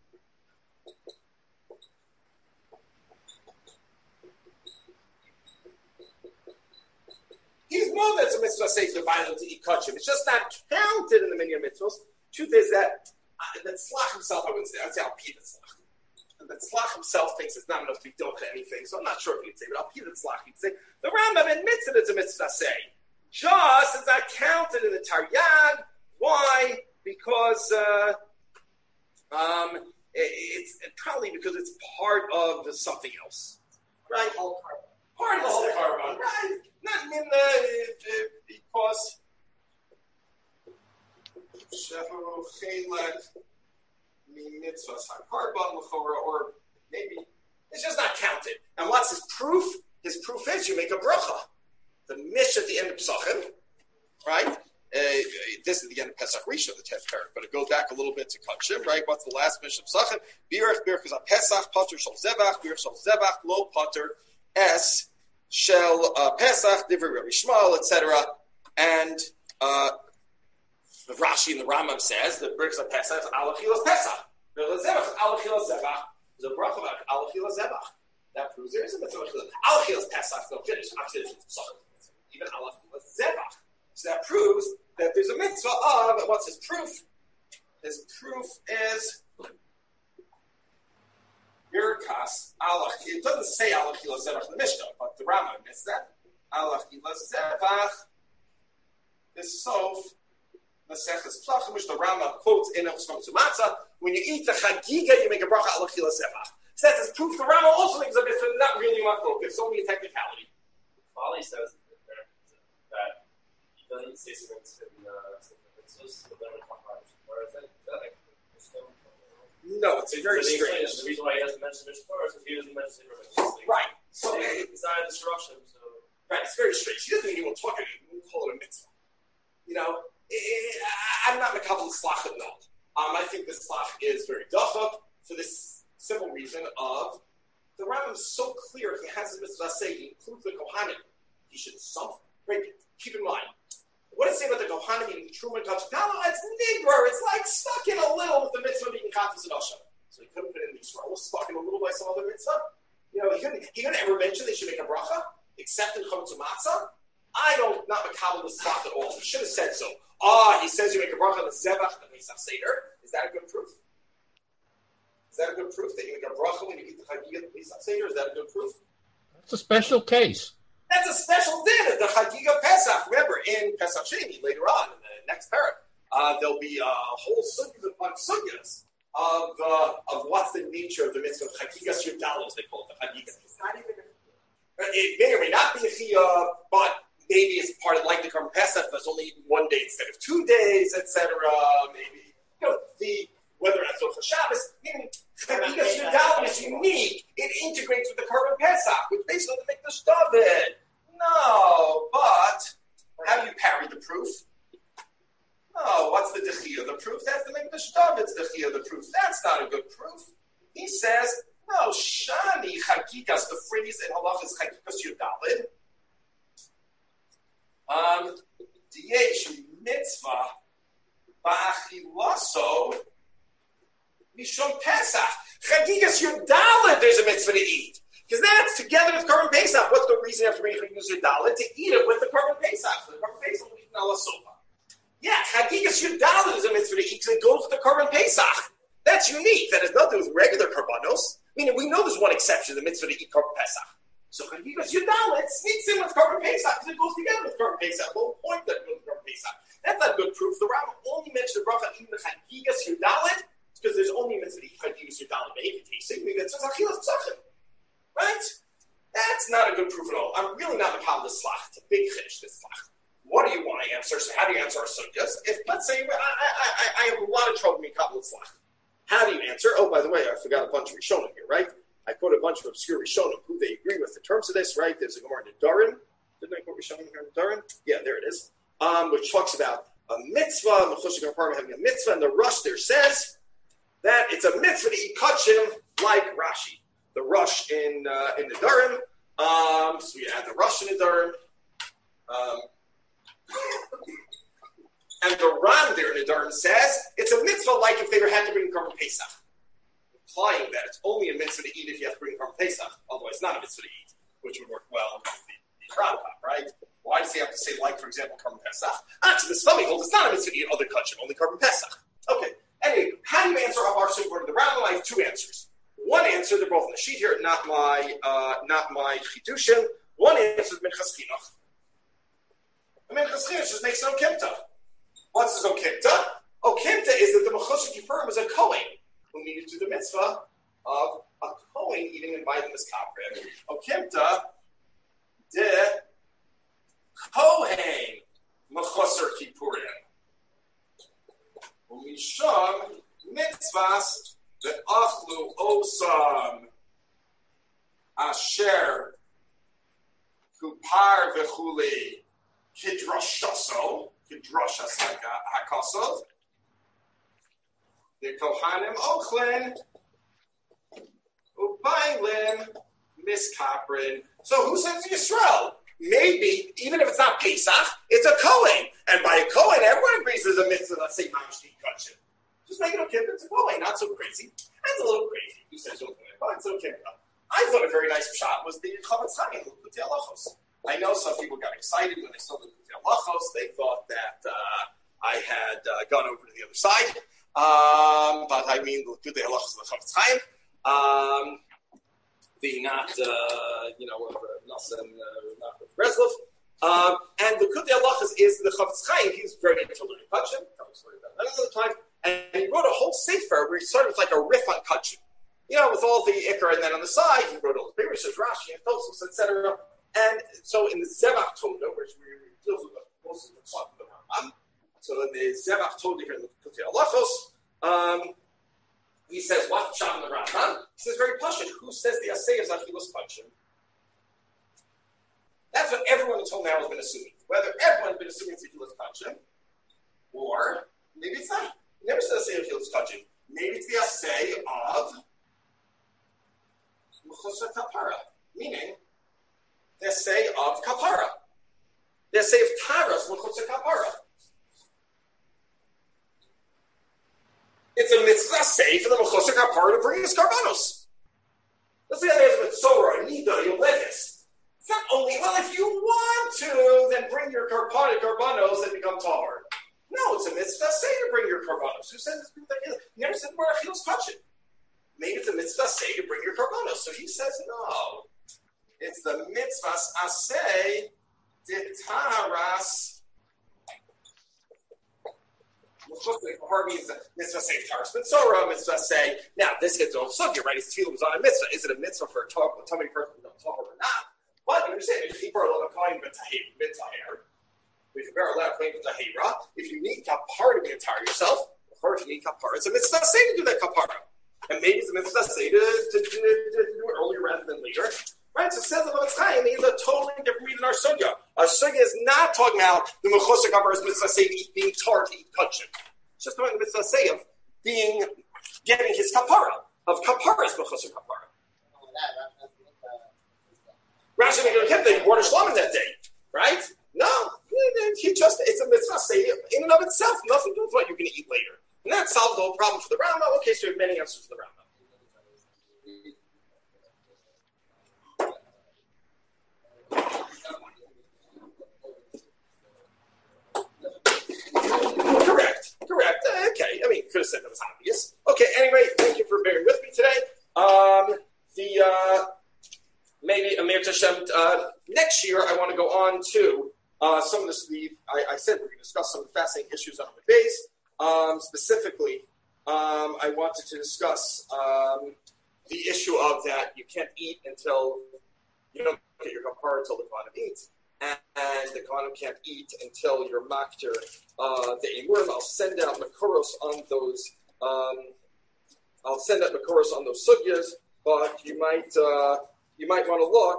He's modeh. It's a mitzvah say to violent to eat kachim. It's just not counted in the many mitzvahs. Truth is that tzlach himself, I would say I'll pee the tzlach. The tzlach himself thinks it's not enough to be doche anything, so I'm not sure if he'd say, but I'll pee the tzlach. He'd say, the Rambam admits that it's a mitzvah say. Just as not counted in the Taryag. Why? Because it's probably because it's part of something else. Right? Part of the whole carbon. Right? Not in the because or maybe it's just not counted. And what's his proof? His proof is you make a bracha. The mish at the end of Pesachim, right? This is the end of Pesach Rishon, the 10th parak, but it goes back a little bit to Kachim, right? What's the last mish of Pesachim? Birach is a Pesach, Pater shel Zebach, Birach shel Zebach, Lo Pater, Es shel Pesach, Divrei Rabbi Shmuel, etc. And the Rashi and the Rambam says that Birach of Pesach is Alachilas Pesach. Birach Zebach, Alachilas Zebach is a bracha about Alachilas Zebach. That proves there is a mitzvah. Alachilas Pesach, no finish. Even Alachilas Zebach. So that proves that there's a mitzvah of, what's his proof? His proof is Birkas Alach. It doesn't say Alachilas Zebach in the Mishnah, but the Rambam admits that. Alachilas Zebach is Sof Maseches Psachim, which the Rambam quotes in Hilchos Chametz U'Matzah. When you eat the Chagiga, you make a bracha al Achilas Zevach. Says as proof. The Rambam also thinks of it, but not really machlokas. It's only a technicality. Folly says that he doesn't say something in mitzvahs, but then we talk about it. Or is that like no, it's a very strange. The reason why he doesn't mention Mishpah is because he doesn't mention it. Right. So it's not a disruption. So right, it's very strange. He doesn't even talk it. He won't call it a mitzvah. You know, I'm not makabel slach at all. I think the slach is very dacha for this simple reason of the Rambam is so clear. He has his mitzvah say he includes the kohanim. He should break it. Keep in mind. What does it say about the kohanim eating truma kach? It's nigger. It's like stuck in a little with the mitzvah being katas and osha. So he couldn't put it in the Yisrael. Was stuck in a little by some other mitzvah. You know, he couldn't ever mention they should make a bracha except in chametz u'matzah. I don't not makabel the slach at all. He should have said so. He says you make a bracha on the zevach the Pesach Seder. Is that a good proof? Is that a good proof that you make a bracha when you eat the Chagiga the Pesach Seder? Is that a good proof? It's a special case. That's a special din at the Chagiga Pesach. Remember, in Pesach Sheni, later on, in the next parak, there'll be a whole sugyas upon sugyas of what's the nature of the mitzvah of Chagigas Yudalos, they call it, the Chagigas. It's not even it may or may not be a chiyuv, but maybe it's part of like the Karban Pesach, there's only one day instead of 2 days, etc. Maybe, whether that's Zochar Shabbos, meaning Chagigas Yudalos is unique. It integrates with the Karban Pesach, which basically the Mikdash David. No, but how do you parry the proof? No, what's the Dechiyah of the proof? That's the Mikdash David's Dechiyah of the proof. That's not a good proof. He says, no, Shani Chagigas, the phrase in Halach is Chagigas Yudalid. Diyesh mitzvah ba'achilaso mishum Pesach. Chagigas Yudalid, there's a mitzvah to eat. Because that's together with Karban Pesach. What's the reason you have to bring Chagigas Yudalid? To eat it with the Karban Pesach. So the Karban Pesach will eat in Alasoba. Yeah, Chagigas Yudalid is a mitzvah to eat because it goes with the Karban Pesach. That's unique. That has nothing to do with regular Karbanos. Meaning, we know there's one exception, the mitzvah to eat Karban Pesach. So Chagigas Yudalid sneaks in with Karban Pesach because it goes together with Karban Pesach. The whole point that it goes with Karban Pesach. That's not good proof. The Rambam only mentioned the bracha eating the Chagigas Yudalid because there's only a mitzvah to eat Chagigas Yudalid. Maybe tasting. Maybe that's Achilas Psachim. Right? That's not a good proof at all. I'm really not makabel the slach. It's a big chiddush, this slach. What do you want to answer? So how do you answer our sugyas? If, let's say, I have a lot of trouble makabel the slach. How do you answer? Oh, by the way, I forgot a bunch of Rishonim here, right? I quote a bunch of obscure Rishonim who they agree with in terms of this, right? There's a Gemara in Nedarim. Didn't I quote Rishonim here in Nedarim? Yeah, there it is. Which talks about a mitzvah, Mechushik HaParim having a mitzvah, and the Rush there says that it's a mitzvah to eat kachim like Rashi. The Rush in Nedarim. So we add the Rush in Nedarim. And the Ran there in Nedarim says it's a mitzvah like if they had to bring Karban Pesach, implying that it's only a mitzvah to eat if you have to bring Karban Pesach. Otherwise, it's not a mitzvah to eat, which would work well with the Rambam, right? Why does he have to say like, for example, Karban Pesach? So the Stomach holds it's not a mitzvah to eat other kachim, only Karban Pesach. Okay. Anyway, how do you answer Abar Sugbar to the Rambam? I have two answers. One answer, they're both in the sheet here, not my chidushim. One answer is Minchas Chinuch. Minchas Chinuch just makes no kimta. What's his okimta? Okimta is that the Mechushik HaPurim is a Kohen who needed to do the mitzvah of a Kohen eating and biting this kapre. Okimta de Kohen Mechusar Kippurim. Umisham mitzvahs ve'achlu osam asher kupar v'chuli kidrashaso. Kedrashas hakasov. The Kohanim ochlin ubaylim miskaprin. So who sends Yisrael? Maybe even if it's not Pesach, it's a Kohen, and by a Kohen, everyone agrees there's a mitzvah. Let's say Mamshti Kachim. Just make it okay. It's a Kohen, not so crazy. That's a little crazy. You said something, but it's okay. I thought a very nice shot was the Chavetz Chaim Likutei Halachos. I know some people got excited when they saw the Likutei Halachos. They thought that I had gone over to the other side. But I mean, the Likutei Halachos of the Chavetz Chaim. The not, Nasa and not Breslov. And the Likutei Halachos is the Chavetz Chaim. He's very into learning Kachim. time, and he wrote a whole sefer where he started with like a riff on kachim. With all the ikar, and then on the side he wrote all the papers, says Rashi and Tosfos, etc. And so in the Zevach Toda, which we deals with most of the talk of the Rambam, so in the Zevach Toda here in the Kutei Halachos, he says what Sham the Rambam. He says very pashut. Who says the Asay is Achilas Kachim? That's what everyone until now has been assuming. Whether everyone's been assuming it's Achilas Kachim, or maybe it's not. He never says Asay Achilas Kachim. Maybe it's the Asay of Mechusar Kapara, meaning the Asay of Kapara. The Asay of Taras Mechusar Kapara. It's a mitzvah say for the Mechusar Kapara to bring his karbanos. Let's say there's a mitzvah, Nida, Yolevis. It's not only, if you want to, then bring your karbanos and become tahor. No, it's a mitzvah say to bring your karbanos. Who said this? You never said where Achilles touch it. Maybe it's a mitzvah say to bring your karbanos. So he says no. It's the mitzvah asay ditaras. Means mitzvah say taras mitzvah. Mitzvah say. Now this gets off subject, right? His tefillah was on a mitzvah. Is it a mitzvah for a tummy person to talk or not? But you understand, if people are allowed to claim mitzvah, if you're allowed to claim tahira, if you need kapara to be entire yourself, or if you need kapara, it's a mitzvah say to do that kapara. And maybe it's a mitzvah say to do it earlier rather than later. Right? So it says about Chaim, he's a totally different read in our sugya. Our sugya is not talking about the mechusar kapara's mitzvah say being tar to eat kachim. It's just talking about the mitzvah say of getting his kapara, of kapara's mechusar kapara. Rashi made a kid that he wore a shlomin that day, right? No, it's a mitzvah say in and of itself, nothing to do with what you're going to eat later. And that solves the whole problem for the Rambam. Okay, so we have many answers for the Rambam. Correct. Okay, I mean, could have said that was obvious. Okay, anyway, thank you for bearing with me today. Maybe Amir Tashem, next year I want to go on to some of this. I said we're going to discuss some of the fascinating issues on the base. Specifically, I wanted to discuss the issue of that you can't eat until you don't get your kapara until the kohanim eats, and the kohanim can't eat until you're makter the emurim. I'll send out makoros on those. I'll send out makoros on those sugyas, but you might want to look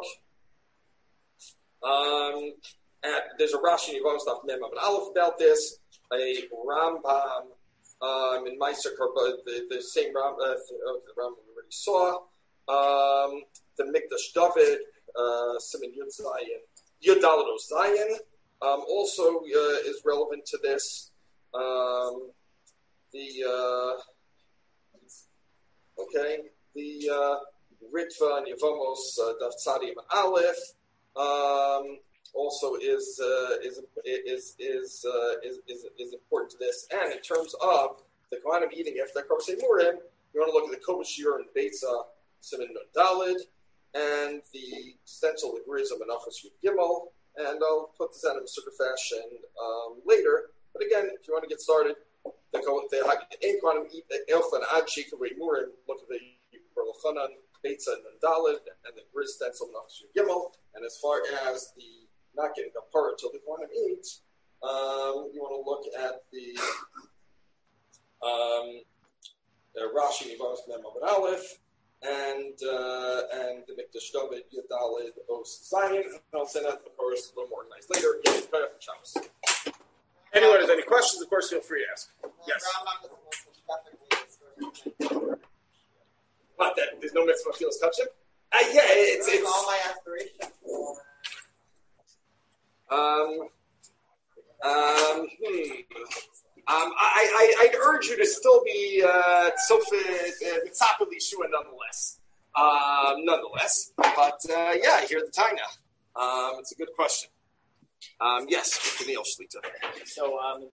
at. There's a Rashi in Yevamos Daf Mem Amud Aleph about this. A Rambam in Meiser Karba, the same Rambam we already saw. The Mikdash David, Siman Yud Zayin, Yud Daled O Zayin, also is relevant to this. The Ritva and Yevamos Daf Tzadi Amud Aleph. Also is important to this, and in terms of the kohanim eating after that korban emurim, you want to look at the Kodesh Shir and Beitza Siman Nun Daled, and the stencil the Grizz of Menachos Yud Gimel, and I'll put this out in a sort of fashion later. But again, if you want to get started, the kohanim eat the Elchan Ad Shikah Emurim. Look at the Berlachanan Beitza Nun Daled, and the Grizz stencil Menachos Yud Gimel, and as far as the not getting kapara until the kohanim eats, you want to look at the Rashi Yevamos Mem Amud Aleph and the Mikdash David Yud Daled Os Zayin. And I'll send out the course a little more organized later. Anyone has any questions, of course, feel free to ask. Yes. What that? There's no mitzvah feels kachim? Yeah, it's all my aspirations. I'd urge you to still be mitzapah l'yeshua nonetheless. But yeah, I hear the taina. It's a good question. Yes, Daniel Shlita. So